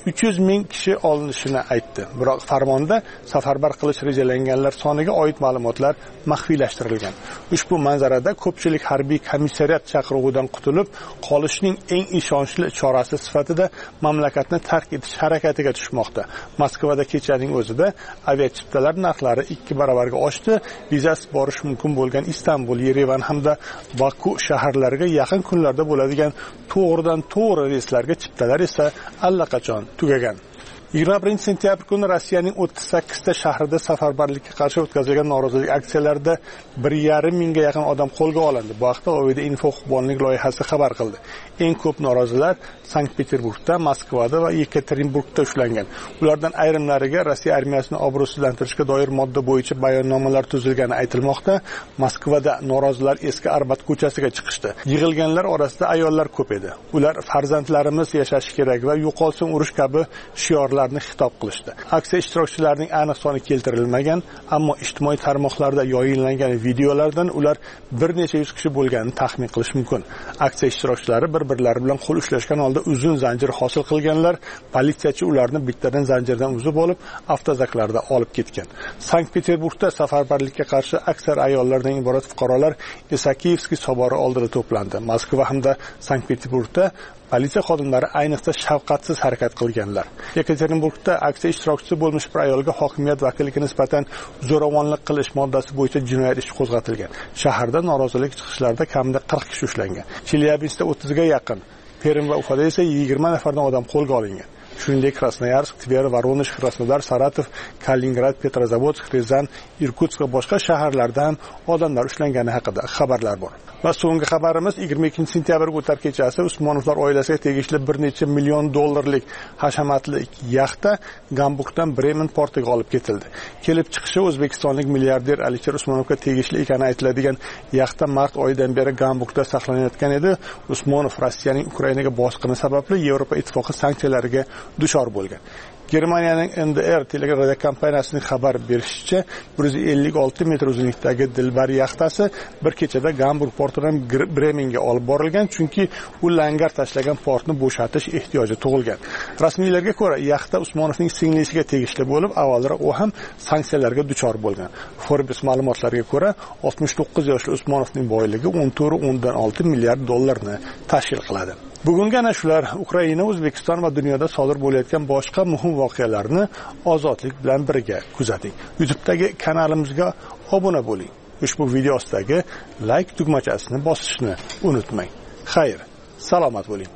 [SPEAKER 8] uch yuz ming kishi olinishini aytdi. Biroq farmonda safarbar qilish rejalanganlar soniga oid ma'lumotlar maxfiylashtirilgan. Ushbu manzarada ko'pchilik harbiy komissariyat chaqiruvidan qutulib qolishning eng ishonchli chorasi sifatida mamlakatni tark etish harakatiga tushmoqda. Moskvada kechaning o'zida aviachiptalar narxlari ikki baravarga oshdi. Vizasiz borish mumkin bo'lgan Istanbul, Yerevan hamda Baku shaharlariga yaqin kunlarda bo'ladigan to'g'ridan to'g'ri reyslarga chiptalar esa allaqachon tugagan. yigirma birinchi sentyabr kuni Rossiyaning o'ttiz sakkizta shahrida safarbarlikka qarshi o'tkazilgan norozilik aksiyalarida bir yarim mingga yaqin odam qo'lga olindi. Bu haqda Ovoda info huquqbonlik loyihasi xabar qildi. Eng ko'p norozilar Sankt-Peterburgda, Moskvada va Yekaterinburgda ushlangan. Ulardan ayrimlariga Rossiya armiyasini obro'sizlantirishga doir modda bo'yicha bayonnomalar tuzilgani aytilmoqda. Moskvada norozilar Eski Arbat ko'chasiga chiqishdi. Yig'ilganlar orasida ayollar ko'p edi. Ular farzandlarimiz yashashi kerak va yo'qolsin urush kabi shiorlar xitob qilishdi. Aksiya ishtirokchilarining aniq soni keltirilmagan, ammo ijtimoiy tarmoqlarda yoyinlangan videolardan ular bir necha yuz kishi bo'lganini taxmin qilish mumkin. Aksiya ishtirokchilari bir-birlari bilan qo'l ushlashgan holda uzun zanjir hosil qilganlar, politsiyachi ularni bittadan zanjirdan uzib olib, avtozaklarda olib ketgan. Sankt-Peterburgda safarbarlikka qarshi aksar ayollardan iborat fuqarolar Isakiyevskiy sobori oldida to'plandi. Moskva hamda Sankt-Peterburgda politsiya xodimlari ayniqsa shafqatsiz harakat qilganlar. Yekaterinburgda aksiya ishtirokchisi bo'lmish bir ayolga hokimiyat vakiliga nisbatan zo'ravonlik qilish moddasi bo'yicha jinoyat ishi qo'zg'atilgan. Shaharda norozilik chiqishlarida kamida qirq kishi ushlangan. Chelyabinskda o'ttizga yaqin, Perm va Ufada esa yigirma nafardan odam qo'lga olingan. Shuningdek, Krasnoyarsk, Tver, Voronezh, Krasnodar, Saratov, Kaliningrad, Petrozavodsk, Rizan, Irkutsk va boshqa shaharlarda ham odamlar ushlangani haqida xabarlar bor. Va so'nggi xabarimiz yigirma ikkinchi sentyabr o'tar kechasi Usmonovlar oilasiga tegishli bir necha million dollarlik hashamatli yaxta Gamburgdan Bremen portiga olib ketildi. Kelib chiqishi o'zbekistonlik milliarder Alisher Usmonovga tegishli ekani aytiladigan yaxta mart oyidan beri Gamburgda saqlanayotgan edi. Usmonov Rossiyaning Ukrainaga bosqini sababli Yevropa ittifoqi sanksiyalariga duchor bo'lgan. Germaniyaning N D R teleradiokompaniyasining xabar berishicha, bir yuz ellik olti metr uzunlikdagi Dilbar yaxtasi bir kechada Gamburg portidan Bremenga olib borilgan, chunki u langar tashlagan portni bo'shatish ehtiyoji tug'ilgan. Rasmiylarga ko'ra, yaxta Usmonovning singlisiga tegishli bo'lib, avvalroq u ham sanksiyalarga duchor bo'lgan. Forbes ma'lumotlariga ko'ra, oltmish to'qqiz yoshli Usmonovning boyligi o'n to'rt o'ndan olti milliard dollarni tashkil qiladi. Bugungi ana shular Ukraina, O'zbekiston va dunyoda sodir bo'layotgan boshqa muhim voqealarni ozodlik bilan birga kuzating. YouTube'dagi kanalimizga obuna bo'ling. Ushbu video ostidagi like tugmachasini bosishni unutmang. Xayr, salomat bo'ling.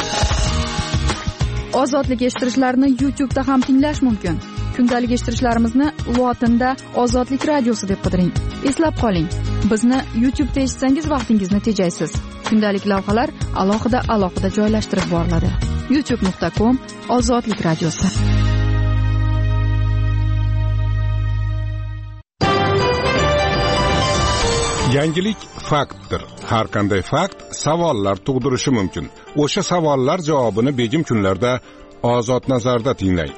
[SPEAKER 4] Ozodlik eshittirishlarni YouTube'da ham tinglash mumkin. Kundalik eshittirishlarimizni lotinda Ozodlik radiosi deb qidiring. Eslab qoling, bizni YouTube'da eshitsangiz vaqtingizni tejaysiz. Kundalik lavhalar alohida alohida joylashtirib boriladi. youtube nuqta com Ozodlik radiosi.
[SPEAKER 7] Yangilik faktdir. Har qanday fakt savollar tug'dirishi mumkin. O'sha savollar javobini begim kunlarda Ozod nazarda tinglang.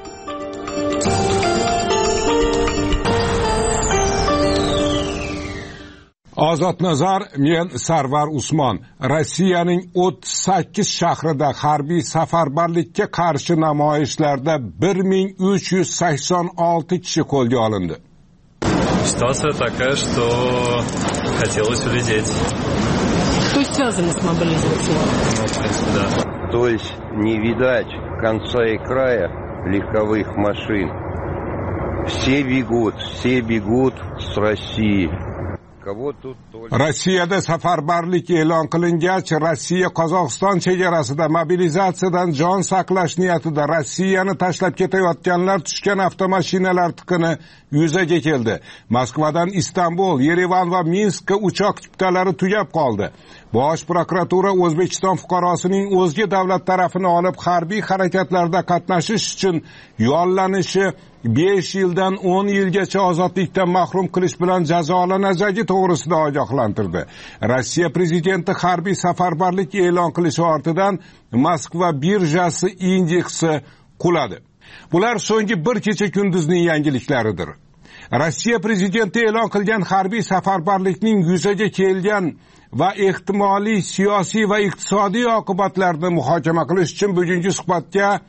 [SPEAKER 7] Ozod nazar, men Sarvar Usmon. Rossiyaning o'ttiz sakkiz shahrida harbiy safarbarlikka qarshi namoyishlarda bir ming uch yuz sakson olti kishi qo'lga olindi.
[SPEAKER 16] Ситуация такая, что хотелось улететь.
[SPEAKER 17] То есть связано с мобилизацией?
[SPEAKER 16] Ну, в принципе, да.
[SPEAKER 18] То есть не видать конца и края легковых машин. Все бегут, все бегут с России.
[SPEAKER 7] Rossiyada safarbarlik e'lon qilingach, Rossiya Qozog'iston chegarasida mobilizatsiyadan jon saqlash niyatida Rossiyani tashlab ketayotganlar tushgan avtomashinalar tiqini yuzaga keldi. Moskvadan Istanbul, Yerevan va Minskka uchoq chiptalari tugab qoldi. Bosh prokuratura O'zbekiston fuqarosining o'zga davlat tarafini olib harbiy harakatlarda qatnashish uchun yollanishi besh yildan o'n yilgacha ozodlikdan mahrum qilish bilan jazolanajagi to'g'risida ogohlantirdi. Rossiya prezidenti harbiy safarbarlik e'lon qilishi ortidan Moskva birjasi indeksi quladi. Bular so'nggi bir kecha kunduzning yangiliklaridir. Rossiya prezidenti e'lon qilgan harbiy safarbarlikning yuzaga kelgan va ehtimoliy siyosiy va iqtisodiy oqibatlarini muhokama qilish uchun bugungi suhbatga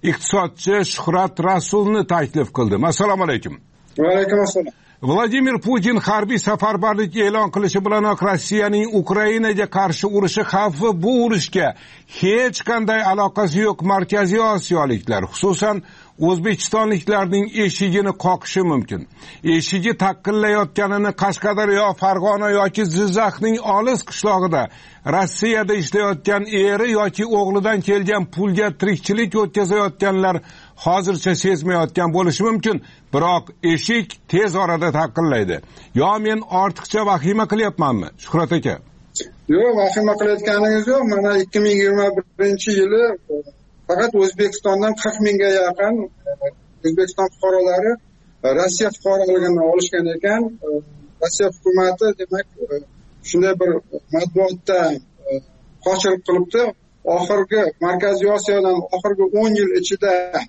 [SPEAKER 7] iqtisodchi Shuhrat Rasulni taklif qildim. Assalomu alaykum.
[SPEAKER 19] Va alaykum assalom.
[SPEAKER 7] Vladimir Putin harbiy safarbarlik e'lon qilishi bilanoq Rossiyaning Ukrainaga qarshi urushi xavfi bu urushga hech qanday aloqasi yo'q Markaziy Osiyoliklar, xususan O'zbekistonliklarning eshigini qoqishi mumkin. Eshigi taqillayotganini Qashqadaryo, Farg'ona yoki Jizzaxning olis qishlog'ida Rossiyada ishlayotgan eri yoki o'g'lidan kelgan pulga tirikchilik o'tkazayotganlar hozircha sezmayotgan bo'lishi mumkin, biroq eshik tez orada taqillaydi. Yo men ortiqcha vahima qilyapmanmi, Shuhrat aka?
[SPEAKER 19] Yo'q, vahima qilayotganingiz yo'q. Mana ikki ming yigirma birinchi yili faqat O'zbekistondan qirq mingga yaqin O'zbekiston fuqarolari Rossiya fuqaroligini olishgan ekan. Rossiya hukumati demak shunday bir matbuotda qochirib qilibdi. Oxirgi Markaziy Osiyodan oxirgi o'n yil ichida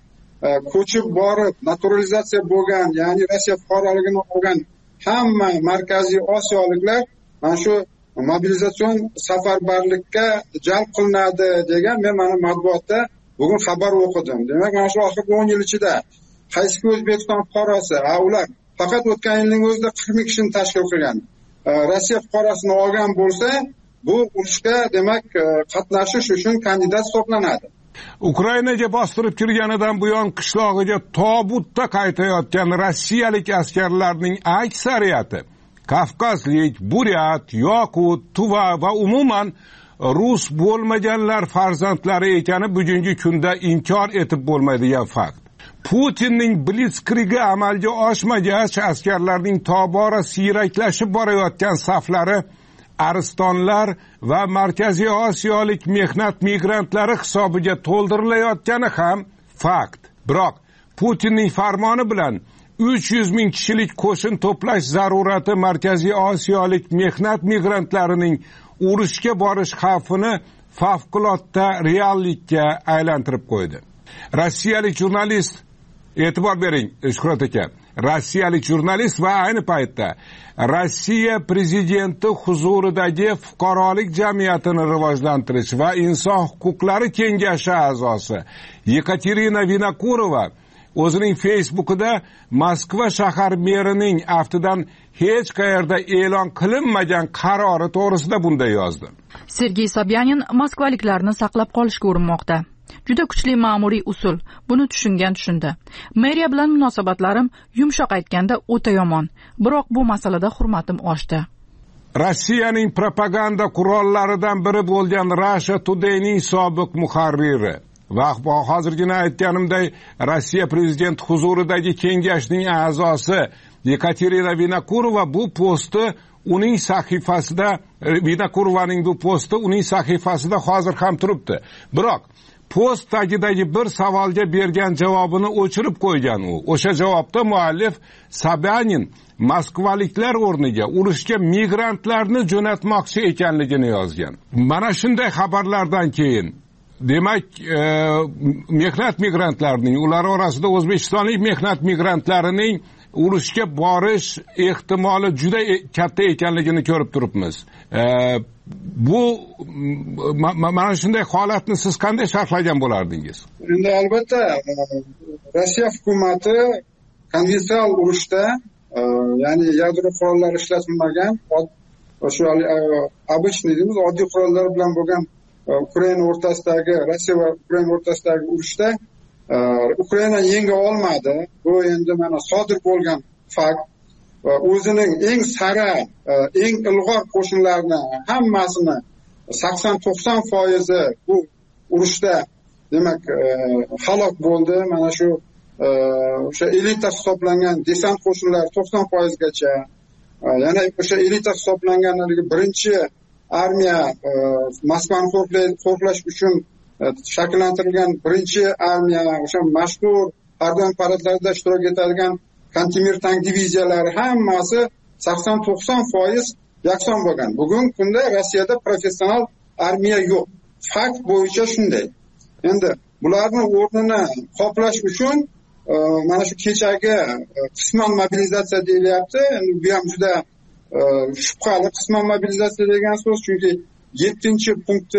[SPEAKER 19] ko'chib borib naturalizatsiya bo'lgan, ya'ni Rossiya fuqaroligini olgan hamma Markaziy Osiyoliklar mana shu mobilizatsion safarbarlikka jalb qilinadi degan men mana matbuotda bugun xabar o'qidim. Demak, mana shu oxirgi o'n yil ichida qaysi O'zbekiston fuqarosi, ha ular faqat o'tgan yilning o'zida qirq ming kishini tashkil qilgan Rossiya fuqarosini olgan bo'lsa, bu urushga demak qatnashish uchun kandidat hisoblanadi.
[SPEAKER 7] Ukrainaga bostirib kirganidan buyon qishlog'iga tobutda qaytayotgan rossiyalik askarlarning aksariyati Kavkazlik, Buryat, Yoqut, Tuva va umuman rus bo'lmaganlar farzandlari ekani bugungi kunda inkor etib bo'lmaydigan fakt. Putinning blitzkrigi amalga oshmagach, askarlarning tobora siyraklashib borayotgan saflari aristonlar va Markaziy Osiyolik mehnat migrantlari hisobiga to'ldirilayotgani ham fakt. Biroq Putinning farmoni bilan uch yuz ming kishilik qo'shin to'plash zarurati Markaziy Osiyolik mehnat migrantlarining urushga borish xavfini favqulodda reallikka aylantirib qo'ydi. Rossiyalik jurnalist, e'tibor bering Shuhrat aka, rossiyalik jurnalist va ayni paytda Rossiya prezidenti huzuridagi fuqarolik jamiyatini rivojlantirish va inson huquqlari kengashi a'zosi Yekaterina Vinokurova o'zining Facebook'ida Moskva shahar merining aftidan hech qayerda e'lon qilinmagan qarori to'g'risida bunday yozdi.
[SPEAKER 4] Sergey Sobyanin moskvaliklarni saqlab qolishga urinmoqda. Juda kuchli ma'muriy usul. Buni tushungan tushundi. Meriya bilan munosabatlarim yumshoq aytganda o'ta yomon. Biroq bu masalada hurmatim oshdi.
[SPEAKER 7] Rossiyaning propaganda qurollaridan biri bo'lgan Russia Today'ning sobiq muharriri va hozirgina aytganimday Rossiya prezidenti huzuridagi kengashning a'zosi Yekaterina Vinokurova bu postni uning sahifasida Vinokurovaning bu posti uning sahifasida hozir ham turibdi. Biroq post tagidagi bir savolga bergan javobini o'chirib qo'ygan u. O'sha javobda muallif Sobyanin moskvaliklar o'rniga urushga migrantlarni jo'natmoqchi ekanligini yozgan. Mana shunday xabarlardan keyin demak, e, mehnat migrantlarining, ular orasida o'zbekistonlik mehnat migrantlarining urushga borish ehtimoli juda katta ekanligini ko'rib turibmiz. E, bu mana shunday holatni siz qanday sharhlagan bo'lardingiz?
[SPEAKER 19] Endi albatta Rossiya hukumati konvensional urushda, e, ya'ni yadro qurollari ishlatilmagan, o'sha обычный deymiz, oddiy qurollar bilan bo'lgan Ukraina o'rtasidagi, Rossiya va Ukraina o'rtasidagi urushda Ukraina yenga olmadi. Bu endi mana sodir bo'lgan fakt. O'zining eng sara, eng ilg'or qo'shinlarini hammasini sakson to'qson foizi bu urushda demak halok bo'ldi. Mana shu o'sha elita hisoblangan desant qo'shinlari to'qson foizgacha, yana o'sha elita hisoblangan birinchi armiya, Moskvani qo'riqlash uchun shakllantirilgan birinchi armiya, o'sha mashhur Ardon paradlarida ishtirok etadigan Kantemir tank diviziyalari hammasi sakson to'qson foiz yakson bo'lgan. Bugun kunda Rossiyada professional armiya yo'q. Fakt bo'yicha shunday. Endi bularni o'rnini qoplash uchun mana shu kechagi qisman mobilizatsiya deyilyapti. Endi bu ham juda shubhali qisman mobilizatsiya degan so'z, chunki yettinchi punktni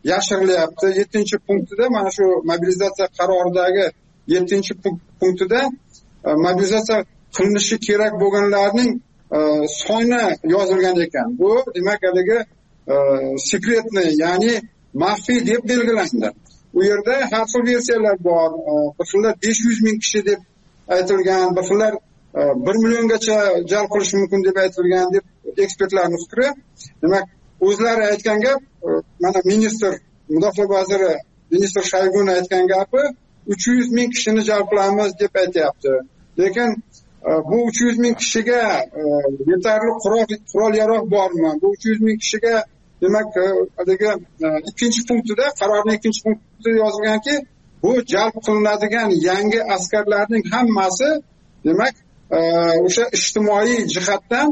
[SPEAKER 19] yashirilyapti. yettinchi punktida mana shu mobilizatsiya qaroridagi yettinchi punktida mobilizatsiya qilinishi kerak bo'lganlarning soni yozilgan ekan. Bu demak haligi sekretni, ya'ni maxfiy deb belgilandi. U yerda har xil versiyalar bor. Bir xillar besh yuz ming kishi deb aytilgan, bir xillar bir milliongacha jalb qilish mumkin deb aytilgan deb ekspertlarning fikri. Demak, o'zlari aytgan gap, mana ministr, mudofaa vaziri ministr Shayguni aytgan gapi uch yuz ming kishini jalb qilamiz deb aytyapti. Lekin bu uch yuz ming kishiga yetarli qurol yarog' bormi? Bu uch yuz ming kishiga demak, haligi ikkinchi punktida, qarorning ikkinchi punktida yozilganki, bu jalb qilinadigan yangi askarlarning hammasi demak, o'sha ijtimoiy jihatdan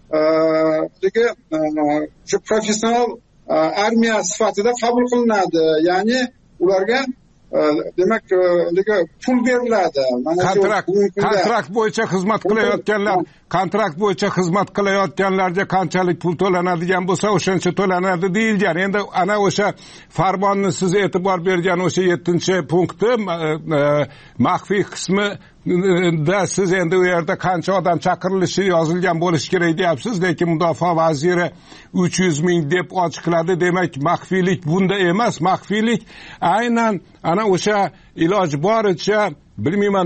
[SPEAKER 19] shu professional armiya sifatida qabul qilinadi. Ya'ni ularga demak, pul beriladi.
[SPEAKER 7] Kontrakt kontrakt bo'yicha xizmat qilayotganlar, kontrakt bo'yicha xizmat qilayotganlarga qanchalik pul to'lanadigan bo'lsa, o'shancha to'lanadi deyilgan. Endi ana o'sha farmonni siz e'tibor bergan o'sha yettinchi punkti maxfiy qismi da siz endi u yerda qancha odam chaqirilishi yozilgan bo'lishi kerak deyapsiz, lekin mudofaa vaziri uch yuz ming deb ochiqladi. Demak, maxfiylik bunda emas. Maxfiylik aynan ana o'sha iloji boricha bilmayman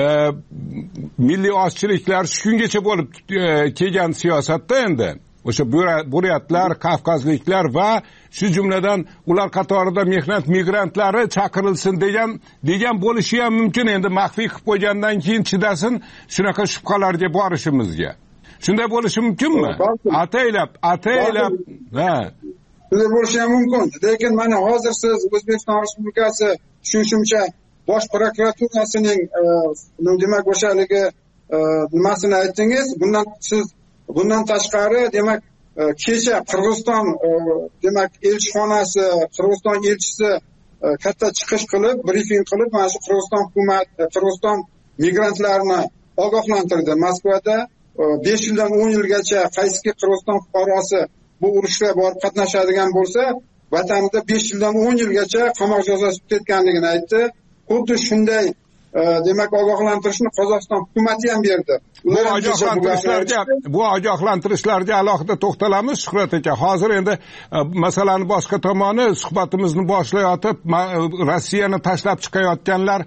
[SPEAKER 7] milliy ozchiliklar shu kungacha bo'lib kelgan siyosatda endi o'sha buryatlar, kavkazliklar va shu jumladan ular qatorida mehnat migrantlari chaqirilsin degan degan bo'lishi ham mumkin. Endi maxfiy qilib qo'ygandan keyin chidasin shunaqa shubhalarga borishimizga. Shunday bo'lishi mumkinmi? Ataylab, ataylab, ha.
[SPEAKER 19] Shunday bo'lishi ham mumkin. Lekin mana hozir siz O'zbekiston Respublikasi tushunishimcha Bosh prokuraturasining demak o'sha haligi nimasini aytdingiz. Bundan siz bundan tashqari demak kecha Qirg'iziston demak elchixonasi, Qirg'iziston elchisi katta chiqish qilib, brifing qilib, mana shu Qirg'iziston hukumat, Qirg'iziston migrantlarini ogohlantirdi. Moskvada besh yildan o'n yilgacha qaysiki Qirg'iziston fuqarosi bu urushga borib qatnashadigan bo'lsa, vatanida besh yildan o'n yilgacha qamoq jazosi o'tayotganligini aytdi. Xuddi shunday demak ogohlantirishni Qozog'iston hukumati ham berdi.
[SPEAKER 7] Bu ogohlantirishlarga bu ogohlantirishlarga alohida to'xtalamiz Shuhrat aka. Hozir endi masalani boshqa tomoni suhbatimizni boshlayotib Rossiyani tashlab chiqayotganlar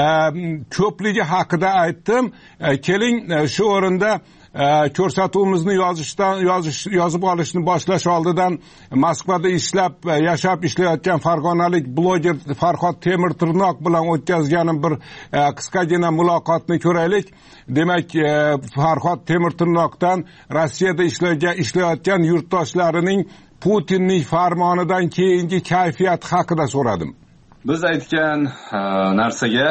[SPEAKER 7] ko'pligi haqida aytdim. Keling shu o'rinda ko'rsatuvimizni yozishdan yozish yozib olishni boshlash oldidan Moskvada ishlab yashab ishlayotgan farg'onalik bloger Farhod Temir Tirnoq bilan o'tkazganim bir qisqagina muloqotni ko'raylik. Demak, Farhod Temir Tirnoqdan Rossiyada ishlayotgan yurtdoshlarining Putinning farmonidan keyingi kayfiyat haqida so'radim.
[SPEAKER 20] Biz aytgan narsaga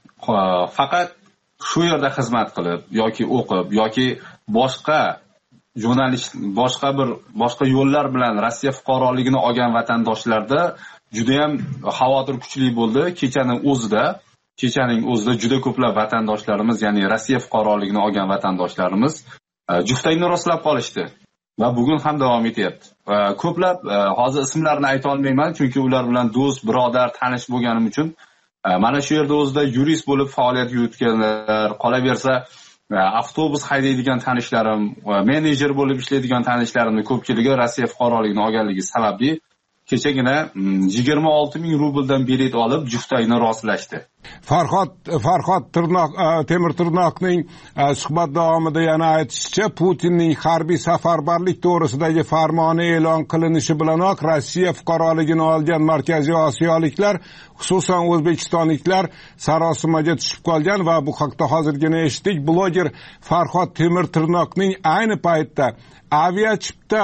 [SPEAKER 20] faqat shu yerda xizmat qilib yoki o'qib yoki boshqa jurnalist boshqa bir boshqa yo'llar bilan Rossiya fuqaroligini olgan vatandoshlarda juda ham xavotir kuchli bo'ldi. Kechaning o'zida kechaning o'zida juda ko'plab vatandoshlarimiz, ya'ni Rossiya fuqaroligini olgan vatandoshlarimiz juftayni rostlab qolishdi va bugun ham davom etyapti. Ko'plab hozir ismlarini ayta olmayman, chunki ular bilan do'st, birodar, tanish bo'lganim uchun mana shu yerda o'zida yurist bo'lib faoliyat yuritganlar, qolaversa avtobus haydaydigan tanishlarim, menejer bo'lib ishlaydigan tanishlarimning ko'pchiligi Rossiya fuqaroligini olganligi sababli kechagina yigirma olti ming rubldan bilet olib juftayni rostlashdi.
[SPEAKER 7] Farhod Farhod Tirnoq Temir Tirnoqning suhbat davomida yana aytishicha, Putinning harbiy safarbarlik to'g'risidagi farmoni e'lon qilinishi bilanoq Rossiya fuqaroligini olgan Markaziy Osiyoliklar, xususan o'zbekistonliklar sarosimaga tushib qolgan va bu haqda hozirgina eshitdik. Bloger Farhod Temir Tirnoqning ayni paytda aviachipta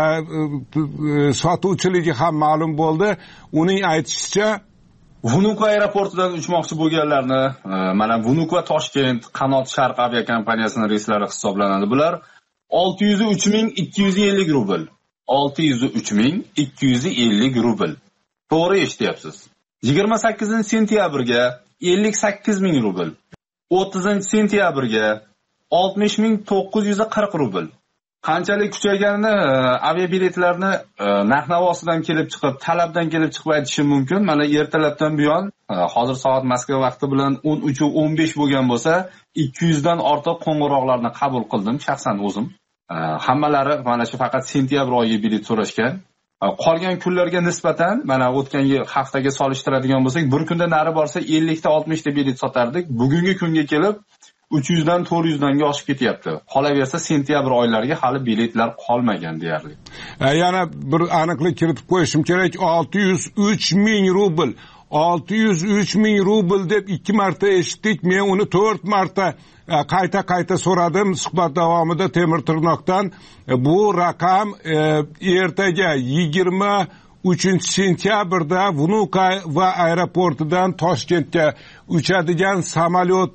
[SPEAKER 7] sotuvchiligi ham ma'lum bo'ldi. Uning aytishicha,
[SPEAKER 20] Vunuko aeroportidan uchmoqchi bo'lganlarni mana Vunuko Toshkent Qanot Sharq aviakompaniyasining reyslari hisoblanadi. Bular olti yuz uch ming ikki yuz ellik rubl. olti yuz uch ming ikki yuz ellik rubl. To'g'ri eshityapsiz. yigirma sakkizinchi sentyabrga ellik sakkiz ming rubl. o'ttizinchi sentyabrga oltmish ming to'qqiz yuz qirq rubl. qanchalik kuchayganini aviabiletlarni narx-navosidan kelib chiqib, talabdan kelib chiqib aytishim mumkin. Mana ertalabdan buyon, hozir soat Moskva vaqti bilan o'n uch o'n besh bo'lgan bo'lsa, ikki yuz dan ortiq qo'ng'iroqlarni qabul qildim shaxsan o'zim. Hammalari mana shu faqat sentyabr oyi bilet so'rashgan. Qolgan kunlarga nisbatan mana o'tgan haftaga solishtiradigan bo'lsak, bir kunda nari borsa ellik ta oltmish ta bilet sotardik. Bugungi kunga kelib uch yuz dan to'rt yuz danga oshib ketyapti. Qolaversa sentyabr oylariga hali biletlar qolmagan deyarli.
[SPEAKER 7] Yana bir aniqlik kiritib qo'yishim kerak, olti yuz uch ming rubl. olti yuz uch ming rubl deb ikki marta eshitdik. Men uni to'rt marta qayta-qayta so'radim suhbat davomida Temir Tirnoqdan. Bu raqam ertaga yigirma uchinchi sentyabrda Vunuka va aeroportidan Toshkentga uchadigan samolyot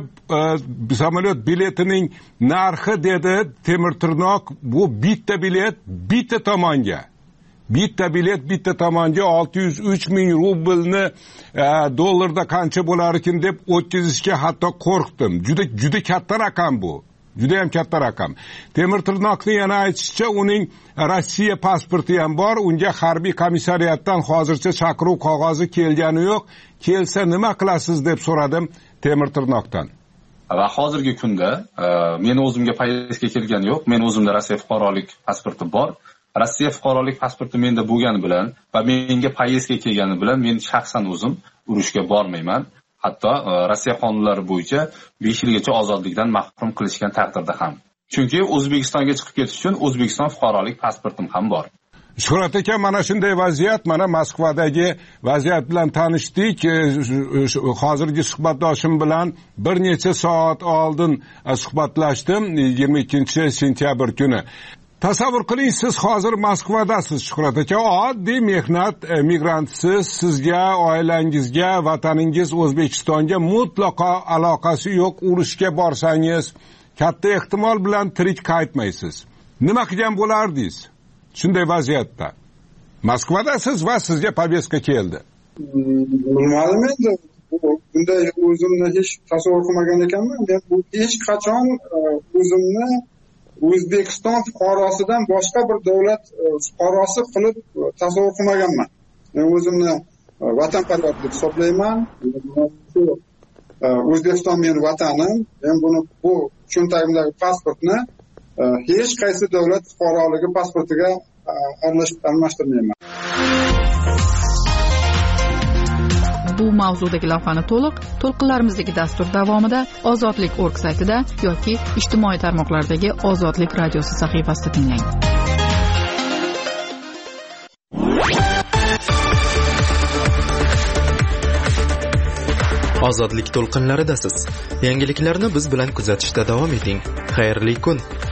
[SPEAKER 7] samolyot biletining narxi dedi Temir Tirnoq. Bu bitta bilet bitta tomonga. Bitta bilet bitta tomonga olti yuz uch ming rublni dollarda qancha bo'lar ekan deb o'tkazishga hatto qo'rqdim. Juda juda katta raqam bu. Juda ham katta raqam. Temir Tirnoqning yana aytishicha, uning Rossiya pasporti ham bor. Unga harbiy komissariyatdan hozircha chaqiruv qog'ozi kelgani yo'q. Kelsa nima qilasiz deb so'radim Temir Tirnoqdan.
[SPEAKER 20] Va hozirgi kunda men o'zimga poyezdga kelgani yo'q. Men o'zimda Rossiya fuqarolik pasporti bor. Rossiya fuqarolik pasporti menda bo'lgani bilan va menga poyezdga kelgani bilan men shaxsan o'zim urushga bormayman. Hatto Rossiya qonunlari bo'yicha besh yilgacha ozodlikdan mahrum qilishgan taqdirda ham. Chunki O'zbekistonga chiqib ketish uchun O'zbekiston fuqarolik pasportim ham bor.
[SPEAKER 7] Shuhrat aka, mana shunday vaziyat, mana Moskvadagi vaziyat bilan tanishdik. Hozirgi suhbatdoshim bilan bir necha soat oldin suhbatlashdim, yigirma ikkinchi sentyabr kuni. Tasavvur qiling, siz hozir Moskvadasiz Shuhrat aka, oddiy mehnat migrantisiz, sizga, oilangizga, vataningiz O'zbekistonga mutlaqo aloqasi yo'q. Urushga borsangiz, katta ehtimol bilan tirik qaytmaysiz. Nima qilgan bo'lardingiz shunday vaziyatda? Moskvadasiz va sizga poyezdka keldi.
[SPEAKER 19] Bilmadim endi. Bunday o'zimni hech tasavvur qilmagan ekanman. Men bu hech qachon o'zimni O'zbekiston fuqarosidan boshqa bir davlat fuqarosi qilib tasavvur qilmaganman. Men o'zimni vatanparvar deb hisoblayman. O'zbekiston mening vatanim. Men buni bu cho'ntagimdagi pasportni hech qaysi davlat fuqaroligi pasportiga almashtirmayman.
[SPEAKER 4] Bu mavzudagi lavhani to'liq to'lqinlarimizdagi dastur davomida ozodlik nokta org saytida yoki ijtimoiy tarmoqlardagi Ozodlik radiosi sahifasida tinglang.
[SPEAKER 1] Ozodlik to'lqinlaridasiz. Yangiliklarni biz bilan kuzatishda davom eting. Xayrli kun.